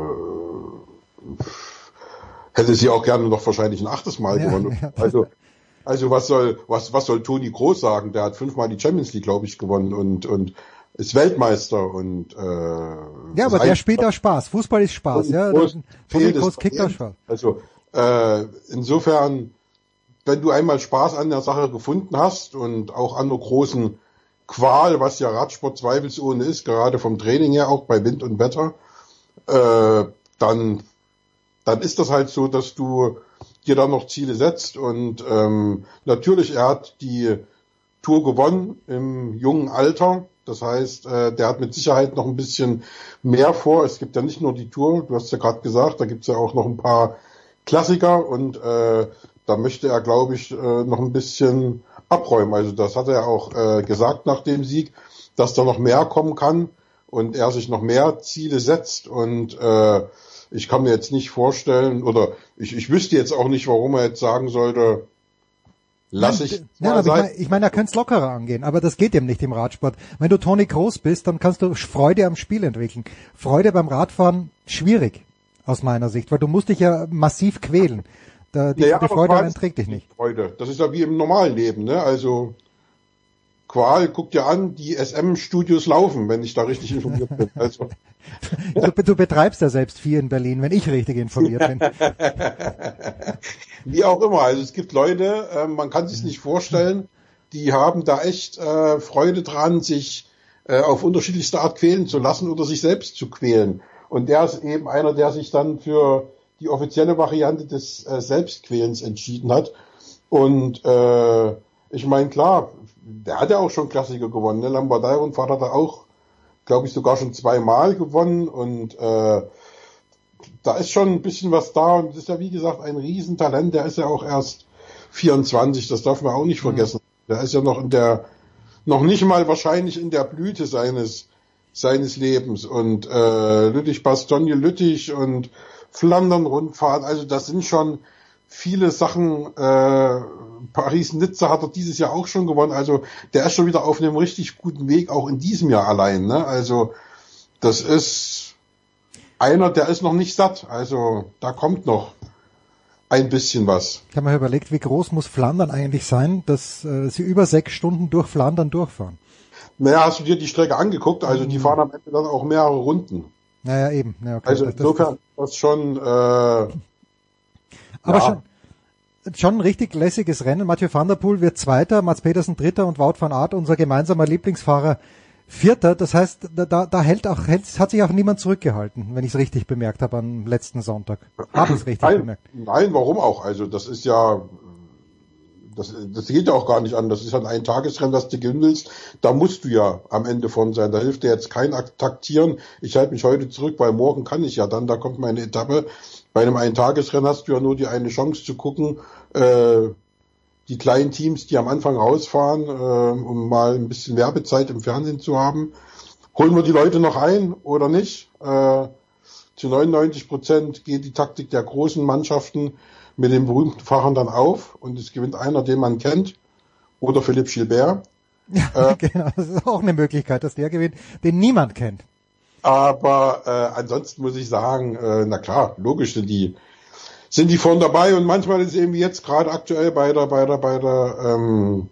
hätte sie auch gerne noch wahrscheinlich ein achtes Mal ja, gewonnen. Ja. Also, also was soll was was soll Toni Kroos sagen? Der hat fünfmal die Champions League, glaube ich, gewonnen und und ist Weltmeister und äh, ja, aber der spielt auch Spaß. Fußball ist Spaß, Toni ja. Kroos, Toni Kroos kickt auch Spaß. Also äh, insofern, wenn du einmal Spaß an der Sache gefunden hast und auch an der großen Qual, was ja Radsport zweifelsohne ist, gerade vom Training her, auch bei Wind und Wetter, äh, dann, dann ist das halt so, dass du dir dann noch Ziele setzt und ähm, natürlich, er hat die Tour gewonnen im jungen Alter, das heißt, äh, der hat mit Sicherheit noch ein bisschen mehr vor. Es gibt ja nicht nur die Tour, du hast ja gerade gesagt, da gibt's ja auch noch ein paar Klassiker und äh, da möchte er, glaube ich, äh, noch ein bisschen abräumen. Also das hat er auch äh, gesagt nach dem Sieg, dass da noch mehr kommen kann und er sich noch mehr Ziele setzt und äh, ich kann mir jetzt nicht vorstellen oder ich, ich wüsste jetzt auch nicht, warum er jetzt sagen sollte, lass ich ja, aber sein. Ich meine, ich mein, er könnte es lockerer angehen, aber das geht eben nicht im Radsport. Wenn du Toni Kroos bist, dann kannst du Freude am Spiel entwickeln. Freude beim Radfahren schwierig aus meiner Sicht, weil du musst dich ja massiv quälen. Da, die, naja, die Freude allein trägt dich nicht. Freude. Das ist ja wie im normalen Leben, ne? Also Qual, guck dir an, die S M-Studios laufen, wenn ich da richtig informiert bin. Also. du, du betreibst ja selbst vier in Berlin, wenn ich richtig informiert bin. Wie auch immer. Also es gibt Leute, äh, man kann sich nicht vorstellen, die haben da echt äh, Freude dran, sich äh, auf unterschiedlichste Art quälen zu lassen oder sich selbst zu quälen. Und der ist eben einer, der sich dann für die offizielle Variante des äh, Selbstquälens entschieden hat. Und äh, ich meine, klar, der hat ja auch schon Klassiker gewonnen. Ne? Lombardei-Rundfahrt hat er auch, glaube ich, sogar schon zweimal gewonnen. Und äh, da ist schon ein bisschen was da. Und das ist ja, wie gesagt, ein Riesentalent. Der ist ja auch erst vierundzwanzig, das darf man auch nicht vergessen. Der ist ja noch in der, noch nicht mal wahrscheinlich in der Blüte seines seines Lebens. Und äh, Lüttich-Bastogne-Lüttich und Flandern-Rundfahrt, also das sind schon viele Sachen. äh, Paris-Nizza hat er dieses Jahr auch schon gewonnen, also der ist schon wieder auf einem richtig guten Weg, auch in diesem Jahr allein, ne? Also das ist einer, der ist noch nicht satt. Also da kommt noch ein bisschen was. Ich habe mir überlegt, wie groß muss Flandern eigentlich sein, dass äh, sie über sechs Stunden durch Flandern durchfahren. Naja, hast du dir die Strecke angeguckt? Also die fahren am Ende dann auch mehrere Runden. Naja, eben. Ja, okay. Also das, insofern das, das schon... Äh, aber ja. schon, schon ein richtig lässiges Rennen. Mathieu van der Poel wird Zweiter, Mats Pedersen Dritter und Wout van Aert, unser gemeinsamer Lieblingsfahrer, Vierter. Das heißt, da, da hält auch, hält, hat sich auch niemand zurückgehalten, wenn ich es richtig bemerkt habe am letzten Sonntag. Habe ich es richtig nein, bemerkt? Nein, warum auch? Also das ist ja, das, das geht ja auch gar nicht an. Das ist ja ein Eintagesrennen, das du gewinnen willst. Da musst du ja am Ende von sein. Da hilft dir jetzt kein Taktieren. Ich halte mich heute zurück, weil morgen kann ich ja dann, da kommt meine Etappe. Bei einem Eintagesrennen hast du ja nur die eine Chance zu gucken, äh, die kleinen Teams, die am Anfang rausfahren, äh, um mal ein bisschen Werbezeit im Fernsehen zu haben. Holen wir die Leute noch ein oder nicht? Äh, zu neunundneunzig Prozent geht die Taktik der großen Mannschaften mit den berühmten Fahrern dann auf und es gewinnt einer, den man kennt, oder Philippe Gilbert. Ja, äh, genau, das ist auch eine Möglichkeit, dass der gewinnt, den niemand kennt. Aber äh, ansonsten muss ich sagen, äh, na klar, logisch sind die sind die vorne dabei und manchmal ist es eben wie jetzt gerade aktuell bei der bei der bei der ähm,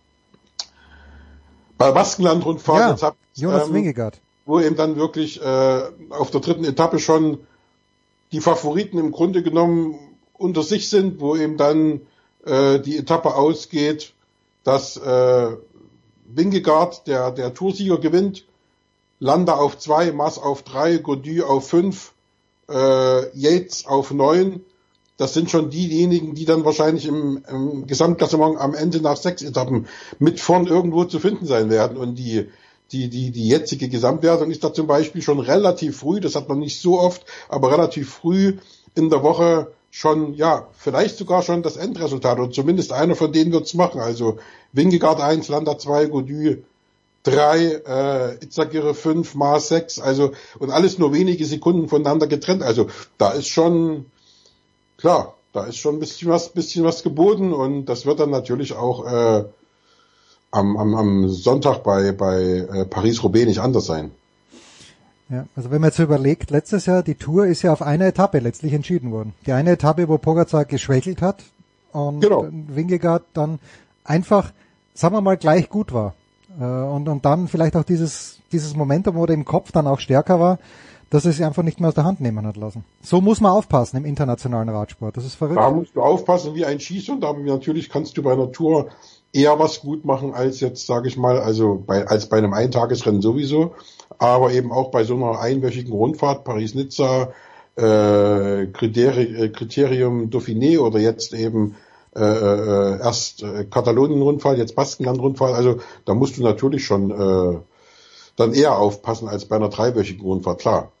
bei der Baskenland-Rundfahrt, ja, jetzt habt, Jonas ähm, Vingegaard, wo eben dann wirklich äh, auf der dritten Etappe schon die Favoriten im Grunde genommen unter sich sind, wo eben dann äh, die Etappe ausgeht, dass äh, Vingegaard, der der Toursieger, gewinnt, Landa auf zwei, Mas auf drei, Gaudu auf fünf, äh, Yates auf neun. Das sind schon diejenigen, die dann wahrscheinlich im, im Gesamtklassement am Ende nach sechs Etappen mit vorn irgendwo zu finden sein werden. Und die, die, die, die jetzige Gesamtwertung ist da zum Beispiel schon relativ früh, das hat man nicht so oft, aber relativ früh in der Woche schon, ja, vielleicht sogar schon das Endresultat, oder zumindest einer von denen wird's machen. Also Vingegaard eins, Landa zwei, Gaudu drei, äh, Izagirre fünf, Mas sechs, also, und alles nur wenige Sekunden voneinander getrennt. Also da ist schon, klar, da ist schon ein bisschen was, bisschen was geboten und das wird dann natürlich auch äh, am, am, am Sonntag bei, bei äh, Paris-Roubaix nicht anders sein. Ja, also wenn man jetzt überlegt, letztes Jahr, die Tour ist ja auf eine Etappe letztlich entschieden worden. Die eine Etappe, wo Pogacar geschwächelt hat und genau. Vingegaard dann einfach, sagen wir mal, gleich gut war. Und, und dann vielleicht auch dieses, dieses Momentum, wo der im Kopf dann auch stärker war, dass es sich einfach nicht mehr aus der Hand nehmen hat lassen. So muss man aufpassen im internationalen Radsport. Das ist verrückt. Da musst du aufpassen wie ein Schießhund, aber natürlich kannst du bei einer Tour eher was gut machen als jetzt, sage ich mal, also bei, als bei einem Eintagesrennen sowieso, aber eben auch bei so einer einwöchigen Rundfahrt, Paris-Nizza, äh, Kriteri- Kriterium Dauphiné oder jetzt eben Äh, äh, erst äh, Katalonien-Rundfahrt, jetzt Baskenland-Rundfahrt, also da musst du natürlich schon äh, dann eher aufpassen als bei einer dreiwöchigen Rundfahrt, klar.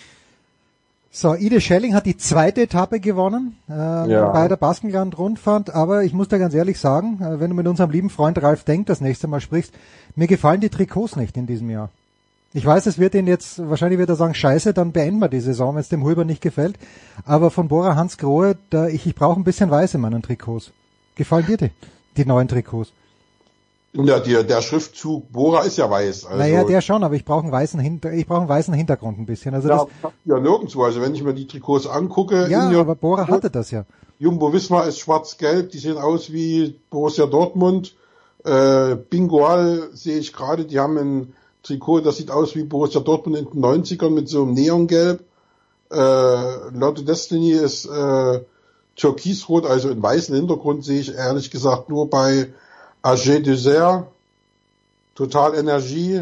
So, Ide Schelling hat die zweite Etappe gewonnen äh, ja. bei der Baskenland-Rundfahrt, aber ich muss da ganz ehrlich sagen, äh, wenn du mit unserem lieben Freund Ralf Denk das nächste Mal sprichst, mir gefallen die Trikots nicht in diesem Jahr. Ich weiß, es wird ihn jetzt, wahrscheinlich wird er sagen, scheiße, dann beenden wir die Saison, wenn es dem Huber nicht gefällt. Aber von Bora Hansgrohe, da, ich, ich brauche ein bisschen weiß in meinen Trikots. Gefallen dir die, die neuen Trikots? Ja, die, der Schriftzug Bora ist ja weiß. Also naja, der schon, aber ich brauche einen weißen Hinter, ich brauche einen weißen Hintergrund ein bisschen. Also ja, das, ja, nirgendwo. Also wenn ich mir die Trikots angucke. Ja, aber Bora hatte das ja. Jumbo-Visma ist schwarz-gelb, die sehen aus wie Borussia Dortmund. Äh, Bingoal sehe ich gerade, die haben ein Trikot, das sieht aus wie Borussia Dortmund in den neunzigern mit so einem Neongelb. Äh, Lotto Destiny ist äh, türkisrot, also in weißen Hintergrund sehe ich ehrlich gesagt nur bei A G Dessert, Total Energie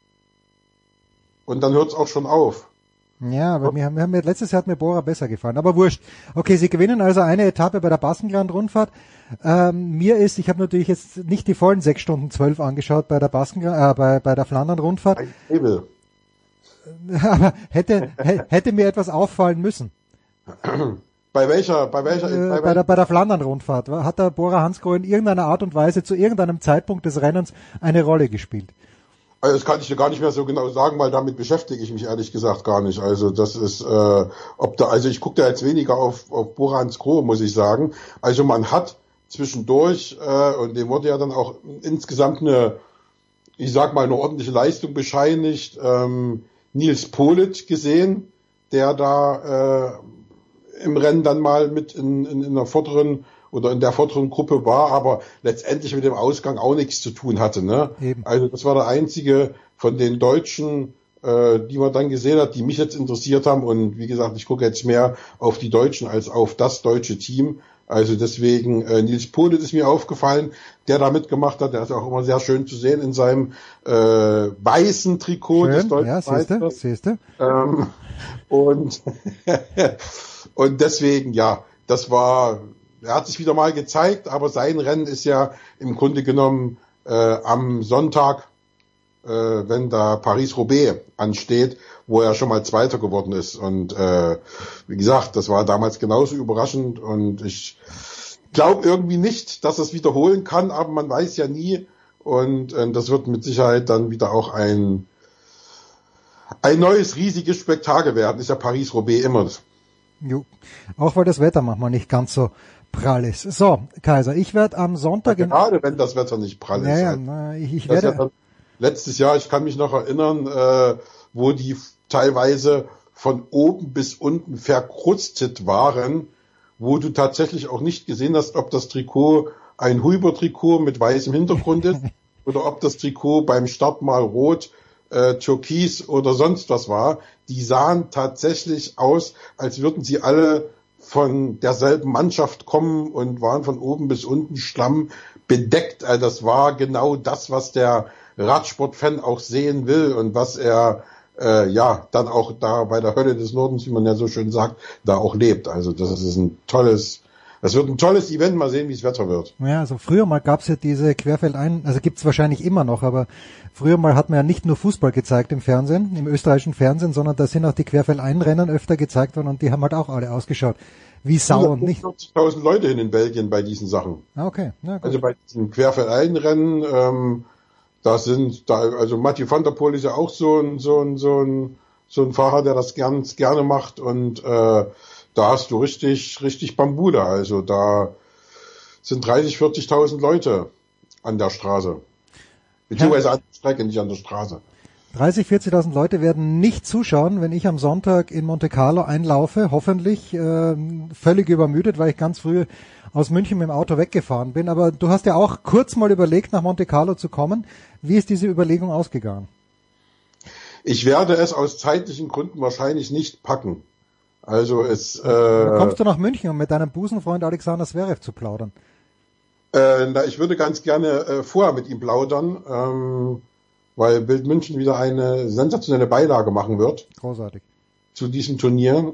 und dann hört es auch schon auf. Ja, aber mir, mir, mir, letztes Jahr hat mir Bora besser gefallen, aber wurscht. Okay, sie gewinnen also eine Etappe bei der Baskenland-Rundfahrt. Ähm, mir ist, ich habe natürlich jetzt nicht die vollen sechs Stunden zwölf angeschaut bei der Baskenland, äh, bei, bei der Flandern-Rundfahrt. Ein Hebel. Aber hätte, hätte mir etwas auffallen müssen. Bei welcher, bei welcher, äh, bei, bei der, bei der Flandern-Rundfahrt hat der Bora Hansgrohe in irgendeiner Art und Weise zu irgendeinem Zeitpunkt des Rennens eine Rolle gespielt. Also das kann ich dir gar nicht mehr so genau sagen, weil damit beschäftige ich mich ehrlich gesagt gar nicht. Also das ist, äh, ob da, also ich gucke da jetzt weniger auf, auf Bora Hansgrohe, muss ich sagen. Also man hat zwischendurch, äh, und dem wurde ja dann auch insgesamt eine, ich sag mal, eine ordentliche Leistung bescheinigt, ähm, Nils Polic gesehen, der da äh, im Rennen dann mal mit in, in, in der vorderen oder in der vorderen Gruppe war, aber letztendlich mit dem Ausgang auch nichts zu tun hatte. Ne? Eben. Also das war der einzige von den Deutschen, äh, die man dann gesehen hat, die mich jetzt interessiert haben. Und wie gesagt, ich gucke jetzt mehr auf die Deutschen als auf das deutsche Team. Also deswegen, äh, Nils Polit ist mir aufgefallen, der da mitgemacht hat. Der ist auch immer sehr schön zu sehen in seinem äh, weißen Trikot schön, des deutschen ja, siehste, siehste. Ähm, und, und deswegen, ja, das war, er hat sich wieder mal gezeigt, aber sein Rennen ist ja im Grunde genommen äh, am Sonntag, äh, wenn da Paris-Roubaix ansteht, wo er schon mal Zweiter geworden ist. Und äh, wie gesagt, das war damals genauso überraschend und ich glaube irgendwie nicht, dass es wiederholen kann, aber man weiß ja nie. Und äh, das wird mit Sicherheit dann wieder auch ein ein neues riesiges Spektakel werden. Ist ja Paris-Roubaix immer. Jo. Auch weil das Wetter manchmal nicht ganz so prall ist. So, Kaiser, ich werde am Sonntag... Ja, gerade wenn das Wetter nicht prall ist. Ja, ja, halt. na, ich, ich das werde... Ja letztes Jahr, ich kann mich noch erinnern, äh, wo die teilweise von oben bis unten verkrustet waren, wo du tatsächlich auch nicht gesehen hast, ob das Trikot ein Huber-Trikot mit weißem Hintergrund ist oder ob das Trikot beim Start mal rot, äh, türkis oder sonst was war. Die sahen tatsächlich aus, als würden sie alle von derselben Mannschaft kommen und waren von oben bis unten Schlamm bedeckt. Also das war genau das, was der Radsport-Fan auch sehen will und was er äh, ja dann auch da bei der Hölle des Nordens, wie man ja so schön sagt, da auch lebt. Also das ist ein tolles, das wird ein tolles Event. Mal sehen, wie das Wetter wird. Ja, also früher mal gab's ja diese Querfeldein, also gibt's wahrscheinlich immer noch, aber früher mal hat man ja nicht nur Fußball gezeigt im Fernsehen, im österreichischen Fernsehen, sondern da sind auch die Querfeldeinrennen öfter gezeigt worden und die haben halt auch alle ausgeschaut wie Sau und nicht. vierzigtausend Leute hin in Belgien bei diesen Sachen. Ah, okay. Ja, gut. Also bei diesen Querfeldeinrennen, ähm, da sind, da, also Mathieu van der Poel ist ja auch so ein, so ein, so ein, so ein Fahrer, der das gern, gerne macht und äh, da hast du richtig, richtig Bambule. Also da sind dreißig, vierzigtausend Leute an der Straße. Beziehungsweise ja. an der Strecke, nicht an der Straße. dreißig, vierzigtausend Leute werden nicht zuschauen, wenn ich am Sonntag in Monte Carlo einlaufe, hoffentlich äh, völlig übermüdet, weil ich ganz früh aus München mit dem Auto weggefahren bin. Aber du hast ja auch kurz mal überlegt, nach Monte Carlo zu kommen. Wie ist diese Überlegung ausgegangen? Ich werde es aus zeitlichen Gründen wahrscheinlich nicht packen. Also es... Äh, Dann kommst du nach München, um mit deinem Busenfreund Alexander Zverev zu plaudern? Äh, na, ich würde ganz gerne äh, vorher mit ihm plaudern, ähm, weil Bild München wieder eine sensationelle Beilage machen wird. Großartig. Zu diesem Turnier.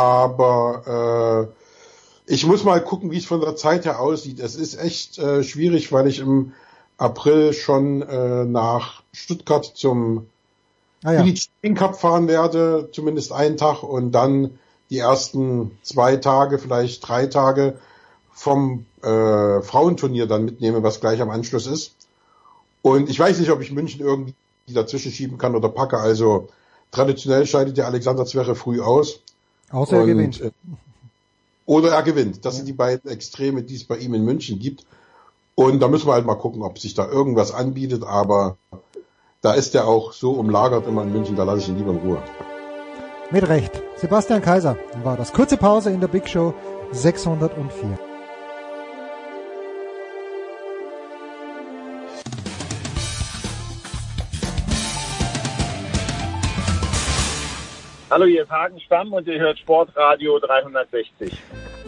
Aber äh, ich muss mal gucken, wie es von der Zeit her aussieht. Es ist echt äh, schwierig, weil ich im April schon äh, nach Stuttgart zum ah, ja. Champion Cup fahren werde, zumindest einen Tag, und dann die ersten zwei Tage, vielleicht drei Tage vom äh, Frauenturnier dann mitnehme, was gleich am Anschluss ist. Und ich weiß nicht, ob ich München irgendwie dazwischen schieben kann oder packe. Also traditionell scheidet der Alexander Zverev früh aus. Außer er und, gewinnt. Äh, oder er gewinnt. Das ja. sind die beiden Extreme, die es bei ihm in München gibt. Und da müssen wir halt mal gucken, ob sich da irgendwas anbietet. Aber da ist er auch so umlagert immer in München, da lasse ich ihn lieber in Ruhe. Mit Recht. Sebastian Kaiser war das. Kurze Pause in der Big Show sechshundertvier. Hallo, hier ist Hagen Stamm und ihr hört Sportradio dreihundertsechzig.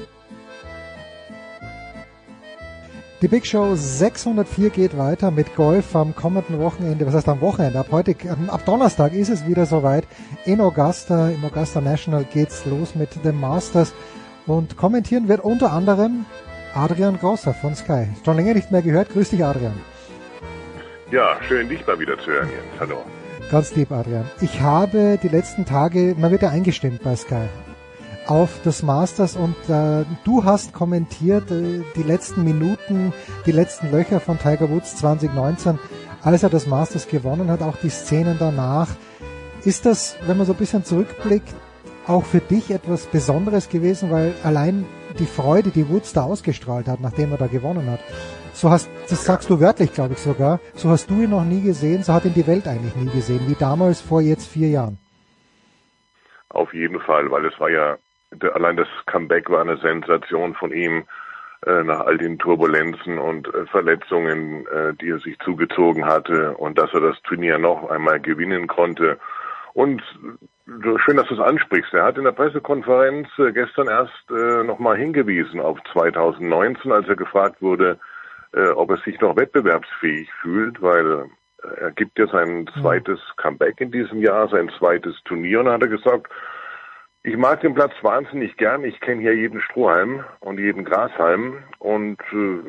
Die Big Show sechshundertvier geht weiter mit Golf am kommenden Wochenende. Was heißt am Wochenende? Ab heute, ab Donnerstag ist es wieder soweit. In Augusta, im Augusta National geht's los mit dem Masters. Und kommentieren wird unter anderem Adrian Grosser von Sky. Schon länger nicht mehr gehört. Grüß dich, Adrian. Ja, schön, dich mal wieder zu hören jetzt. Hallo. Ganz lieb, Adrian. Ich habe die letzten Tage, man wird ja eingestimmt bei Sky, auf das Masters und äh, du hast kommentiert äh, die letzten Minuten, die letzten Löcher von Tiger Woods zwanzig neunzehn, als er das Masters gewonnen hat, auch die Szenen danach. Ist das, wenn man so ein bisschen zurückblickt, auch für dich etwas Besonderes gewesen, weil allein die Freude, die Woods da ausgestrahlt hat, nachdem er da gewonnen hat, so hast, das sagst du wörtlich, glaube ich sogar, so hast du ihn noch nie gesehen, so hat ihn die Welt eigentlich nie gesehen, wie damals vor jetzt vier Jahren. Auf jeden Fall, weil es war ja, allein das Comeback war eine Sensation von ihm, äh, nach all den Turbulenzen und äh, Verletzungen, äh, die er sich zugezogen hatte, und dass er das Turnier noch einmal gewinnen konnte. Und äh, schön, dass du es ansprichst. Er hat in der Pressekonferenz äh, gestern erst äh, nochmal hingewiesen auf zweitausendneunzehn, als er gefragt wurde, äh, ob er sich noch wettbewerbsfähig fühlt, weil er gibt ja sein zweites Comeback in diesem Jahr, sein zweites Turnier, und da hat er gesagt, ich mag den Platz wahnsinnig gern, ich kenne hier jeden Strohhalm und jeden Grashalm, und äh,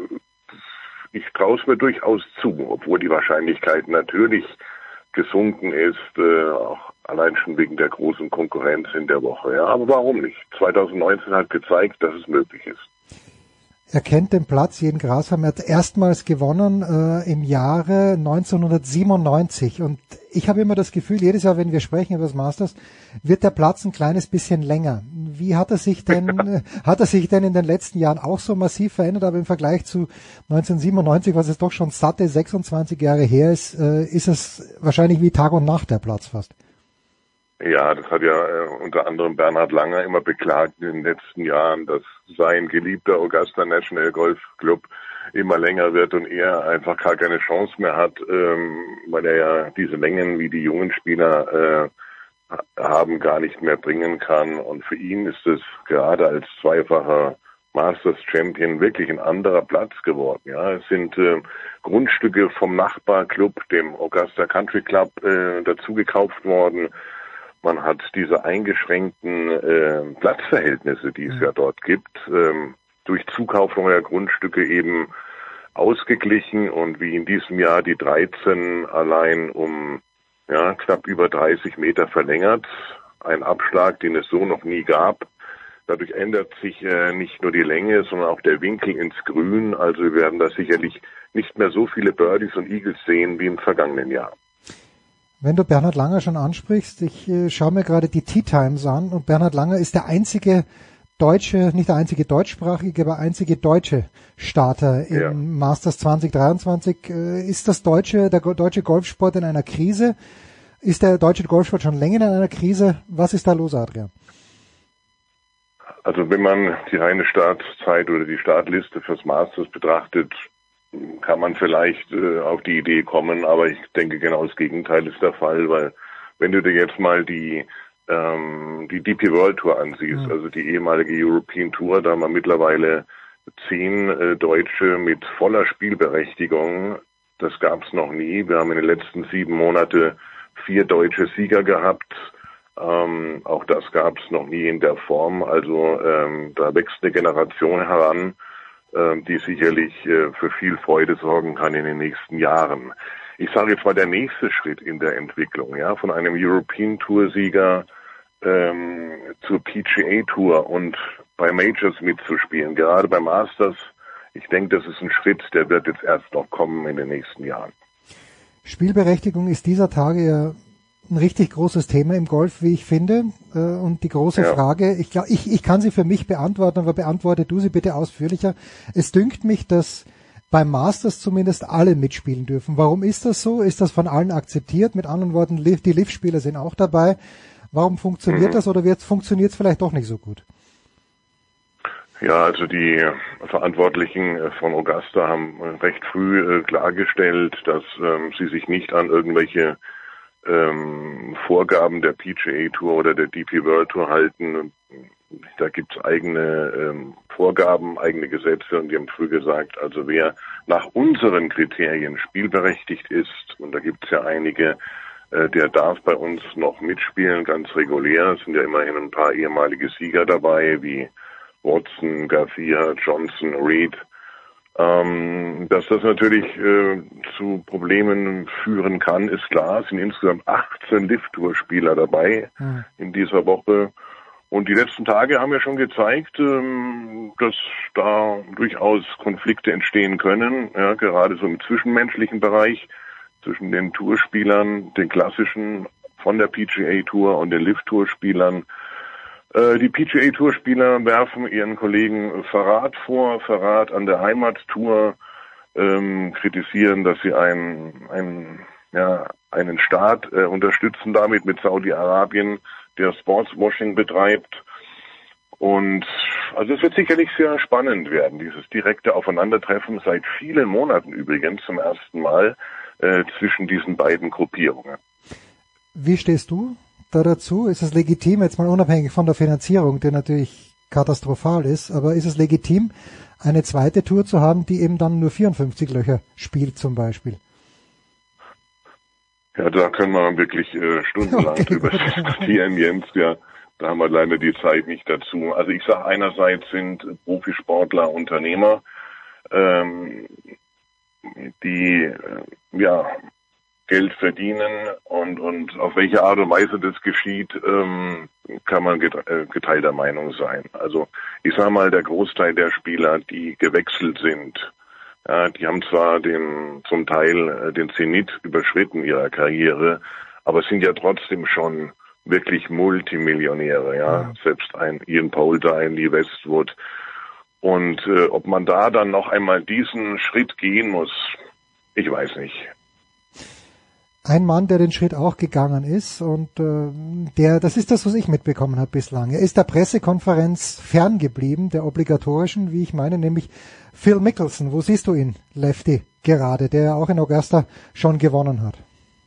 ich traue es mir durchaus zu, obwohl die Wahrscheinlichkeit natürlich gesunken ist, äh, auch allein schon wegen der großen Konkurrenz in der Woche. Ja, aber warum nicht? zweitausendneunzehn hat gezeigt, dass es möglich ist. Er kennt den Platz, jeden Grashalm. Er hat erstmals gewonnen äh, im Jahre neunzehnhundertsiebenundneunzig. Und ich habe immer das Gefühl, jedes Jahr, wenn wir sprechen über das Masters, wird der Platz ein kleines bisschen länger. Wie hat er sich denn, äh, hat er sich denn in den letzten Jahren auch so massiv verändert? Aber im Vergleich zu neunzehnhundertsiebenundneunzig, was jetzt doch schon satte sechsundzwanzig Jahre her ist, äh, ist es wahrscheinlich wie Tag und Nacht der Platz fast. Ja, das hat ja äh, unter anderem Bernhard Langer immer beklagt in den letzten Jahren, dass sein geliebter Augusta National Golf Club immer länger wird und er einfach gar keine Chance mehr hat, ähm, weil er ja diese Mengen, wie die jungen Spieler äh, haben, gar nicht mehr bringen kann. Und für ihn ist es gerade als zweifacher Masters Champion wirklich ein anderer Platz geworden. Ja, es sind äh, Grundstücke vom Nachbarclub, dem Augusta Country Club, äh, dazu gekauft worden. Man hat diese eingeschränkten äh, Platzverhältnisse, die es ja dort gibt, ähm, durch Zukauf neuer Grundstücke eben ausgeglichen, und wie in diesem Jahr die dreizehn allein um ja knapp über dreißig Meter verlängert. Ein Abschlag, den es so noch nie gab. Dadurch ändert sich äh, nicht nur die Länge, sondern auch der Winkel ins Grün. Also wir werden da sicherlich nicht mehr so viele Birdies und Eagles sehen wie im vergangenen Jahr. Wenn du Bernhard Langer schon ansprichst, ich äh, schaue mir gerade die Tee Times an, und Bernhard Langer ist der einzige deutsche, nicht der einzige deutschsprachige, aber einzige deutsche Starter im ja. Masters zwanzig dreiundzwanzig. Äh, ist das deutsche, der deutsche Golfsport in einer Krise? Ist der deutsche Golfsport schon länger in einer Krise? Was ist da los, Adrian? Also wenn man die reine Startzeit oder die Startliste fürs Masters betrachtet, kann man vielleicht äh, auf die Idee kommen, aber ich denke genau das Gegenteil ist der Fall, weil wenn du dir jetzt mal die ähm, die D P World Tour ansiehst, mhm. also die ehemalige European Tour, da haben wir mittlerweile zehn äh, Deutsche mit voller Spielberechtigung, das gab es noch nie. Wir haben in den letzten sieben Monaten vier deutsche Sieger gehabt, ähm, auch das gab es noch nie in der Form, also ähm, da wächst eine Generation heran, die sicherlich für viel Freude sorgen kann in den nächsten Jahren. Ich sage jetzt mal, der nächste Schritt in der Entwicklung, ja, von einem European Tour Sieger ähm, zur P G A Tour und bei Majors mitzuspielen, gerade bei Masters, ich denke, das ist ein Schritt, der wird jetzt erst noch kommen in den nächsten Jahren. Spielberechtigung ist dieser Tage ja ein richtig großes Thema im Golf, wie ich finde. Und die große ja. Frage, ich glaube, ich, ich kann sie für mich beantworten, aber beantworte du sie bitte ausführlicher. Es dünkt mich, dass beim Masters zumindest alle mitspielen dürfen. Warum ist das so? Ist das von allen akzeptiert? Mit anderen Worten, die L I V-Spieler sind auch dabei. Warum funktioniert mhm. das, oder funktioniert es vielleicht doch nicht so gut? Ja, also die Verantwortlichen von Augusta haben recht früh klargestellt, dass ähm, sie sich nicht an irgendwelche Ähm, Vorgaben der P G A Tour oder der D P World Tour halten. Da gibt's eigene ähm, Vorgaben, eigene Gesetze, und die haben früh gesagt, also wer nach unseren Kriterien spielberechtigt ist, und da gibt's ja einige, äh, der darf bei uns noch mitspielen, ganz regulär. Es sind ja immerhin ein paar ehemalige Sieger dabei, wie Watson, Garcia, Johnson, Reed. Ähm, dass das natürlich äh, zu Problemen führen kann, ist klar. Es sind insgesamt achtzehn L I V-Tour-Spieler dabei mhm. in dieser Woche. Und die letzten Tage haben ja schon gezeigt, ähm, dass da durchaus Konflikte entstehen können, ja, gerade so im zwischenmenschlichen Bereich zwischen den Tourspielern, den klassischen von der P G A Tour und den L I V-Tour-Spielern. Die P G A Tour Spieler werfen ihren Kollegen Verrat vor, Verrat an der Heimattour, ähm, kritisieren, dass sie einen, einen, ja, einen Staat äh, unterstützen damit mit Saudi-Arabien, der Sportswashing betreibt. Und also es wird sicherlich sehr spannend werden, dieses direkte Aufeinandertreffen seit vielen Monaten übrigens zum ersten Mal äh, zwischen diesen beiden Gruppierungen. Wie stehst du da dazu? Ist es legitim, jetzt mal unabhängig von der Finanzierung, die natürlich katastrophal ist, aber ist es legitim, eine zweite Tour zu haben, die eben dann nur vierundfünfzig Löcher spielt zum Beispiel? Ja, da können wir wirklich äh, stundenlang okay, drüber diskutieren, Jens. Ja, da haben wir leider die Zeit nicht dazu. Also ich sage, einerseits sind Profisportler Unternehmer, ähm, die äh, ja Geld verdienen und und auf welche Art und Weise das geschieht, ähm, kann man geteilter Meinung sein. Also ich sage mal, der Großteil der Spieler, die gewechselt sind, ja, die haben zwar den zum Teil äh, den Zenit überschritten ihrer Karriere, aber sind ja trotzdem schon wirklich Multimillionäre, ja, ja. Selbst ein Ian Poulter, ein Lee Westwood. Und äh, ob man da dann noch einmal diesen Schritt gehen muss, ich weiß nicht. Ein Mann, der den Schritt auch gegangen ist und äh, der, das ist das, was ich mitbekommen habe bislang. Er ist der Pressekonferenz ferngeblieben, der obligatorischen, wie ich meine, nämlich Phil Mickelson. Wo siehst du ihn, Lefty, gerade, der auch in Augusta schon gewonnen hat?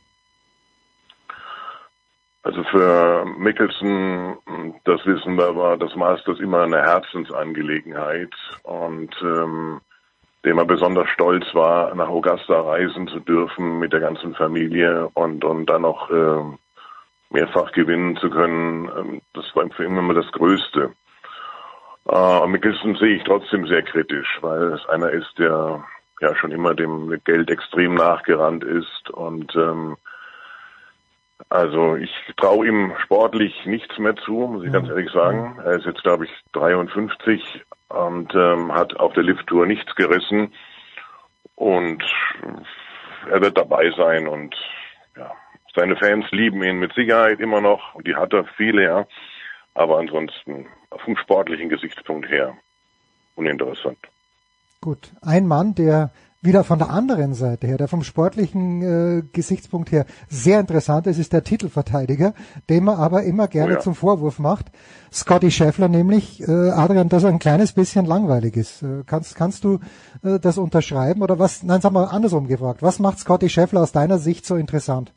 Also für Mickelson, das wissen wir, war das Masters immer eine Herzensangelegenheit und ähm, dem er besonders stolz war, nach Augusta reisen zu dürfen mit der ganzen Familie und und dann noch äh, mehrfach gewinnen zu können. Ähm, das war für ihn immer das Größte. Äh, Mickelson sehe ich trotzdem sehr kritisch, weil es einer ist, der ja schon immer dem Geld extrem nachgerannt ist und ähm, also ich traue ihm sportlich nichts mehr zu, muss ich ganz ehrlich sagen. Er ist jetzt, glaube ich, dreiundfünfzig und ähm, hat auf der Lift-Tour nichts gerissen. Und er wird dabei sein und ja, seine Fans lieben ihn mit Sicherheit immer noch. Und die hat er viele, ja. Aber ansonsten vom sportlichen Gesichtspunkt her uninteressant. Gut, ein Mann, der wieder von der anderen Seite her, der vom sportlichen äh, Gesichtspunkt her sehr interessant ist, ist der Titelverteidiger, den man aber immer gerne oh ja. zum Vorwurf macht. Scottie Scheffler nämlich, äh, Adrian, dass er ein kleines bisschen langweilig ist. Äh, kannst kannst du äh, das unterschreiben oder was? Nein, sag mal andersrum gefragt. Was macht Scottie Scheffler aus deiner Sicht so interessant?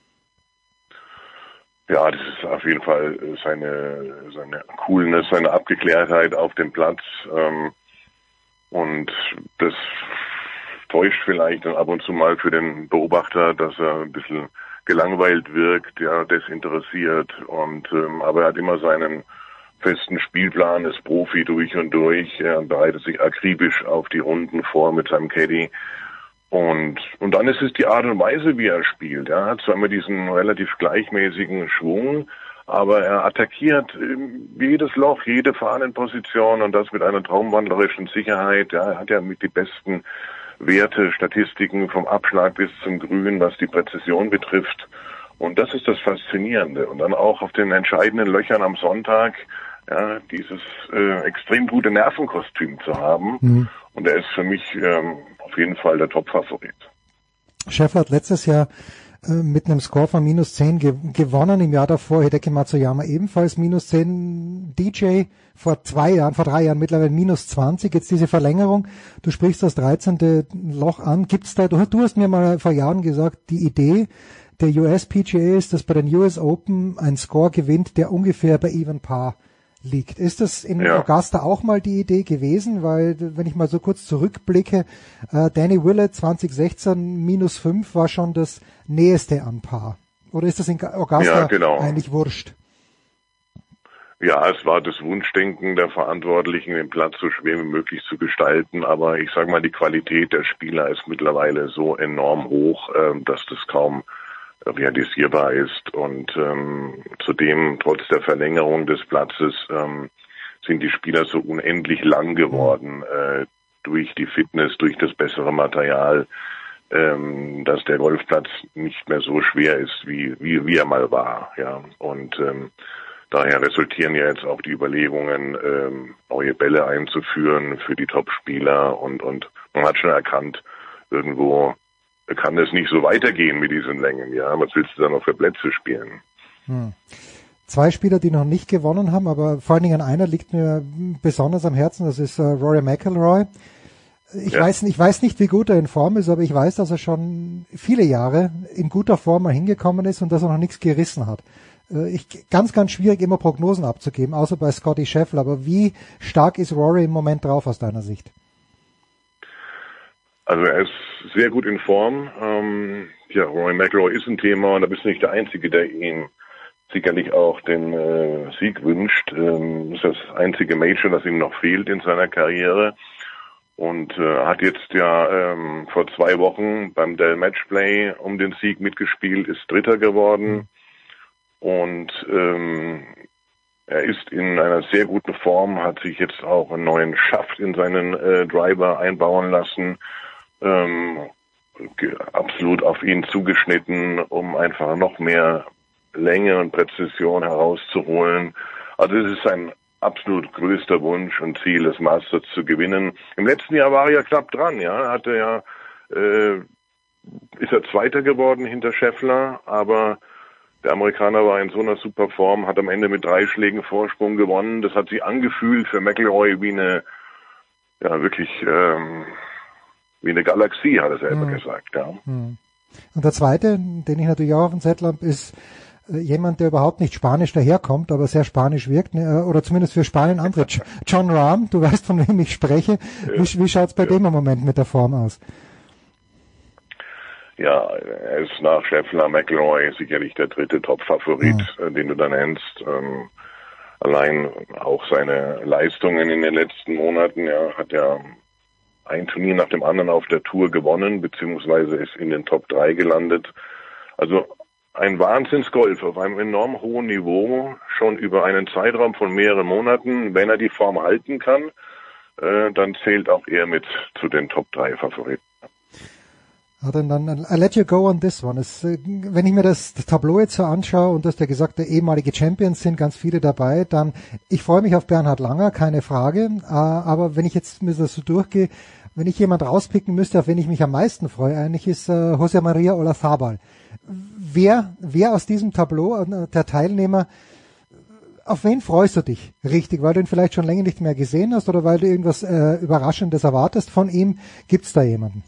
Ja, das ist auf jeden Fall seine seine Coolness, seine Abgeklärtheit auf dem Platz ähm, und das täuscht vielleicht dann ab und zu mal für den Beobachter, dass er ein bisschen gelangweilt wirkt, ja, desinteressiert und ähm, aber er hat immer seinen festen Spielplan, ist Profi durch und durch, er bereitet sich akribisch auf die Runden vor mit seinem Caddy und und dann ist es die Art und Weise, wie er spielt. Er hat zwar immer diesen relativ gleichmäßigen Schwung, aber er attackiert jedes Loch, jede Fahnenposition und das mit einer traumwandlerischen Sicherheit. Ja, er hat ja mit die besten Werte, Statistiken vom Abschlag bis zum Grün, was die Präzision betrifft. Und das ist das Faszinierende. Und dann auch auf den entscheidenden Löchern am Sonntag ja, dieses äh, extrem gute Nervenkostüm zu haben. Mhm. Und er ist für mich ähm, auf jeden Fall der Top-Favorit. Scheffler hat letztes Jahr äh, mit einem Score von minus zehn ge- gewonnen. Im Jahr davor Hideki Matsuyama ebenfalls minus zehn. D J vor zwei Jahren, vor drei Jahren mittlerweile minus zwanzig. Jetzt diese Verlängerung. Du sprichst das dreizehnte Loch an. Gibt's da, du, du hast mir mal vor Jahren gesagt, die Idee der U S P G A ist, dass bei den U S Open ein Score gewinnt, der ungefähr bei Even Par liegt. Ist das in ja. Augusta auch mal die Idee gewesen? Weil, wenn ich mal so kurz zurückblicke, äh, Danny Willett zwanzig sechzehn minus fünf war schon das nächste an Par. Oder ist das in Augusta ja, genau. eigentlich wurscht? Ja, es war das Wunschdenken der Verantwortlichen, den Platz so schwer wie möglich zu gestalten. Aber ich sage mal, die Qualität der Spieler ist mittlerweile so enorm hoch, äh, dass das kaum realisierbar ist. Und ähm, zudem, trotz der Verlängerung des Platzes, ähm, sind die Spieler so unendlich lang geworden äh, durch die Fitness, durch das bessere Material, ähm, dass der Golfplatz nicht mehr so schwer ist, wie wie, wie er mal war. Ja, und ähm, daher resultieren ja jetzt auch die Überlegungen, ähm, neue Bälle einzuführen für die Top-Spieler und und man hat schon erkannt, irgendwo kann es nicht so weitergehen mit diesen Längen. Ja, was willst du da noch für Plätze spielen? Hm. zwei Spieler, die noch nicht gewonnen haben, aber vor allen Dingen einer liegt mir besonders am Herzen, das ist äh, Rory McIlroy. Ich, ja. weiß, ich weiß nicht, wie gut er in Form ist, aber ich weiß, dass er schon viele Jahre in guter Form mal hingekommen ist und dass er noch nichts gerissen hat. Ich, ganz, ganz schwierig, immer Prognosen abzugeben, außer bei Scotty Scheffler. Aber wie stark ist Rory im Moment drauf aus deiner Sicht? Also er ist sehr gut in Form. Ähm, ja, Rory McIlroy ist ein Thema und da bist du nicht der Einzige, der ihm sicherlich auch den äh, Sieg wünscht. Ähm, das ist das einzige Major, das ihm noch fehlt in seiner Karriere. Und äh, hat jetzt ja ähm, vor zwei Wochen beim Dell Matchplay um den Sieg mitgespielt, ist Dritter geworden. Und ähm, er ist in einer sehr guten Form, hat sich jetzt auch einen neuen Schaft in seinen äh, Driver einbauen lassen, ähm, absolut auf ihn zugeschnitten, um einfach noch mehr Länge und Präzision herauszuholen. Also es ist ein absolut größter Wunsch und Ziel, das Masters zu gewinnen. Im letzten Jahr war er ja knapp dran, ja, hatte ja, äh, ist er Zweiter geworden hinter Scheffler, aber der Amerikaner war in so einer super Form, hat am Ende mit drei Schlägen Vorsprung gewonnen. Das hat sich angefühlt für McIlroy wie eine, ja wirklich ähm, wie eine Galaxie, hat er selber mhm. gesagt, ja. Mhm. Und der zweite, den ich natürlich auch auf dem Zettel habe, ist jemand, der überhaupt nicht spanisch daherkommt, aber sehr spanisch wirkt, oder zumindest für Spanien andere. Jon Rahm, du weißt, von wem ich spreche. Ja. Wie, wie schaut's bei ja. dem im Moment mit der Form aus? Ja, er ist nach Scheffler, McIlroy sicherlich der dritte Top-Favorit, ja. den du da nennst. Ähm, allein auch seine Leistungen in den letzten Monaten, ja, hat er ein Turnier nach dem anderen auf der Tour gewonnen, beziehungsweise ist in den Top drei gelandet. Also ein Wahnsinnsgolf auf einem enorm hohen Niveau, schon über einen Zeitraum von mehreren Monaten. Wenn er die Form halten kann, äh, dann zählt auch er mit zu den Top drei Favoriten. Ja, dann, dann I let you go on this one. Es, wenn ich mir das, das Tableau jetzt so anschaue und dass der gesagte ehemalige Champions sind, ganz viele dabei, dann, ich freue mich auf Bernhard Langer, keine Frage, aber wenn ich jetzt mir das so durchgehe, wenn ich jemand rauspicken müsste, auf wen ich mich am meisten freue, eigentlich ist äh, José María Olazábal. Wer, wer aus diesem Tableau der Teilnehmer, auf wen freust du dich richtig? Weil du ihn vielleicht schon länger nicht mehr gesehen hast oder weil du irgendwas äh, Überraschendes erwartest von ihm? Gibt's da jemanden?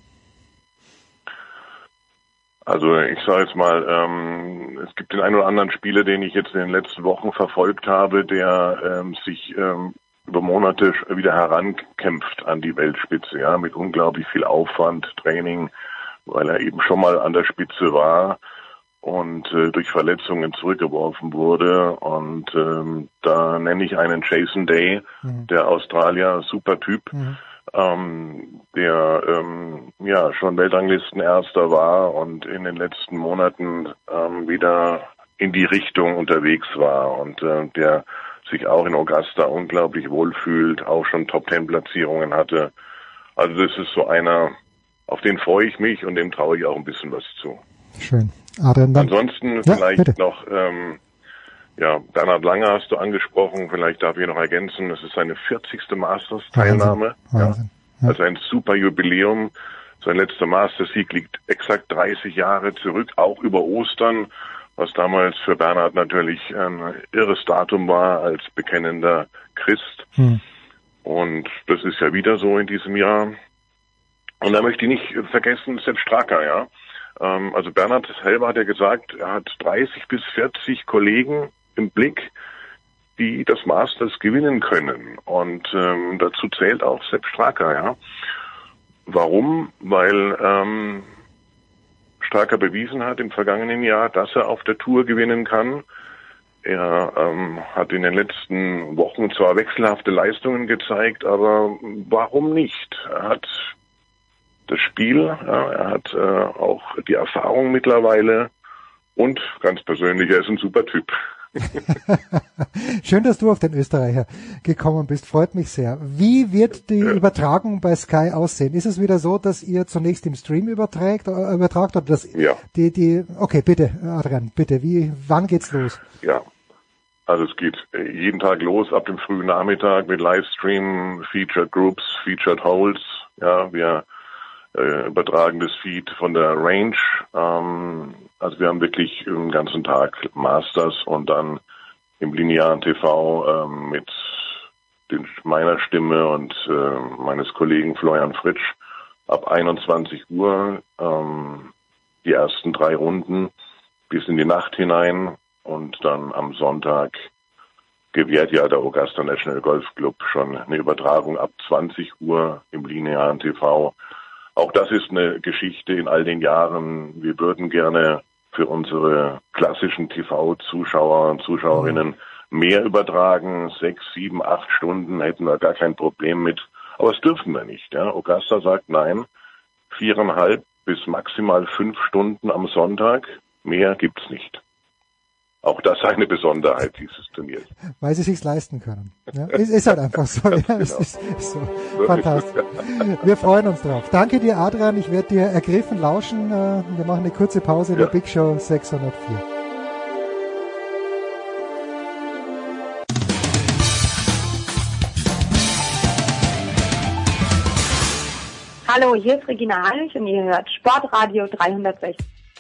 Also ich sage jetzt mal, ähm, es gibt den einen oder anderen Spieler, den ich jetzt in den letzten Wochen verfolgt habe, der ähm, sich ähm, über Monate wieder herankämpft an die Weltspitze, ja, mit unglaublich viel Aufwand, Training, weil er eben schon mal an der Spitze war und äh, durch Verletzungen zurückgeworfen wurde. Und ähm, da nenne ich einen Jason Day, mhm. der Australier, super Typ, mhm. ähm, der ähm, ja schon Weltranglistenerster war und in den letzten Monaten ähm, wieder in die Richtung unterwegs war und äh, der sich auch in Augusta unglaublich wohlfühlt, auch schon Top-Ten-Platzierungen hatte. Also das ist so einer, auf den freue ich mich und dem traue ich auch ein bisschen was zu. Schön. Adrian, dann. Ansonsten ja, vielleicht bitte. noch, ähm, ja, Bernhard Langer hast du angesprochen, vielleicht darf ich noch ergänzen, es ist seine vierzigste Masters-Teilnahme. Wahnsinn. Wahnsinn. Ja. Also ein super Jubiläum. Sein letzter Masters-Sieg liegt exakt dreißig Jahre zurück, auch über Ostern, was damals für Bernhard natürlich ein irres Datum war als bekennender Christ. Hm. Und das ist ja wieder so in diesem Jahr. Und da möchte ich nicht vergessen, Sepp Straka, ja. Ähm, also Bernhard selber hat ja gesagt, er hat dreißig bis vierzig Kollegen im Blick, die das Masters gewinnen können. Und ähm, dazu zählt auch Sepp Straka, ja. Warum? Weil ähm, Straka bewiesen hat im vergangenen Jahr, dass er auf der Tour gewinnen kann. Er ähm, hat in den letzten Wochen zwar wechselhafte Leistungen gezeigt, aber warum nicht? Er hat das Spiel, ja, er hat äh, auch die Erfahrung mittlerweile und ganz persönlich, er ist ein super Typ. Schön, dass du auf den Österreicher gekommen bist, freut mich sehr. Wie wird die ja. Übertragung bei Sky aussehen? Ist es wieder so, dass ihr zunächst im Stream übertragt, äh, übertragt oder das ja. die die okay, bitte Adrian, bitte, wie wann geht's los? Ja. Also es geht jeden Tag los ab dem frühen Nachmittag mit Livestream, Featured Groups, Featured Holes. Ja, wir äh, übertragen das Feed von der Range. Ähm, also wir haben wirklich den ganzen Tag Masters und dann im linearen T V ähm, mit den, meiner Stimme und äh, meines Kollegen Florian Fritsch ab einundzwanzig Uhr ähm, die ersten drei Runden bis in die Nacht hinein und dann am Sonntag gewährt ja der Augusta National Golf Club schon eine Übertragung ab zwanzig Uhr im linearen T V. Auch das ist eine Geschichte in all den Jahren. Wir würden gerne für unsere klassischen T V-Zuschauer und Zuschauerinnen mehr übertragen. Sechs, sieben, acht Stunden hätten wir gar kein Problem mit. Aber das dürfen wir nicht. Ja. Augusta sagt nein, viereinhalb bis maximal fünf Stunden am Sonntag. Mehr gibt's nicht. Auch das ist eine Besonderheit dieses Turniers. Weil sie sich's leisten können. Ja, ist, ist halt einfach so. Ja, genau. ist, ist, ist so. Fantastisch. Wir freuen uns drauf. Danke dir, Adrian. Ich werde dir ergriffen lauschen. Wir machen eine kurze Pause in der Big Show sechshundertvier. Hallo, hier ist Regina Heinrich und ihr hört Sportradio dreihundertsechzig.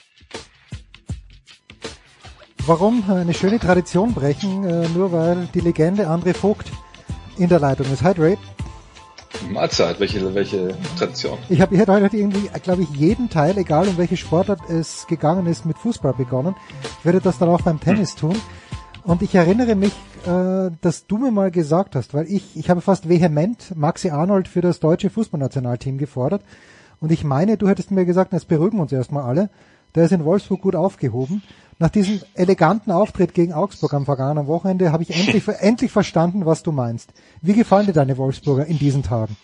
Warum eine schöne Tradition brechen, äh, nur weil die Legende André Vogt in der Leitung ist? Hi, Dre. Mahlzeit, welche, welche Tradition? Ich habe heute irgendwie, glaube ich, jeden Teil, egal um welche Sportart es gegangen ist, mit Fußball begonnen. Ich werde das dann auch beim Tennis hm. tun. Und ich erinnere mich, äh, dass du mir mal gesagt hast, weil ich, ich habe fast vehement Maxi Arnold für das deutsche Fußballnationalteam gefordert. Und ich meine, du hättest mir gesagt, jetzt beruhigen wir uns erstmal alle. Der ist in Wolfsburg gut aufgehoben. Nach diesem eleganten Auftritt gegen Augsburg am vergangenen Wochenende habe ich endlich, endlich verstanden, was du meinst. Wie gefallen dir deine Wolfsburger in diesen Tagen?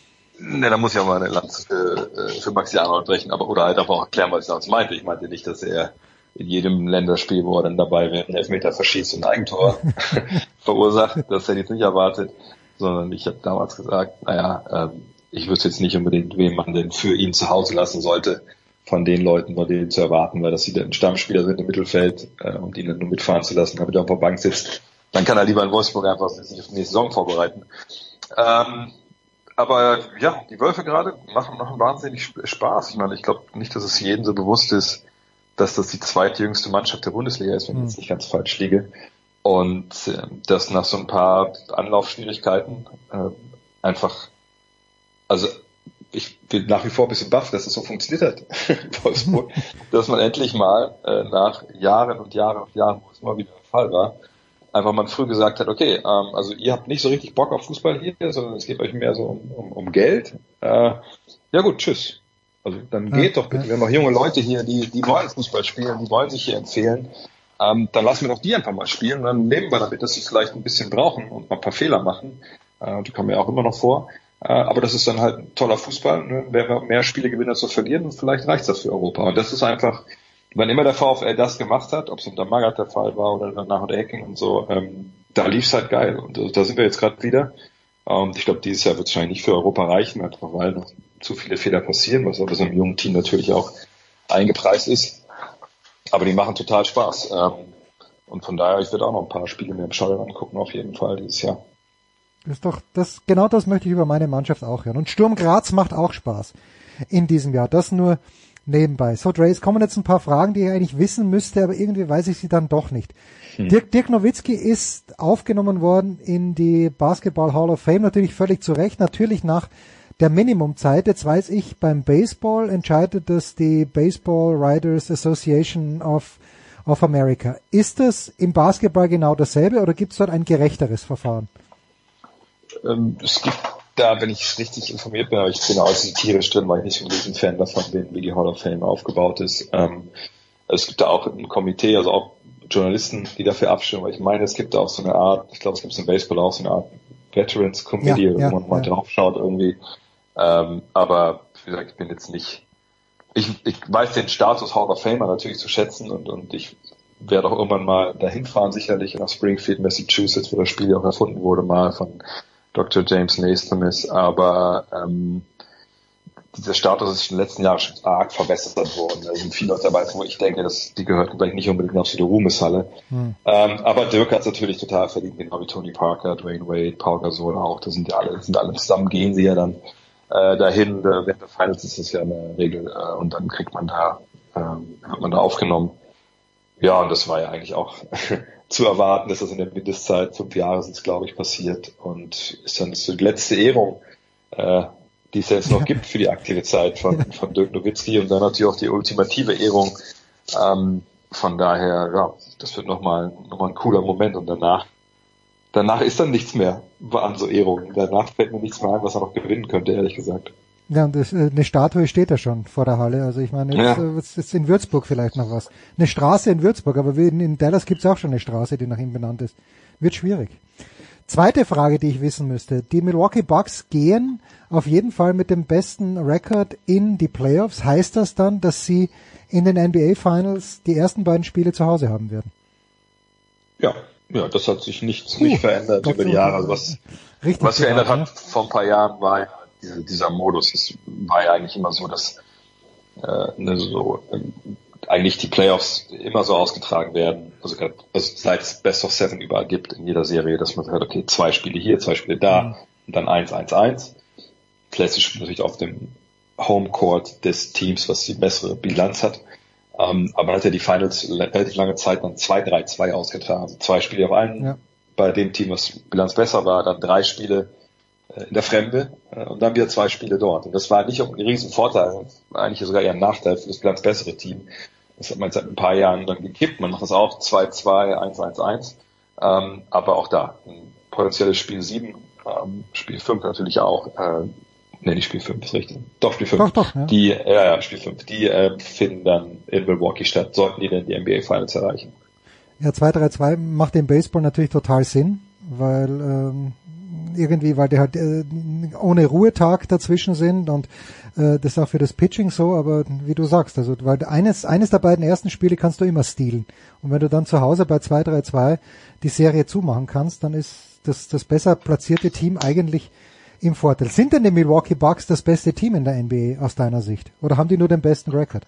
Ne, da muss ich auch mal eine Lanze für, für Maxi Arnold brechen, aber oder halt aber auch erklären, was ich damals meinte. Ich meinte nicht, dass er in jedem Länderspiel, wo er dann dabei wäre, einen Elfmeter verschießt und ein Eigentor verursacht. Das hätte ich jetzt nicht erwartet, sondern ich habe damals gesagt, naja, ähm, ich wüsste jetzt nicht unbedingt, wen man denn für ihn zu Hause lassen sollte, von den Leuten, bei denen zu erwarten, weil dass sie dann Stammspieler sind im Mittelfeld äh, und ihn dann nur mitfahren zu lassen, damit er auf der Bank sitzt, dann kann er lieber in Wolfsburg einfach sich auf die nächste Saison vorbereiten. Ähm, aber ja, die Wölfe gerade machen noch wahnsinnig Spaß. Ich meine, ich glaube nicht, dass es jedem so bewusst ist, dass das die zweitjüngste Mannschaft der Bundesliga ist, wenn ich jetzt nicht ganz falsch liege. Und äh, dass nach so ein paar Anlaufschwierigkeiten äh, einfach, also ich bin nach wie vor ein bisschen baff, dass es so funktioniert hat in Wolfsburg, dass man endlich mal äh, nach Jahren und Jahren und Jahren, wo es immer wieder der Fall war, einfach mal früh gesagt hat, okay, ähm, also ihr habt nicht so richtig Bock auf Fußball hier, sondern es geht euch mehr so um, um, um Geld. Äh, ja gut, tschüss. Also dann ja, geht doch bitte, ja. Wir haben noch junge Leute hier, die die wollen Fußball spielen, die wollen sich hier empfehlen. Ähm, dann lassen wir doch die einfach mal spielen und dann leben wir damit, dass sie es vielleicht ein bisschen brauchen und mal ein paar Fehler machen. Äh, die kommen ja auch immer noch vor. Aber das ist dann halt ein toller Fußball, ne? Wenn wir mehr Spiele gewinnen als zu verlieren, und vielleicht reicht das für Europa. Und das ist einfach, wann immer der VfL das gemacht hat, ob es unter Magath der Fall war oder danach unter Hecking und so, ähm, da lief's halt geil. Und da sind wir jetzt gerade wieder. Und ich glaube, dieses Jahr wird es wahrscheinlich nicht für Europa reichen, einfach weil noch zu viele Fehler passieren, was aber so einem jungen Team natürlich auch eingepreist ist. Aber die machen total Spaß. Und von daher, ich werde auch noch ein paar Spiele mir im Stadion angucken, auf jeden Fall dieses Jahr. Das ist doch, das, genau das möchte ich über meine Mannschaft auch hören. Und Sturm Graz macht auch Spaß in diesem Jahr. Das nur nebenbei. So, Dre, es kommen jetzt ein paar Fragen, die ich eigentlich wissen müsste, aber irgendwie weiß ich sie dann doch nicht. Hm. Dirk, Dirk Nowitzki ist aufgenommen worden in die Basketball Hall of Fame, natürlich völlig zu Recht, natürlich nach der Minimumzeit. Jetzt weiß ich, beim Baseball entscheidet das die Baseball Writers Association of, of America. Ist das im Basketball genau dasselbe oder gibt es dort ein gerechteres Verfahren? Es gibt da, wenn ich richtig informiert bin, aber ich bin auch tierisch drin, weil ich nicht so ein riesen Fan davon bin, wie die Hall of Fame aufgebaut ist. Ähm, es gibt da auch ein Komitee, also auch Journalisten, die dafür abstimmen, weil ich meine, es gibt da auch so eine Art, ich glaube, es gibt im Baseball auch so eine Art Veterans Committee, ja, ja, wo man mal ja. drauf schaut irgendwie. Ähm, aber wie gesagt, ich bin jetzt nicht, ich, ich weiß den Status Hall of Famer natürlich zu schätzen und, und ich werde auch irgendwann mal dahin fahren, sicherlich nach Springfield, Massachusetts, wo das Spiel auch erfunden wurde, mal von Doktor James Naismith, aber ähm, dieser Status ist in den letzten Jahren schon arg verbessert worden. Da sind viele Leute dabei, wo ich denke, dass die gehörten vielleicht nicht unbedingt auf so die Ruhmeshalle. Hm. Ähm, aber Dirk hat es natürlich total verdient, genau wie Tony Parker, Dwayne Wade, Paul Gasol auch. Das sind ja alle, sind alle zusammen, gehen sie ja dann äh, dahin. Äh, während der Finals ist das ja eine Regel äh, und dann kriegt man da, äh, wird man da aufgenommen. Ja, und das war ja eigentlich auch zu erwarten, dass das in der Mindestzeit, fünf Jahre sind es, glaube ich, passiert und ist dann so die letzte Ehrung, äh, die es jetzt noch gibt für die aktive Zeit von, von Dirk Nowitzki und dann natürlich auch die ultimative Ehrung. Ähm, von daher, ja, das wird nochmal noch mal ein cooler Moment und danach danach ist dann nichts mehr an so Ehrungen. Danach fällt mir nichts mehr ein, was er noch gewinnen könnte, ehrlich gesagt. Ja, und das, eine Statue steht ja schon vor der Halle. Also ich meine, jetzt ja. ist, ist in Würzburg vielleicht noch was. Eine Straße in Würzburg, aber in, in Dallas gibt's auch schon eine Straße, die nach ihm benannt ist. Wird schwierig. Zweite Frage, die ich wissen müsste. Die Milwaukee Bucks gehen auf jeden Fall mit dem besten Rekord in die Playoffs. Heißt das dann, dass sie in den N B A Finals die ersten beiden Spiele zu Hause haben werden? Ja, ja, das hat sich nicht, nicht verändert über die Jahre. Also was, was verändert hat vor ein paar Jahren war dieser, dieser Modus. Es war ja eigentlich immer so, dass äh, ne, so äh, eigentlich die Playoffs immer so ausgetragen werden, also, also seit es Best of Seven überall gibt in jeder Serie, dass man sagt, okay, zwei Spiele hier, zwei Spiele da mhm. und dann eins, eins, eins. Classic natürlich auf dem Homecourt des Teams, was die bessere Bilanz hat. Ähm, aber man hat ja die Finals relativ lange Zeit dann zwei drei zwei ausgetragen. Zwei Spiele auf einen, ja. Bei dem Team, was Bilanz besser war, dann drei Spiele äh, in der Fremde äh, und dann wieder zwei Spiele dort. Und das war nicht ein riesen Vorteil, eigentlich sogar eher ein Nachteil für das Bilanz bessere Team. Das hat man seit ein paar Jahren dann gekippt. Man macht das auch zwei zwei, eins eins eins. Ähm, aber auch da, ein potenzielles Spiel sieben, ähm, Spiel fünf natürlich auch. Äh, ne, nicht Spiel fünf, ist richtig. Doch, Spiel fünf. Doch, doch, ja. Die, ja, ja, Spiel fünf. Die äh, finden dann in Milwaukee statt, sollten die denn die N B A Finals erreichen. Ja, zwei drei zwei macht im Baseball natürlich total Sinn, weil ähm, irgendwie, weil die halt äh, ohne Ruhetag dazwischen sind und äh, das ist auch für das Pitching so, aber wie du sagst, also weil eines eines der beiden ersten Spiele kannst du immer stealen und wenn du dann zu Hause bei zwei drei zwei die Serie zumachen kannst, dann ist das das besser platzierte Team eigentlich im Vorteil. Sind denn die Milwaukee Bucks das beste Team in der N B A aus deiner Sicht oder haben die nur den besten Rekord?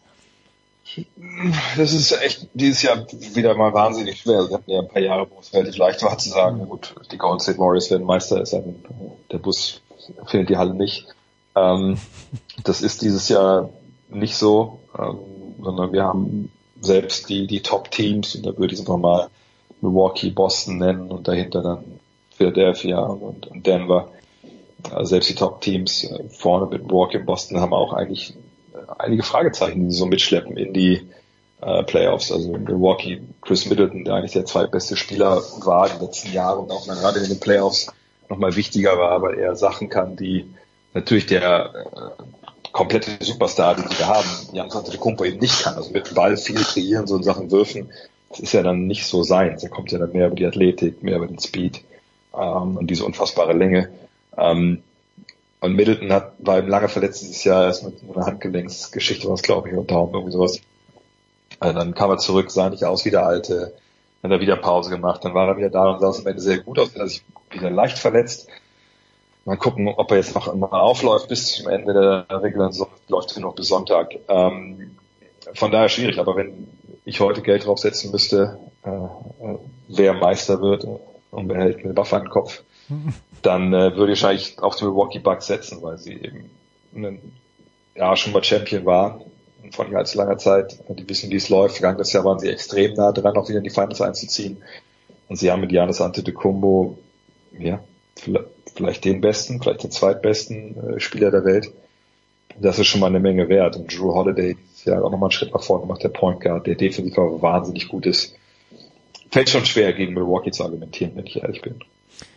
Das ist echt dieses Jahr wieder mal wahnsinnig schwer. Wir hatten ja ein paar Jahre, wo es relativ leicht war zu sagen, mhm. gut, die Golden State Warriors werden Meister, ist ein, der Bus findet die Halle nicht. Ähm, das ist dieses Jahr nicht so, ähm, sondern wir haben selbst die, die Top-Teams, und da würde ich es nochmal Milwaukee, Boston nennen und dahinter dann Philadelphia und, und Denver. Also selbst die Top-Teams äh, vorne mit Milwaukee und Boston haben auch eigentlich einige Fragezeichen, die sie so mitschleppen in die äh, Playoffs. Also in Milwaukee, Chris Middleton, der eigentlich der zweitbeste Spieler war in den letzten Jahren und auch gerade in den Playoffs nochmal wichtiger war, weil er Sachen kann, die natürlich der äh, komplette Superstar, die wir haben, Giannis Antetokounmpo eben nicht kann. Also mit dem Ball viel kreieren, so in Sachen Würfen, das ist ja dann nicht so seins. Er kommt ja dann mehr über die Athletik, mehr über den Speed ähm, und diese unfassbare Länge. Ähm, Und Middleton hat, war eben lange verletzt dieses Jahr, erst mit einer Handgelenksgeschichte, was glaube ich, oder Daumen, irgendwie sowas. Also dann kam er zurück, sah nicht aus wie der Alte, dann hat er wieder Pause gemacht, dann war er wieder da und sah es am Ende sehr gut aus, dann hat er sich wieder leicht verletzt. Mal gucken, ob er jetzt noch mal aufläuft bis zum Ende der regulären Saison, läuft er noch bis Sonntag. Ähm, von daher schwierig, aber wenn ich heute Geld draufsetzen müsste, äh, wer Meister wird und behält eine Waffe an den Kopf, dann äh, würde ich wahrscheinlich auf die Milwaukee Bucks setzen, weil sie eben einen, ja schon mal Champion waren von nicht allzu langer Zeit. Die wissen, wie es läuft. Vergangenes Jahr waren sie extrem nah dran, auch wieder in die Finals einzuziehen. Und sie haben mit Giannis Antetokounmpo ja vielleicht den besten, vielleicht den zweitbesten äh, Spieler der Welt. Das ist schon mal eine Menge wert. Und Drew Holiday ist ja auch nochmal einen Schritt nach vorne gemacht, der Point Guard, der defensiv auch wahnsinnig gut ist. Fällt schon schwer, gegen Milwaukee zu argumentieren, wenn ich ehrlich bin.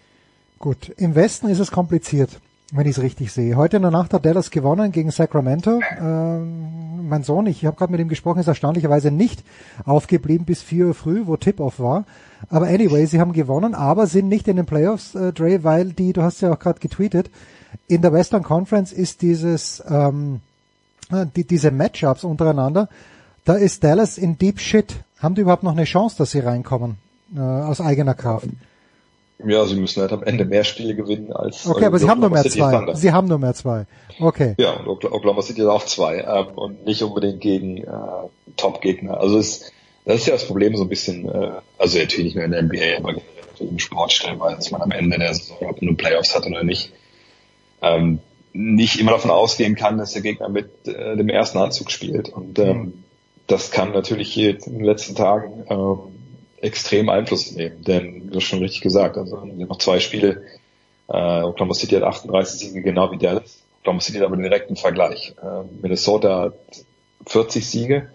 Gut, im Westen ist es kompliziert, wenn ich es richtig sehe. Heute in der Nacht hat Dallas gewonnen gegen Sacramento. Ähm, mein Sohn, ich habe gerade mit ihm gesprochen, ist erstaunlicherweise nicht aufgeblieben bis vier Uhr früh, wo Tip-Off war. Aber anyway, sie haben gewonnen, aber sind nicht in den Playoffs, äh, Dre, weil die, du hast ja auch gerade getweetet, in der Western Conference ist dieses, ähm, die, diese Matchups untereinander, da ist Dallas in Deep Shit. Haben die überhaupt noch eine Chance, dass sie reinkommen, äh, aus eigener Kraft? Ja, sie müssen halt am Ende mehr Spiele gewinnen als... Okay, aber sie haben nur mehr zwei. Sie haben nur mehr zwei. Okay. Ja, und Oklahoma City hat auch zwei. Ähm, und nicht unbedingt gegen äh, Top-Gegner. Also es, das ist ja das Problem so ein bisschen, äh, also natürlich nicht nur in der N B A, aber im Sport stellenweise, dass man am Ende der Saison, ob man nur Playoffs hat oder nicht, ähm, nicht immer davon ausgehen kann, dass der Gegner mit äh, dem ersten Anzug spielt. Und ähm, das kann natürlich hier in den letzten Tagen ähm, extrem Einfluss nehmen, denn du hast schon richtig gesagt, also wir haben noch zwei Spiele. Äh, Oklahoma City hat achtunddreißig Siege, genau wie Dallas. Oklahoma City hat aber den direkten Vergleich. Äh, Minnesota hat vierzig Siege.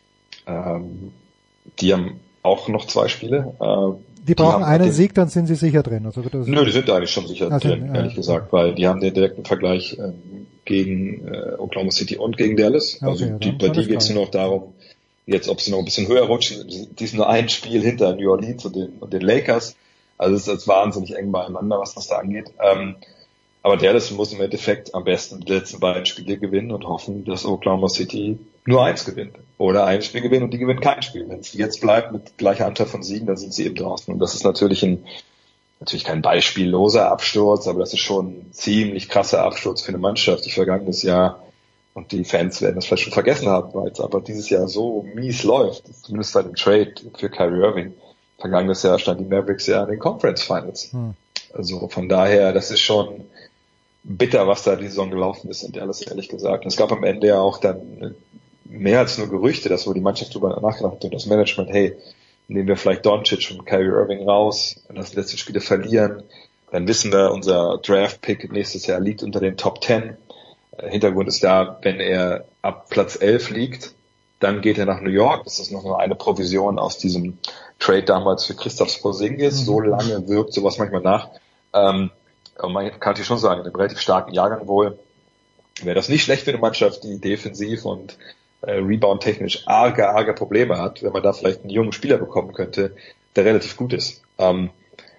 Ähm, die haben auch noch zwei Spiele. Äh, die brauchen die einen den, Sieg, dann sind sie sicher drin. Also das nö, die sind eigentlich schon sicher also, drin, ehrlich ja, gesagt, weil die haben den direkten Vergleich äh, gegen äh, Oklahoma City und gegen Dallas. Also okay, die, bei die geht es nur noch darum, jetzt ob sie noch ein bisschen höher rutschen. Die sind nur ein Spiel hinter New Orleans und den, und den Lakers. Also es ist jetzt wahnsinnig eng beieinander, was das da angeht. Ähm, aber Dallas muss im Endeffekt am besten die letzten beiden Spiele gewinnen und hoffen, dass Oklahoma City nur eins gewinnt. Oder ein Spiel gewinnt und die gewinnt kein Spiel. Wenn es jetzt bleibt mit gleicher Anteil von Siegen, dann sind sie eben draußen. Und das ist natürlich ein, natürlich kein beispielloser Absturz, aber das ist schon ein ziemlich krasser Absturz für eine Mannschaft, die vergangenes Jahr, und die Fans werden das vielleicht schon vergessen haben, weil es aber dieses Jahr so mies läuft, zumindest seit dem Trade für Kyrie Irving. Vergangenes Jahr stand die Mavericks ja in den Conference Finals. Hm. Also von daher, das ist schon bitter, was da die Saison gelaufen ist, und alles ehrlich gesagt. Und es gab am Ende ja auch dann mehr als nur Gerüchte, dass wo die Mannschaft drüber nachgedacht hat und das Management, hey, nehmen wir vielleicht Doncic und Kyrie Irving raus und das letzte Spiele verlieren, dann wissen wir, unser Draft-Pick nächstes Jahr liegt unter den Top Ten. Hintergrund ist da, wenn er ab Platz elf liegt, dann geht er nach New York. Das ist noch nur eine Provision aus diesem Trade damals für Kristaps Porzingis. Mhm. So lange wirkt sowas manchmal nach. Ähm, aber man kann natürlich schon sagen, in einem relativ starken Jahrgang wohl wäre das nicht schlecht für eine Mannschaft, die defensiv und äh, Rebound-technisch arge, arge Probleme hat, wenn man da vielleicht einen jungen Spieler bekommen könnte, der relativ gut ist. Ähm,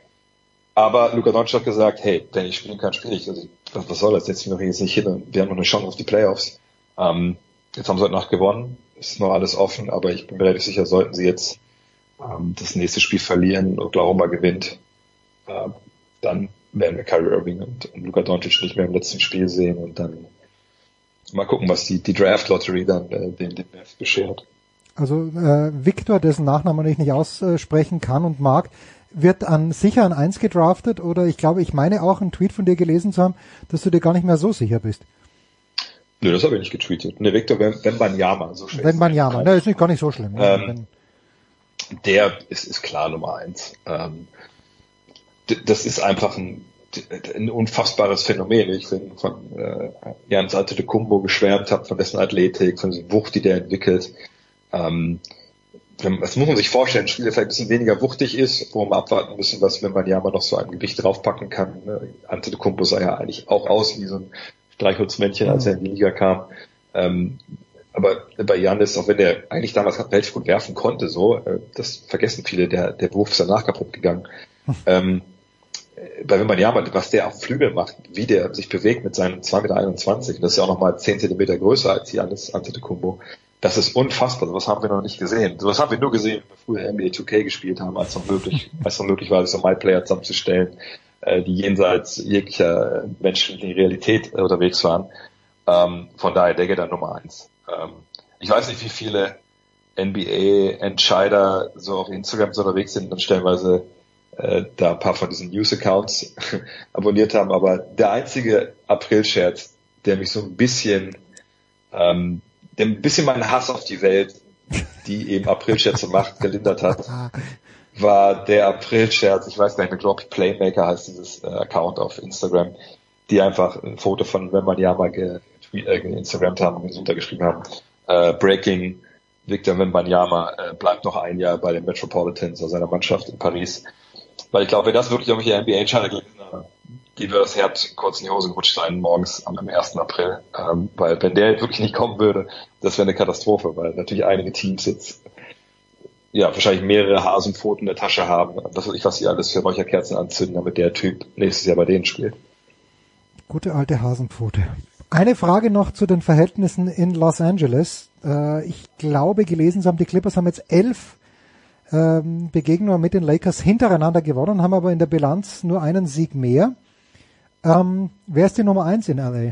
aber Luka Doncic hat gesagt, hey, wenn ich spielen kann, spiele ich. Also, was, was soll das? Jetzt noch jetzt nicht hin und wir haben noch eine Chance auf die Playoffs. Ähm, jetzt haben sie heute Nacht gewonnen. Ist noch alles offen, aber ich bin mir relativ sicher, sollten sie jetzt ähm, das nächste Spiel verlieren und Oklahoma gewinnt, äh, dann werden wir Kyrie Irving und, und Luka Doncic nicht mehr im letzten Spiel sehen, und dann mal gucken, was die, die Draft-Lottery dann äh, den, den Mavs beschert. Also äh, Victor, dessen Nachnamen ich nicht aussprechen kann und mag, wird an sicher an eins gedraftet, oder ich glaube, ich meine auch einen Tweet von dir gelesen zu haben, dass du dir gar nicht mehr so sicher bist. Nö, das habe ich nicht getweetet. Ne, Victor Wembanyama, so schlecht. Wembanyama, ne, ist nicht gar nicht so schlimm. Ähm, der ist, ist klar Nummer eins. Ähm, d- das ist einfach ein, ein unfassbares Phänomen. Ich bin von äh, Giannis Antetokounmpo geschwärmt habe, von dessen Athletik, von dieser Wucht, die der entwickelt. Ähm, das muss man sich vorstellen, ein Spieler, der vielleicht ein bisschen weniger wuchtig ist, wo wir abwarten müssen, was Wembanyama noch so ein Gewicht draufpacken kann. Antetokounmpo sah ja eigentlich auch aus wie so ein Streichholzmännchen, als er in die Liga kam. Ähm, aber bei Giannis, auch wenn der eigentlich damals relativ gut werfen konnte, so, äh, das vergessen viele, der, der Wurf ist danach kaputt gegangen. ähm, bei Wembanyama, was der auf Flügel macht, wie der sich bewegt mit seinen zwei Komma einundzwanzig Meter, das ist ja auch nochmal zehn Zentimeter größer als Giannis Antetokounmpo. Das ist unfassbar, sowas haben wir noch nicht gesehen. Sowas haben wir nur gesehen, wenn wir früher N B A zwei K gespielt haben, als noch möglich, als noch möglich war, so My-Player zusammenzustellen, die jenseits jeglicher menschlichen Realität unterwegs waren. Ähm, von daher, der geht dann Nummer eins. Ähm, ich weiß nicht, wie viele N B A-Entscheider so auf Instagram so unterwegs sind und stellenweise äh, da ein paar von diesen News-Accounts abonniert haben, aber der einzige April-Scherz, der mich so ein bisschen, ähm, der ein bisschen meinen Hass auf die Welt, die eben April-Scherze macht, gelindert hat, war der April-Scherz, ich weiß gar nicht mehr, glaube ich, Playmaker heißt dieses äh, Account auf Instagram, die einfach ein Foto von Wembanyama ge- äh, geinstagrammt haben und runtergeschrieben haben. Äh, Breaking, Victor Wembanyama äh, bleibt noch ein Jahr bei den Metropolitans, also seiner Mannschaft in Paris. Weil ich glaube, wenn das wirklich irgendwelche N B A-Entscheider gelesen haben, die wird das Herz kurz in die Hose gerutscht sein morgens am ersten April. Ähm, weil wenn der wirklich nicht kommen würde, das wäre eine Katastrophe, weil natürlich einige Teams jetzt ja wahrscheinlich mehrere Hasenpfoten in der Tasche haben. Was weiß ich, was sie alles für Räucherkerzen anzünden, damit der Typ nächstes Jahr bei denen spielt. Gute alte Hasenpfote. Eine Frage noch zu den Verhältnissen in Los Angeles. Äh, ich glaube, gelesen zu haben, die Clippers haben jetzt elf ähm, Begegnungen mit den Lakers hintereinander gewonnen, haben aber in der Bilanz nur einen Sieg mehr. Ähm, wer ist die Nummer eins in L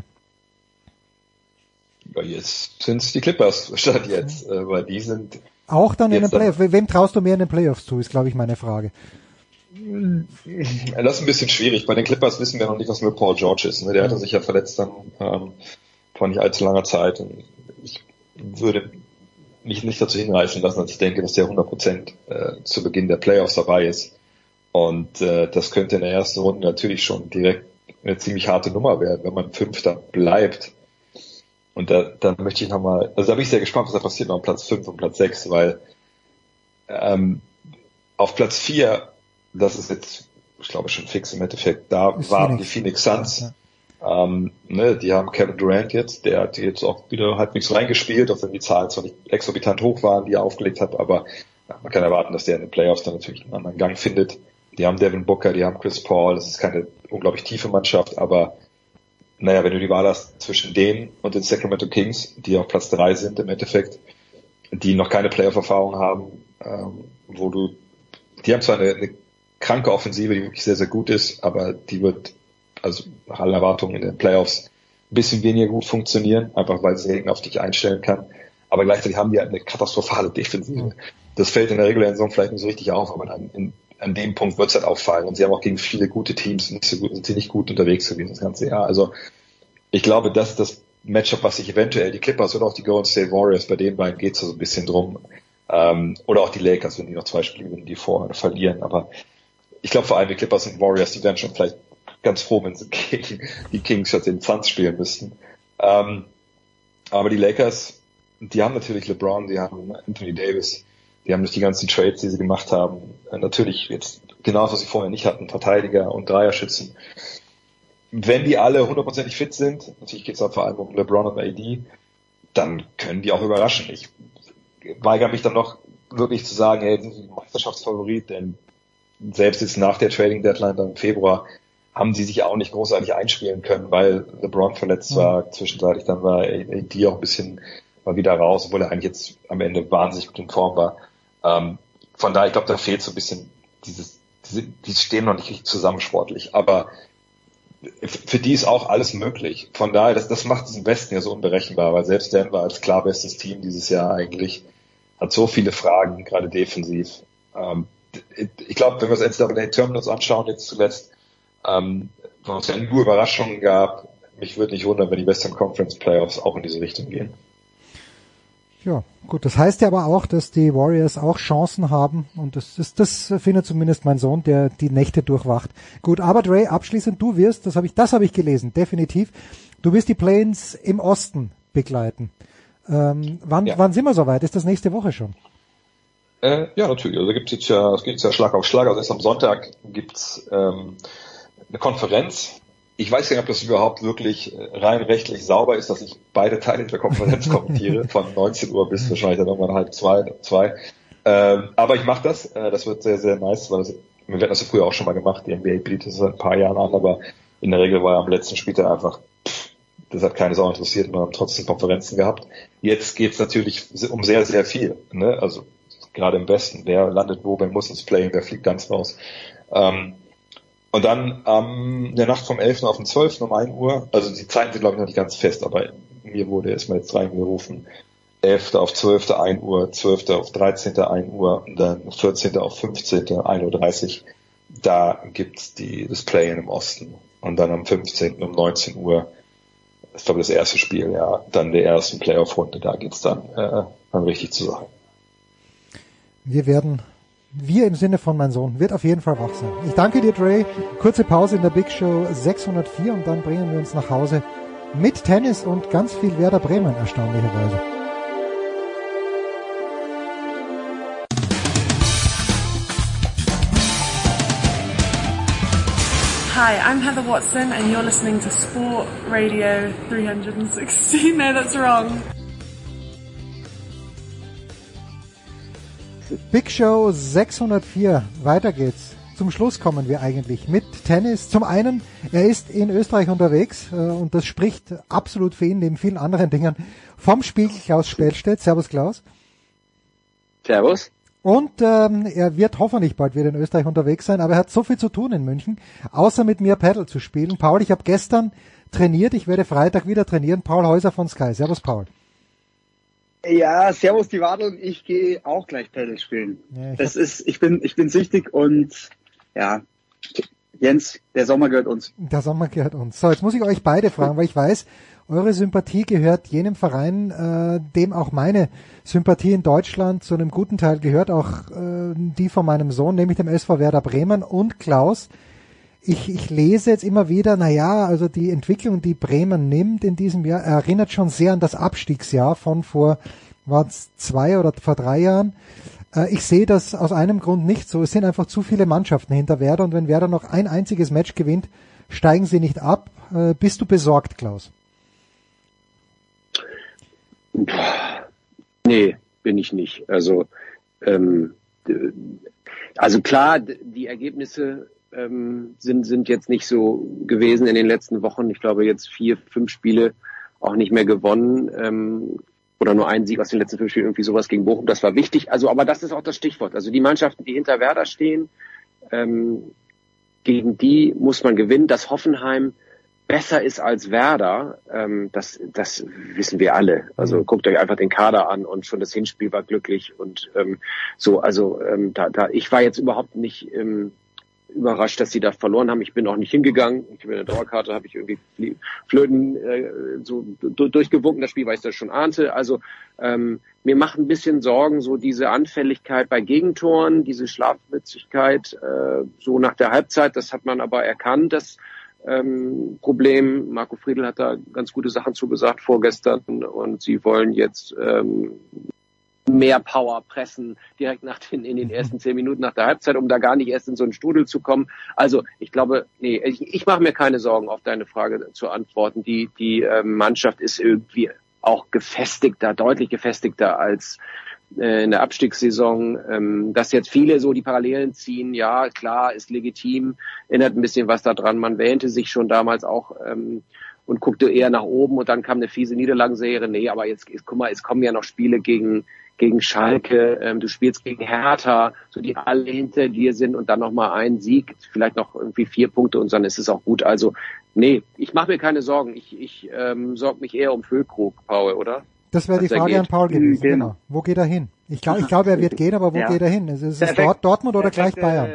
A? Ja, jetzt sind es die Clippers, statt jetzt, äh, weil die sind auch dann in den Playoffs. Wem traust du mehr in den Playoffs zu, ist, glaube ich, meine Frage. Das ist ein bisschen schwierig. Bei den Clippers wissen wir noch nicht, was mit Paul George ist. Der hatte sich ja verletzt dann ähm, vor nicht allzu langer Zeit. Und ich würde mich nicht dazu hinreißen lassen, dass ich denke, dass der hundert Prozent äh, zu Beginn der Playoffs dabei ist. Und äh, das könnte in der ersten Runde natürlich schon direkt eine ziemlich harte Nummer werden, wenn man Fünfter bleibt. Und da, da möchte ich nochmal, also da bin ich sehr gespannt, was da passiert noch auf Platz fünf und Platz sechs, weil ähm, auf Platz vier, das ist jetzt, ich glaube schon fix im Endeffekt, da ist waren Phoenix. Die Phoenix Suns. Ja. Ähm, ne, die haben Kevin Durant jetzt, der hat jetzt auch wieder halbwegs reingespielt, auch wenn die Zahlen zwar nicht exorbitant hoch waren, die er aufgelegt hat, aber ja, man kann erwarten, dass der in den Playoffs dann natürlich einen anderen Gang findet. Die haben Devin Booker, die haben Chris Paul, das ist keine unglaublich tiefe Mannschaft, aber naja, wenn du die Wahl hast zwischen denen und den Sacramento Kings, die auf Platz drei sind im Endeffekt, die noch keine Playoff-Erfahrung haben, ähm, wo du, die haben zwar eine, eine kranke Offensive, die wirklich sehr, sehr gut ist, aber die wird also nach allen Erwartungen in den Playoffs ein bisschen weniger gut funktionieren, einfach weil sie Gegner auf dich einstellen kann. Aber gleichzeitig haben die halt eine katastrophale Defensive. Das fällt in der regulären Saison vielleicht nicht so richtig auf, aber dann in, an dem Punkt wird es halt auffallen. Und sie haben auch gegen viele gute Teams nicht so gut, sind sie nicht gut unterwegs gewesen das ganze Jahr. Also ich glaube, das ist das Matchup, was sich eventuell die Clippers oder auch die Golden State Warriors, bei den beiden geht es so ein bisschen drum. Ähm, oder auch die Lakers, wenn die noch zwei Spiele gewinnen, die vorher verlieren. Aber ich glaube vor allem die Clippers und Warriors, die wären schon vielleicht ganz froh, wenn sie gegen die Kings statt den Suns spielen müssten. Ähm, aber die Lakers, die haben natürlich LeBron, die haben Anthony Davis, die haben durch die ganzen Trades, die sie gemacht haben, äh, natürlich jetzt genau, was sie vorher nicht hatten, Verteidiger und Dreierschützen. Wenn die alle hundertprozentig fit sind, natürlich geht es dann vor allem um LeBron und A D, dann können die auch überraschen. Ich weigere mich dann noch wirklich zu sagen, hey, sind sie Meisterschaftsfavorit, denn selbst jetzt nach der Trading Deadline dann im Februar haben sie sich auch nicht großartig einspielen können, weil LeBron verletzt war, mhm. zwischenzeitlich dann war A D auch ein bisschen mal wieder raus, obwohl er eigentlich jetzt am Ende wahnsinnig gut in Form war. Ähm, von daher, ich glaube, da fehlt so ein bisschen dieses, diese, die stehen noch nicht richtig zusammen sportlich, aber für die ist auch alles möglich. Von daher, das, das macht diesen Westen ja so unberechenbar, weil selbst Denver als klar bestes Team dieses Jahr eigentlich hat so viele Fragen, gerade defensiv. Ähm, ich glaube, wenn wir uns N C double A Terminals anschauen, jetzt zuletzt, ähm, wo es ja nur Überraschungen gab, mich würde nicht wundern, wenn die Western Conference Playoffs auch in diese Richtung gehen. Ja, gut, das heißt ja aber auch, dass die Warriors auch Chancen haben und das ist, das findet zumindest mein Sohn, der die Nächte durchwacht. Gut, aber Dre, abschließend, du wirst, das habe ich, das habe ich gelesen, definitiv, du wirst die Plains im Osten begleiten. Ähm, wann, ja. wann sind wir soweit? Ist das nächste Woche schon? Äh, ja, natürlich. Also da gibt's jetzt ja, es geht ja Schlag auf Schlag. Also erst am Sonntag gibt's ähm, eine Konferenz. Ich weiß nicht, ob das überhaupt wirklich rein rechtlich sauber ist, dass ich beide Teile der Konferenz kommentiere, von neunzehn Uhr bis wahrscheinlich dann irgendwann halb zwei. zwei. Ähm, aber ich mache das. Äh, das wird sehr, sehr nice, weil das, wir werden das ja früher auch schon mal gemacht. Die N B A bietet das seit ein paar Jahren an, aber in der Regel war ja am letzten Spieltag einfach, pff, das hat keine Sau interessiert, wir haben trotzdem Konferenzen gehabt. Jetzt geht's natürlich um sehr, sehr viel. Ne? Also gerade im Westen, wer landet wo, wer muss ins Play, wer fliegt ganz raus. Ähm, Und dann ähm, in der Nacht vom elften auf den zwölften um ein Uhr, also die Zeiten sind glaube ich noch nicht ganz fest, aber mir wurde erstmal jetzt reingerufen, elften auf zwölften ein Uhr, zwölften auf dreizehnten ein Uhr und dann vierzehnten auf fünfzehnten ein Uhr dreißig. Da gibt's die das Play-in im Osten. Und dann am fünfzehnten um neunzehn Uhr, ich glaube das erste Spiel, ja, dann der ersten Playoff-Runde, da geht's dann, äh, dann richtig zur Sache. Wir werden Wir im Sinne von mein Sohn wird auf jeden Fall wach sein. Ich danke dir, Dre. Kurze Pause in der Big Show sechshundertvier und dann bringen wir uns nach Hause mit Tennis und ganz viel Werder Bremen, erstaunlicherweise. Hi, I'm Heather Watson and you're listening to Sport Radio three sixty. No, that's wrong. Big Show sechshundertvier, weiter geht's. Zum Schluss kommen wir eigentlich mit Tennis. Zum einen, er ist in Österreich unterwegs äh, und das spricht absolut für ihn, neben vielen anderen Dingen, vom Spiegel Klaus Spellstedt. Servus Klaus. Servus. Und ähm, er wird hoffentlich bald wieder in Österreich unterwegs sein, aber er hat so viel zu tun in München, außer mit mir Paddle zu spielen. Paul, ich habe gestern trainiert, ich werde Freitag wieder trainieren. Paul Häuser von Sky. Servus Paul. Ja, servus die Wadel, ich gehe auch gleich Paddle spielen. Ja, das ist, ich bin, ich bin süchtig und ja, Jens, der Sommer gehört uns. Der Sommer gehört uns. So, jetzt muss ich euch beide fragen, weil ich weiß, eure Sympathie gehört jenem Verein, äh, dem auch meine Sympathie in Deutschland zu einem guten Teil gehört, auch äh, die von meinem Sohn, nämlich dem S V Werder Bremen. Und Klaus, ich, ich lese jetzt immer wieder, na ja, also die Entwicklung, die Bremen nimmt in diesem Jahr, erinnert schon sehr an das Abstiegsjahr von vor, war es zwei oder vor drei Jahren. Äh, ich sehe das aus einem Grund nicht so. Es sind einfach zu viele Mannschaften hinter Werder und wenn Werder noch ein einziges Match gewinnt, steigen sie nicht ab. Äh, bist du besorgt, Klaus? Nee, bin ich nicht. Also, ähm, also klar, die Ergebnisse ähm, sind, sind jetzt nicht so gewesen in den letzten Wochen. Ich glaube, jetzt vier, fünf Spiele auch nicht mehr gewonnen. Ähm, oder nur ein Sieg aus den letzten fünf Spielen, irgendwie sowas gegen Bochum. Das war wichtig. Also, aber das ist auch das Stichwort. Also die Mannschaften, die hinter Werder stehen, ähm, gegen die muss man gewinnen. Dass Hoffenheim besser ist als Werder, ähm, das, das wissen wir alle. Also guckt euch einfach den Kader an und schon das Hinspiel war glücklich und ähm, so. Also ähm, da, da, ich war jetzt überhaupt nicht ähm, überrascht, dass sie da verloren haben. Ich bin auch nicht hingegangen. Ich bin in der Dauerkarte, habe ich irgendwie Flöten äh, so d- durchgewunken, das Spiel, weil ich das schon ahnte. Also ähm, mir macht ein bisschen Sorgen so diese Anfälligkeit bei Gegentoren, diese Schlafwitzigkeit äh, so nach der Halbzeit. Das hat man aber erkannt, dass Ähm, Problem. Marco Friedl hat da ganz gute Sachen zugesagt vorgestern und sie wollen jetzt ähm, mehr Power pressen direkt nach den, in den ersten zehn Minuten nach der Halbzeit, um da gar nicht erst in so einen Strudel zu kommen. Also ich glaube, nee, ich, ich mache mir keine Sorgen, auf deine Frage zu antworten. Die, die ähm, Mannschaft ist irgendwie auch gefestigter, deutlich gefestigter als in der Abstiegssaison, ähm, dass jetzt viele so die Parallelen ziehen, ja, klar, ist legitim, erinnert ein bisschen was daran, man wähnte sich schon damals auch ähm, und guckte eher nach oben und dann kam eine fiese Niederlagenserie, nee, aber jetzt, jetzt guck mal, es kommen ja noch Spiele gegen gegen Schalke, ähm, du spielst gegen Hertha, so die alle hinter dir sind und dann nochmal ein Sieg, vielleicht noch irgendwie vier Punkte und dann ist es auch gut, also nee, ich mache mir keine Sorgen, ich, ich ähm, sorge mich eher um Füllkrug, Paul, oder? Das wäre die Frage an Paul gewesen. Genau. genau. Wo geht er hin? Ich glaube, ich glaube, er wird gehen, aber wo ja. geht er hin? Ist es Perfekt. dort Dortmund oder Perfekt, gleich Bayern?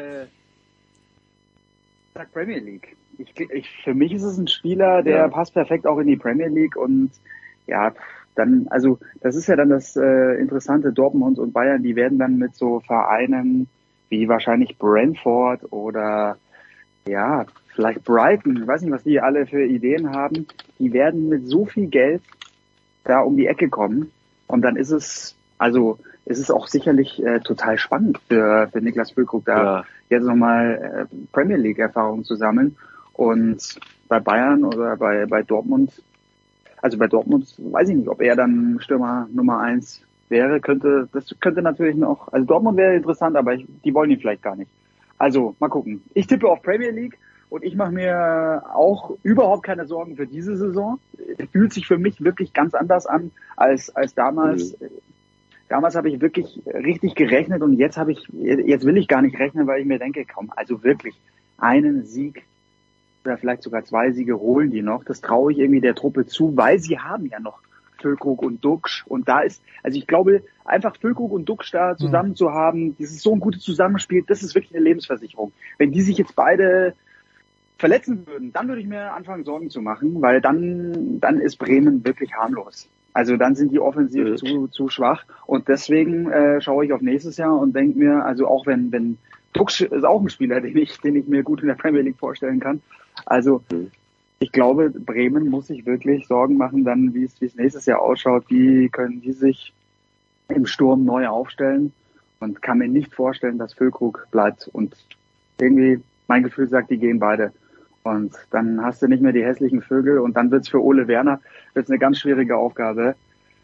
Äh, Premier League. Ich, ich, für mich ist es ein Spieler, der ja. passt perfekt auch in die Premier League und ja, dann, also das ist ja dann das äh, Interessante. Dortmund und Bayern, die werden dann mit so Vereinen wie wahrscheinlich Brentford oder ja, vielleicht Brighton, ich weiß nicht, was die alle für Ideen haben, die werden mit so viel Geld da um die Ecke kommen und dann ist es, also ist es auch sicherlich äh, total spannend für, für Niklas Füllkrug da ja. jetzt nochmal äh, Premier League Erfahrung zu sammeln und bei Bayern oder bei bei Dortmund, also bei Dortmund weiß ich nicht, ob er dann Stürmer Nummer eins wäre, könnte, das könnte natürlich noch, also Dortmund wäre interessant, aber ich, die wollen ihn vielleicht gar nicht. Also mal gucken. Ich tippe auf Premier League. Und ich mache mir auch überhaupt keine Sorgen für diese Saison. Es fühlt sich für mich wirklich ganz anders an als als damals. Mhm. Damals habe ich wirklich richtig gerechnet und jetzt habe ich jetzt will ich gar nicht rechnen, weil ich mir denke, komm, also wirklich einen Sieg oder vielleicht sogar zwei Siege holen die noch. Das traue ich irgendwie der Truppe zu, weil sie haben ja noch Füllkrug und Duxch und da ist, also ich glaube, einfach Füllkrug und Duxch da zusammen mhm. zu haben, das ist so ein gutes Zusammenspiel, das ist wirklich eine Lebensversicherung. Wenn die sich jetzt beide verletzen würden, dann würde ich mir anfangen, Sorgen zu machen, weil dann dann ist Bremen wirklich harmlos. Also dann sind die offensiv mhm. zu zu schwach und deswegen äh, schaue ich auf nächstes Jahr und denke mir, also auch wenn wenn Duxch ist auch ein Spieler, den ich den ich mir gut in der Premier League vorstellen kann. Also mhm. ich glaube, Bremen muss sich wirklich Sorgen machen, dann wie es wie es nächstes Jahr ausschaut, wie können die sich im Sturm neu aufstellen und kann mir nicht vorstellen, dass Füllkrug bleibt und irgendwie mein Gefühl sagt, die gehen beide. Und dann hast du nicht mehr die hässlichen Vögel und dann wird's für Ole Werner wird's eine ganz schwierige Aufgabe.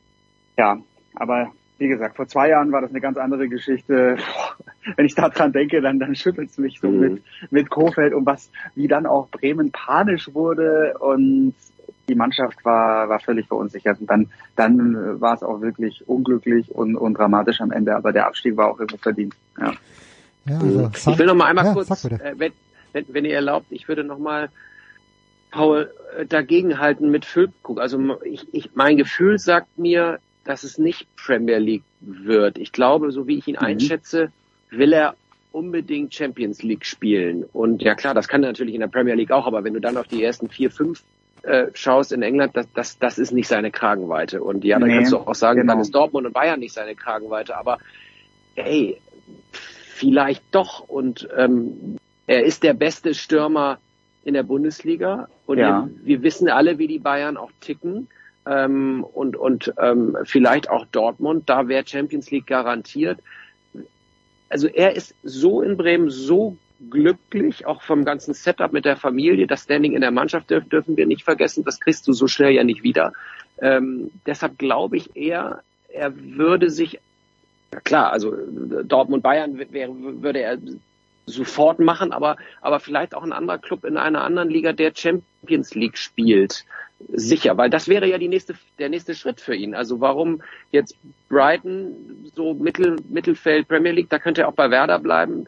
Ja, aber wie gesagt, vor zwei Jahren war das eine ganz andere Geschichte. Wenn ich da dran denke, dann, dann schüttelt's mich so mhm. mit, mit Kohfeldt und was, wie dann auch Bremen panisch wurde und die Mannschaft war, war völlig verunsichert. Und dann, dann war es auch wirklich unglücklich und, und dramatisch am Ende. Aber der Abstieg war auch irgendwo verdient. Ja. Ja, also, ich will noch mal einmal ja, kurz, äh, wenn, wenn, wenn ihr erlaubt, ich würde noch mal Paul äh, dagegenhalten mit Füllkrug. Also ich, ich, mein Gefühl sagt mir, dass es nicht Premier League wird. Ich glaube, so wie ich ihn mhm. einschätze, will er unbedingt Champions League spielen. Und ja klar, das kann er natürlich in der Premier League auch, aber wenn du dann auf die ersten vier, fünf äh, schaust in England, das, das, das ist nicht seine Kragenweite. Und ja, dann nee, kannst du auch sagen, genau. Dann ist Dortmund und Bayern nicht seine Kragenweite. Aber ey, vielleicht doch. Und ähm, er ist der beste Stürmer in der Bundesliga. Und ja. wir, wir wissen alle, wie die Bayern auch ticken. Ähm, und und ähm, vielleicht auch Dortmund. Da wäre Champions League garantiert. Also er ist so in Bremen so glücklich, auch vom ganzen Setup mit der Familie. Das Standing in der Mannschaft dürf, dürfen wir nicht vergessen. Das kriegst du so schnell ja nicht wieder. Ähm, deshalb glaube ich eher, er würde sich, ja klar, also Dortmund Bayern wäre, würde er sofort machen, aber, aber vielleicht auch ein anderer Club in einer anderen Liga, der Champions League spielt. Sicher, weil das wäre ja die nächste, der nächste Schritt für ihn. Also warum jetzt Brighton, so Mittel, Mittelfeld Premier League, da könnte er auch bei Werder bleiben.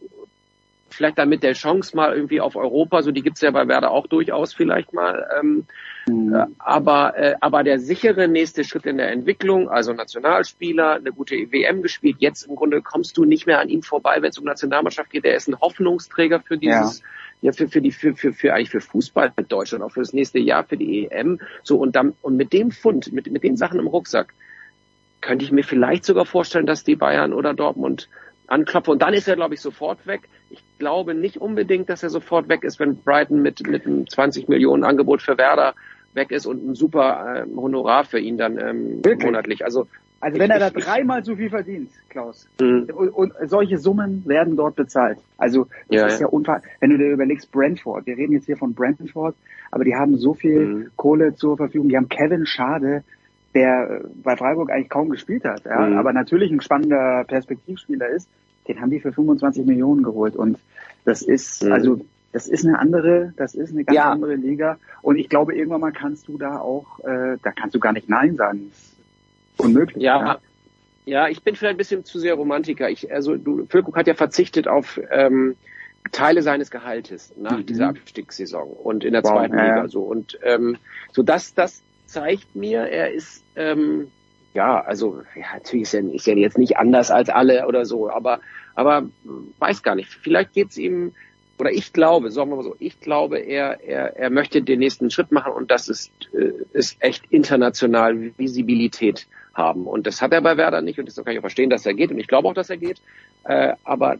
Vielleicht dann mit der Chance mal irgendwie auf Europa, so die gibt's ja bei Werder auch durchaus vielleicht mal. Ähm, mhm. äh, aber, äh, aber der sichere nächste Schritt in der Entwicklung, also Nationalspieler, eine gute W M gespielt, jetzt im Grunde kommst du nicht mehr an ihm vorbei, wenn es um Nationalmannschaft geht. Der ist ein Hoffnungsträger für dieses, ja, ja für, für die, für, für, für eigentlich für Fußball mit Deutschland, auch für das nächste Jahr, für die E M. So, und dann, und mit dem Fund, mit, mit den Sachen im Rucksack, könnte ich mir vielleicht sogar vorstellen, dass die Bayern oder Dortmund anklopfen. Und dann ist er, glaube ich, sofort weg. Ich glaube nicht unbedingt, dass er sofort weg ist, wenn Brighton mit, mit einem zwanzig Millionen Angebot für Werder weg ist und ein super äh, Honorar für ihn dann ähm, monatlich. Also, also ich, wenn er da ich, dreimal so viel verdient, Klaus, mhm. und, und solche Summen werden dort bezahlt. Also das ja, ist ja, ja unfassbar. Wenn du dir überlegst, Brentford, wir reden jetzt hier von Brentford, aber die haben so viel mhm. Kohle zur Verfügung. Die haben Kevin Schade, der bei Freiburg eigentlich kaum gespielt hat, ja, mhm. aber natürlich ein spannender Perspektivspieler ist, den haben die für fünfundzwanzig Millionen geholt und das ist, mhm. also das ist eine andere, das ist eine ganz ja. andere Liga und ich glaube, irgendwann mal kannst du da auch, äh, da kannst du gar nicht Nein sagen. Das ist unmöglich. Ja, ja, ja, ich bin vielleicht ein bisschen zu sehr Romantiker. Ich, also du, Füllkrug hat ja verzichtet auf ähm, Teile seines Gehaltes nach mhm. dieser Abstiegssaison und in der wow, zweiten ja. Liga so und ähm, so das, das zeigt mir, er ist ähm, ja, also ja, natürlich ist er, ist er jetzt nicht anders als alle oder so, aber aber weiß gar nicht. Vielleicht geht's ihm oder ich glaube, sagen wir mal so, ich glaube, er er er möchte den nächsten Schritt machen und das ist äh, ist echt international Visibilität haben und das hat er bei Werder nicht und das kann ich auch verstehen, dass er geht und ich glaube auch, dass er geht. Äh, aber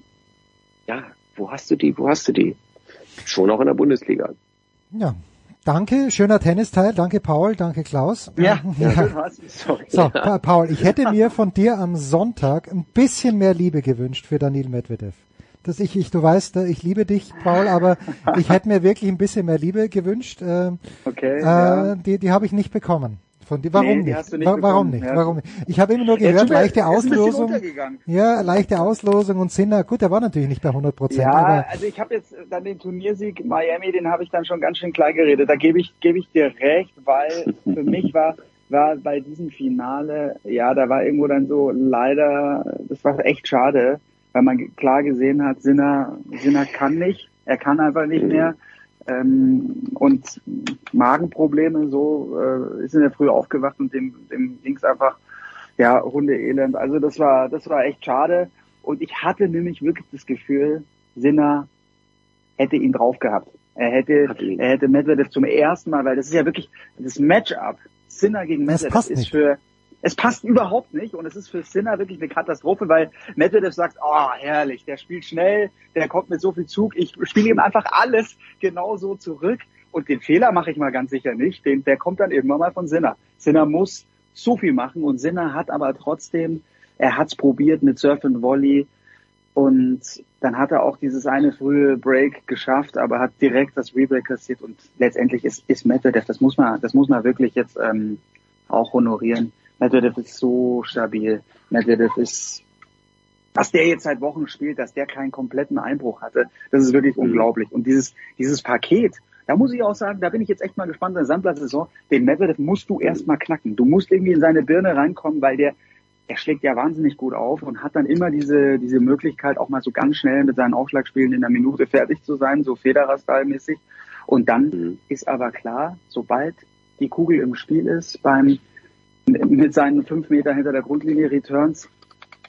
ja, wo hast du die? Wo hast du die? Schon auch in der Bundesliga. Ja. Danke, schöner Tennisteil. Danke, Paul. Danke, Klaus. Ja, ja. ja. Sorry. So, pa- Paul, ich hätte mir von dir am Sonntag ein bisschen mehr Liebe gewünscht für Daniil Medvedev. Dass ich, ich, du weißt, ich liebe dich, Paul, aber ich hätte mir wirklich ein bisschen mehr Liebe gewünscht. Äh, okay. Äh, ja. Die, die habe ich nicht bekommen. Von dir. Warum nee, nicht? Hast du nicht Wa- warum nicht? Ja. Warum nicht? Ich habe immer nur gehört, leichte Auslosung. Ja, leichte Auslosung und Sinner. Gut, der war natürlich nicht bei hundert Prozent. Ja, aber also ich habe jetzt dann den Turniersieg Miami, den habe ich dann schon ganz schön klein geredet. Da gebe ich gebe ich dir recht, weil für mich war war bei diesem Finale, ja, da war irgendwo dann so leider, das war echt schade, weil man klar gesehen hat, Sinner Sinner kann nicht, er kann einfach nicht mehr. Ähm, und Magenprobleme, so äh, ist in der Früh aufgewacht und dem, dem ging's einfach ja Hundeelend. Also das war das war echt schade und ich hatte nämlich wirklich das Gefühl, Sinner hätte ihn drauf gehabt. Er hätte er hätte Medvedev zum ersten Mal, weil das ist ja wirklich das Matchup Sinner gegen Medvedev ist für es passt überhaupt nicht und es ist für Sinner wirklich eine Katastrophe, weil Medvedev sagt, oh herrlich, der spielt schnell, der kommt mit so viel Zug, ich spiele ihm einfach alles genauso zurück und den Fehler mache ich mal ganz sicher nicht, den, der kommt dann irgendwann mal von Sinner. Sinner muss so viel machen und Sinner hat aber trotzdem, er hat's probiert mit Surf and Volley und dann hat er auch dieses eine frühe Break geschafft, aber hat direkt das Rebreak kassiert und letztendlich ist, ist Medvedev, das muss man, das muss man wirklich jetzt ähm, auch honorieren. Medvedev ist so stabil. Medvedev ist, dass der jetzt seit Wochen spielt, dass der keinen kompletten Einbruch hatte, das ist wirklich mhm. unglaublich. Und dieses dieses Paket, da muss ich auch sagen, da bin ich jetzt echt mal gespannt in der Sandplatzsaison, den Medvedev musst du erst mal knacken. Du musst irgendwie in seine Birne reinkommen, weil der der schlägt ja wahnsinnig gut auf und hat dann immer diese diese Möglichkeit, auch mal so ganz schnell mit seinen Aufschlagspielen in einer Minute fertig zu sein, so Federer-Style-mäßig. Und dann mhm. ist aber klar, sobald die Kugel im Spiel ist, beim mit seinen fünf Meter hinter der Grundlinie Returns,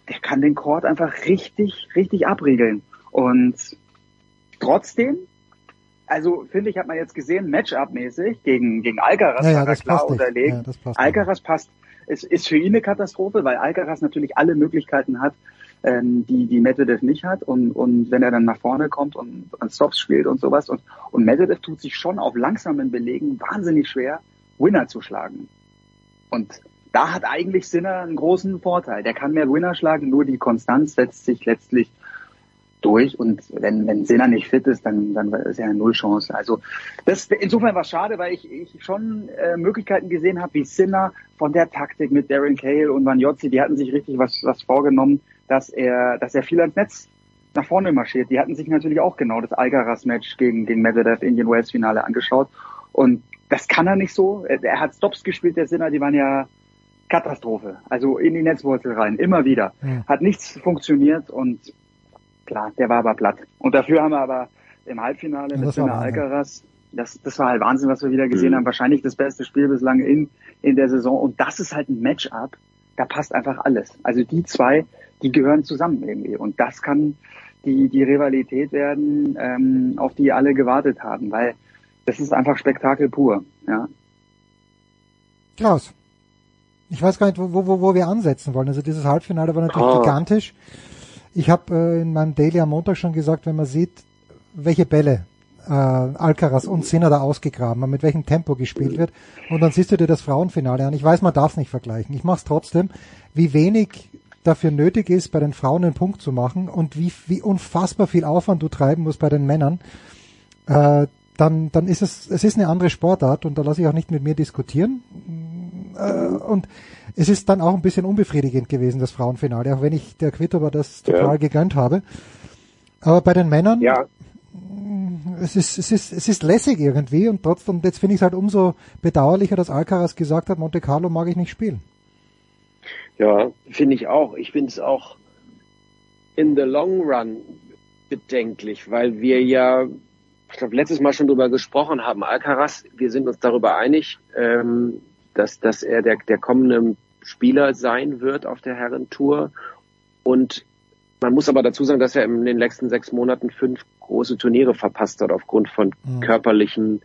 der kann den Court einfach richtig, richtig abriegeln. Und trotzdem, also finde ich, hat man jetzt gesehen, Matchup-mäßig gegen, gegen Alcaraz ja, ja, war er klar unterlegen. Ja, das passt Alcaraz passt, es ist für ihn eine Katastrophe, weil Alcaraz natürlich alle Möglichkeiten hat, ähm, die, die Medvedev nicht hat. Und, und wenn er dann nach vorne kommt und an Stops spielt und sowas. Und, und Medvedev tut sich schon auf langsamen Belegen wahnsinnig schwer, Winner zu schlagen. Und da hat eigentlich Sinner einen großen Vorteil. Der kann mehr Winner schlagen, nur die Konstanz setzt sich letztlich durch. Und wenn, wenn Sinner nicht fit ist, dann, dann ist er eine Nullchance. Also das insofern war es schade, weil ich, ich schon äh, Möglichkeiten gesehen habe, wie Sinner von der Taktik mit Darren Cahill und Vanjotzi, die hatten sich richtig was, was vorgenommen, dass er, dass er viel ans Netz nach vorne marschiert. Die hatten sich natürlich auch genau das Alcaraz-Match gegen, gegen Medvedev Indian Wells Finale angeschaut. Und das kann er nicht so. Er, er hat Stops gespielt, der Sinner, die waren ja Katastrophe. Also in die Netzwurzel rein, immer wieder. Ja. Hat nichts funktioniert und klar, der war aber platt. Und dafür haben wir aber im Halbfinale ja, mit Sinner Alcaraz, das, das war halt Wahnsinn, was wir wieder gesehen mhm. haben. Wahrscheinlich das beste Spiel bislang in, in der Saison. Und das ist halt ein Matchup, da passt einfach alles. Also die zwei, die gehören zusammen irgendwie. Und das kann die, die Rivalität werden, ähm, auf die alle gewartet haben, weil das ist einfach Spektakel pur, ja. Klaus, ich weiß gar nicht, wo, wo, wo wir ansetzen wollen. Also dieses Halbfinale war natürlich oh. gigantisch. Ich habe äh, in meinem Daily am Montag schon gesagt, wenn man sieht, welche Bälle äh, Alcaraz und Sinner da ausgegraben haben, mit welchem Tempo gespielt wird, und dann siehst du dir das Frauenfinale an. Ich weiß, man darf es nicht vergleichen. Ich mache es trotzdem, wie wenig dafür nötig ist, bei den Frauen einen Punkt zu machen und wie, wie unfassbar viel Aufwand du treiben musst bei den Männern. Äh, dann, dann ist es, es ist eine andere Sportart und da lasse ich auch nicht mit mir diskutieren. Äh, und es ist dann auch ein bisschen unbefriedigend gewesen, das Frauenfinale, auch wenn ich der Quitoba das total ja. gegönnt habe. Aber bei den Männern, ja. es ist, es ist, es ist lässig irgendwie und trotzdem, jetzt finde ich es halt umso bedauerlicher, dass Alcaraz gesagt hat, Monte Carlo mag ich nicht spielen. Ja, finde ich auch. Ich finde es auch in the long run bedenklich, weil wir ja, ich glaube, letztes Mal schon drüber gesprochen haben, Alcaraz, wir sind uns darüber einig, ähm, dass, dass er der, der kommende Spieler sein wird auf der Herrentour. Und man muss aber dazu sagen, dass er in den letzten sechs Monaten fünf große Turniere verpasst hat aufgrund von mhm. körperlichen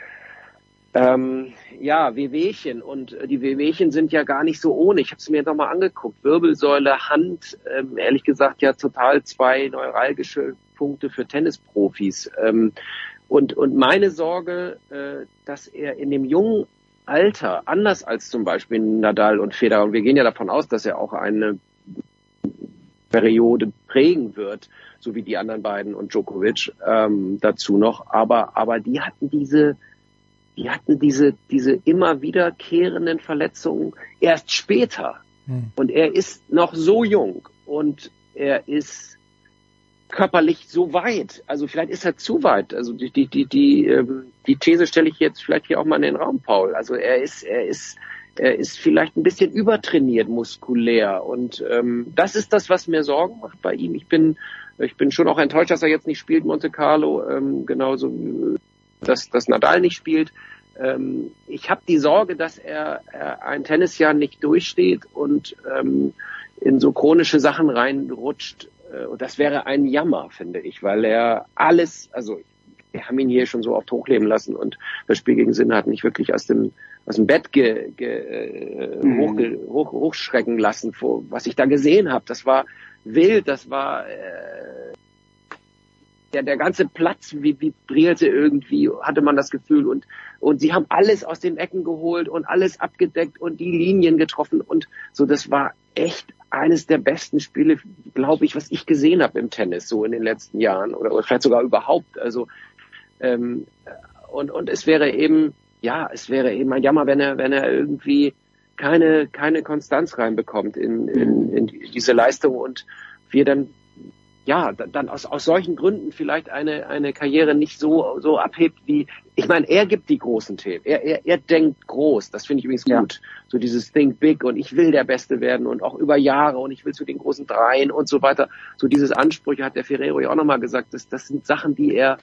ähm, ja, Wehwehchen. Und die Wehwehchen sind ja gar nicht so ohne. Ich habe es mir noch mal angeguckt. Wirbelsäule, Hand, ähm, ehrlich gesagt ja total zwei neuralgische Punkte für Tennisprofis. Ähm, und, und meine Sorge, äh, dass er in dem jungen Alter, anders als zum Beispiel Nadal und Federer, und wir gehen ja davon aus, dass er auch eine Periode prägen wird, so wie die anderen beiden und Djokovic ähm, dazu noch, aber aber die hatten diese die hatten diese diese immer wiederkehrenden Verletzungen erst später. Hm. Und er ist noch so jung und er ist körperlich so weit, also vielleicht ist er zu weit, also die die die die ähm, die These stelle ich jetzt vielleicht hier auch mal in den Raum, Paul. Also er ist er ist er ist vielleicht ein bisschen übertrainiert muskulär und ähm, das ist das, was mir Sorgen macht bei ihm. Ich bin ich bin schon auch enttäuscht, dass er jetzt nicht spielt, Monte Carlo, ähm, genauso dass dass Nadal nicht spielt. Ähm, ich habe die Sorge, dass er, er ein Tennisjahr nicht durchsteht und ähm, in so chronische Sachen reinrutscht. Und das wäre ein Jammer, finde ich, weil er alles, also wir haben ihn hier schon so oft hochleben lassen und das Spiel gegen Sinner hat nicht wirklich aus dem aus dem Bett ge, ge, äh, mhm. hoch, hoch, hochschrecken lassen, vor, was ich da gesehen habe. Das war wild, das war äh, der, der ganze Platz vibrierte irgendwie, hatte man das Gefühl. Und, und sie haben alles aus den Ecken geholt und alles abgedeckt und die Linien getroffen. Und so, das war echt eines der besten Spiele, glaube ich, was ich gesehen habe im Tennis, so in den letzten Jahren oder, oder vielleicht sogar überhaupt. Also ähm, und, und es wäre eben, ja, es wäre eben ein Jammer, wenn er, wenn er irgendwie keine, keine Konstanz reinbekommt in, in, in diese Leistung und wir dann, ja, dann aus, aus solchen Gründen vielleicht eine, eine Karriere nicht so, so abhebt wie, ich meine, er gibt die großen Themen. Er, er, er denkt groß. Das finde ich übrigens ja. gut. So dieses Think Big und ich will der Beste werden und auch über Jahre und ich will zu den großen Dreien und so weiter. So dieses Ansprüche hat der Ferrero ja auch nochmal gesagt. Das, das sind Sachen, die er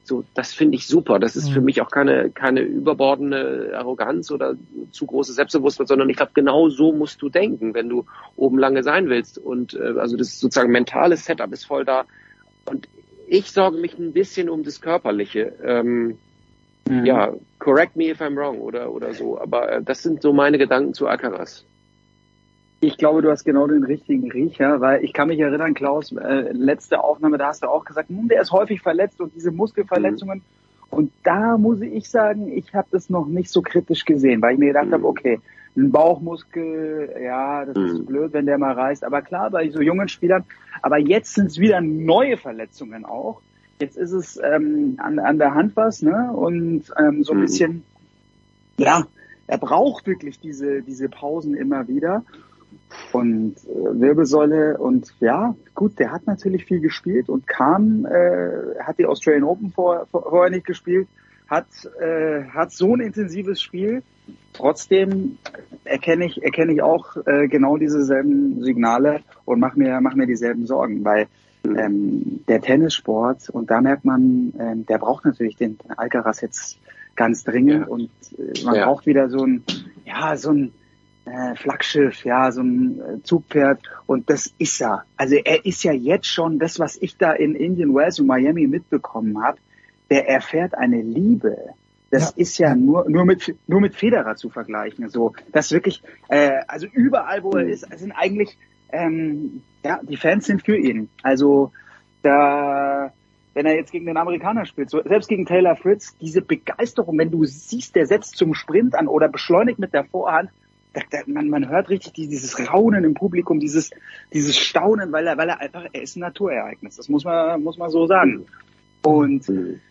So, das finde ich super. Das ist für mich auch keine, keine überbordende Arroganz oder zu großes Selbstbewusstsein, sondern ich glaube, genau so musst du denken, wenn du oben lange sein willst. Und äh, also das sozusagen mentale Setup ist voll da. Und ich sorge mich ein bisschen um das Körperliche. Ähm, mhm. Ja, correct me if I'm wrong oder oder so. Aber äh, das sind so meine Gedanken zu Alcaraz. Ich glaube, du hast genau den richtigen Riecher, weil ich kann mich erinnern, Klaus, äh, letzte Aufnahme, da hast du auch gesagt, hm, der ist häufig verletzt und diese Muskelverletzungen. Mhm. Und da muss ich sagen, ich habe das noch nicht so kritisch gesehen, weil ich mir gedacht mhm. habe, okay, ein Bauchmuskel, ja, das mhm. ist blöd, wenn der mal reißt. Aber klar, bei so jungen Spielern. Aber jetzt sind es wieder neue Verletzungen auch. Jetzt ist es ähm, an, an der Hand was, ne? Und ähm, so ein mhm. bisschen, ja, er braucht wirklich diese diese Pausen immer wieder. Und äh, Wirbelsäule und ja, gut, der hat natürlich viel gespielt und kam, äh, hat die Australian Open vor, vor, vorher nicht gespielt, hat äh, hat so ein intensives Spiel. Trotzdem erkenne ich erkenne ich auch äh, genau diese selben Signale und mach mir mach mir dieselben Sorgen, weil ähm, der Tennissport, und da merkt man, ähm, der braucht natürlich den, den Alcaraz jetzt ganz dringend, ja. und äh, man ja. braucht wieder so ein ja so ein Äh, Flaggschiff, ja, so ein äh, Zugpferd, und das ist er. Also er ist ja jetzt schon das, was ich da in Indian Wells und Miami mitbekommen habe, der erfährt eine Liebe. Das ja. ist ja nur nur mit nur mit Federer zu vergleichen. So, das wirklich, äh, also überall, wo er ist, sind eigentlich, ähm, ja, die Fans sind für ihn. Also da, wenn er jetzt gegen den Amerikaner spielt, so, selbst gegen Taylor Fritz, diese Begeisterung, wenn du siehst, der setzt zum Sprint an oder beschleunigt mit der Vorhand. Da, da, man, man hört richtig dieses Raunen im Publikum, dieses, dieses Staunen, weil er, weil er einfach, er ist ein Naturereignis. Das muss man, muss man so sagen. Und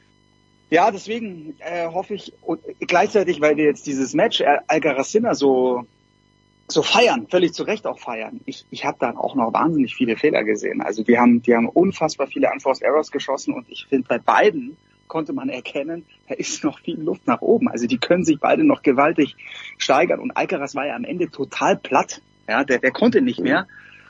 ja, deswegen äh, hoffe ich, und gleichzeitig, weil wir jetzt dieses Match Alcaraz-Sinner so, so feiern, völlig zu Recht auch feiern. Ich, ich habe da auch noch wahnsinnig viele Fehler gesehen. Also die haben, die haben unfassbar viele Unforced Errors geschossen, und ich finde, bei beiden konnte man erkennen, da ist noch viel Luft nach oben. Also die können sich beide noch gewaltig steigern. Und Alcaraz war ja am Ende total platt. Ja, der, der konnte nicht mehr.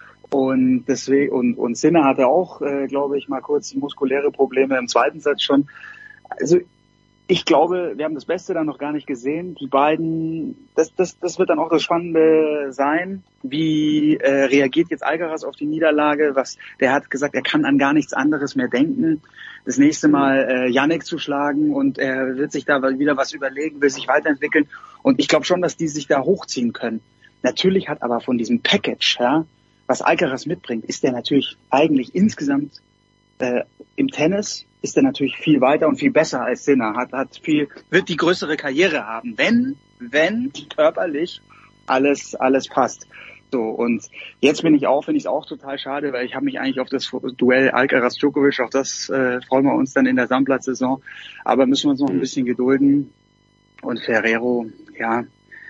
Und deswegen, und, und Sinner hatte auch, äh, glaube ich, mal kurz muskuläre Probleme im zweiten Satz schon. Also ich glaube, wir haben das Beste dann noch gar nicht gesehen. Die beiden, das, das, das wird dann auch das Spannende sein. Wie äh, reagiert jetzt Alcaraz auf die Niederlage? Was, der hat gesagt, er kann an gar nichts anderes mehr denken. Das nächste Mal äh, Jannik zu schlagen, und er wird sich da wieder was überlegen, will sich weiterentwickeln. Und ich glaube schon, dass die sich da hochziehen können. Natürlich hat aber von diesem Package, ja, was Alcaraz mitbringt, ist der natürlich eigentlich insgesamt äh, im Tennis ist er natürlich viel weiter und viel besser als Sinner, hat, hat viel, wird die größere Karriere haben, wenn, wenn körperlich alles, alles passt. So, und jetzt bin ich auch, finde ich es auch total schade, weil ich habe mich eigentlich auf das Duell Alcaraz-Djokovic, auf das äh, freuen wir uns dann in der Sandplatzsaison, aber müssen wir uns noch ein bisschen gedulden. Und Ferrero, ja,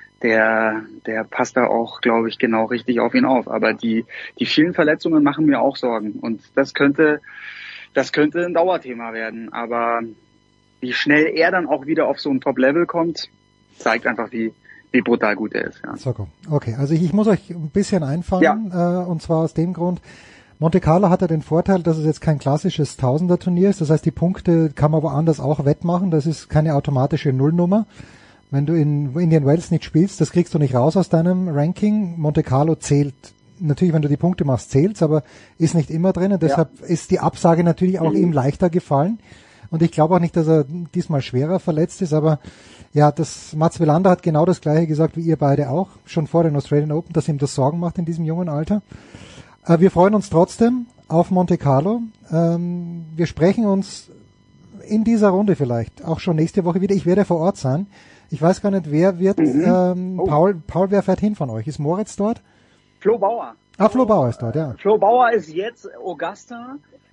der, der passt da auch, glaube ich, genau richtig auf ihn auf. Aber die, die vielen Verletzungen machen mir auch Sorgen, und das könnte, das könnte ein Dauerthema werden. Aber wie schnell er dann auch wieder auf so ein Top-Level kommt, zeigt einfach, wie, wie brutal gut er ist. Ja. So, okay, also ich, ich muss euch ein bisschen einfangen, ja. äh, und zwar aus dem Grund, Monte Carlo hat ja den Vorteil, dass es jetzt kein klassisches Tausender-Turnier ist. Das heißt, die Punkte kann man woanders auch wettmachen. Das ist keine automatische Nullnummer. Wenn du in Indian Wells nicht spielst, das kriegst du nicht raus aus deinem Ranking. Monte Carlo zählt, natürlich, wenn du die Punkte machst, zählt's, aber ist nicht immer drin. Und deshalb ja. ist die Absage natürlich auch mhm. ihm leichter gefallen. Und ich glaube auch nicht, dass er diesmal schwerer verletzt ist, aber ja, das Mats Wilander hat genau das Gleiche gesagt wie ihr beide auch, schon vor den Australian Open, dass ihm das Sorgen macht in diesem jungen Alter. Äh, wir freuen uns trotzdem auf Monte Carlo. Ähm, wir sprechen uns in dieser Runde vielleicht auch schon nächste Woche wieder. Ich werde vor Ort sein. Ich weiß gar nicht, wer wird, mhm. ähm, oh. Paul, Paul, wer fährt hin von euch? Ist Moritz dort? Flo Bauer. Ah, Flo Bauer ist dort, ja. Flo Bauer ist jetzt Augusta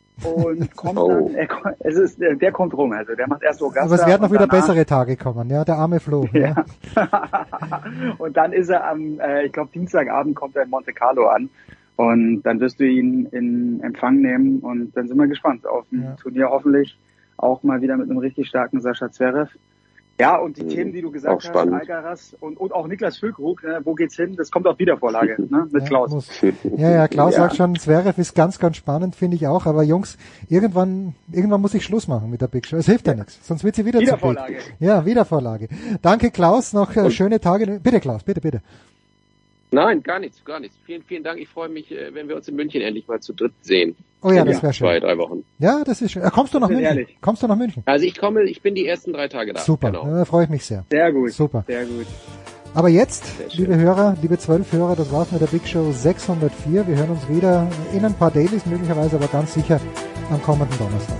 und kommt oh. dann, er, es ist, der kommt rum, also der macht erst Augusta. Aber es werden noch wieder danach bessere Tage kommen, ja, der arme Flo. Ja. ja. Und dann ist er am, äh, ich glaube Dienstagabend kommt er in Monte Carlo an, und dann wirst du ihn in Empfang nehmen, und dann sind wir gespannt auf ein ja. Turnier, hoffentlich auch mal wieder mit einem richtig starken Sascha Zverev. Ja, und die Themen, die du gesagt auch hast, spannend. Alcaraz und, und auch Niklas Füllkrug, ne, wo geht's hin? Das kommt auf Wiedervorlage, ne, mit Ja, Klaus. muss- Ja, ja, Klaus Ja. sagt schon, Zverev ist ganz, ganz spannend, finde ich auch. Aber Jungs, irgendwann, irgendwann muss ich Schluss machen mit der Big Show. Es hilft ja, nichts, sonst wird sie wieder zu Wiedervorlage. Big. Ja, Wiedervorlage. Danke, Klaus. Noch äh, schöne Tage. Bitte, Klaus, bitte, bitte. Nein, gar nichts, gar nichts. Vielen, vielen Dank. Ich freue mich, äh, wenn wir uns in München endlich mal zu dritt sehen. Oh ja, In das wäre schön. Zwei, drei Wochen. Ja, das ist schön. Äh, kommst du nach Das ist München? ehrlich. Kommst du nach München? Also ich komme, ich bin die ersten drei Tage da. Super, Genau. da freue ich mich sehr. Sehr gut. Super. Sehr gut. Aber jetzt, liebe Hörer, liebe zwölf Hörer, das war's mit der Big Show sechshundertvier. Wir hören uns wieder in ein paar Dailies, möglicherweise aber ganz sicher am kommenden Donnerstag.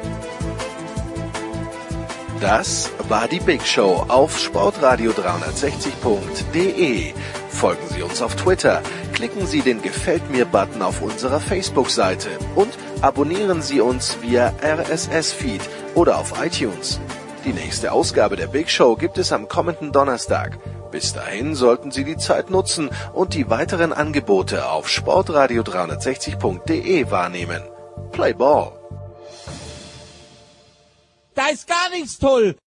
Das war die Big Show auf sportradio dreihundertsechzig punkt de. Folgen Sie uns auf Twitter, klicken Sie den Gefällt mir-Button auf unserer Facebook-Seite und abonnieren Sie uns via R S S-Feed oder auf iTunes. Die nächste Ausgabe der Big Show gibt es am kommenden Donnerstag. Bis dahin sollten Sie die Zeit nutzen und die weiteren Angebote auf sportradio dreihundertsechzig punkt de wahrnehmen. Play Ball! Da ist gar nichts toll.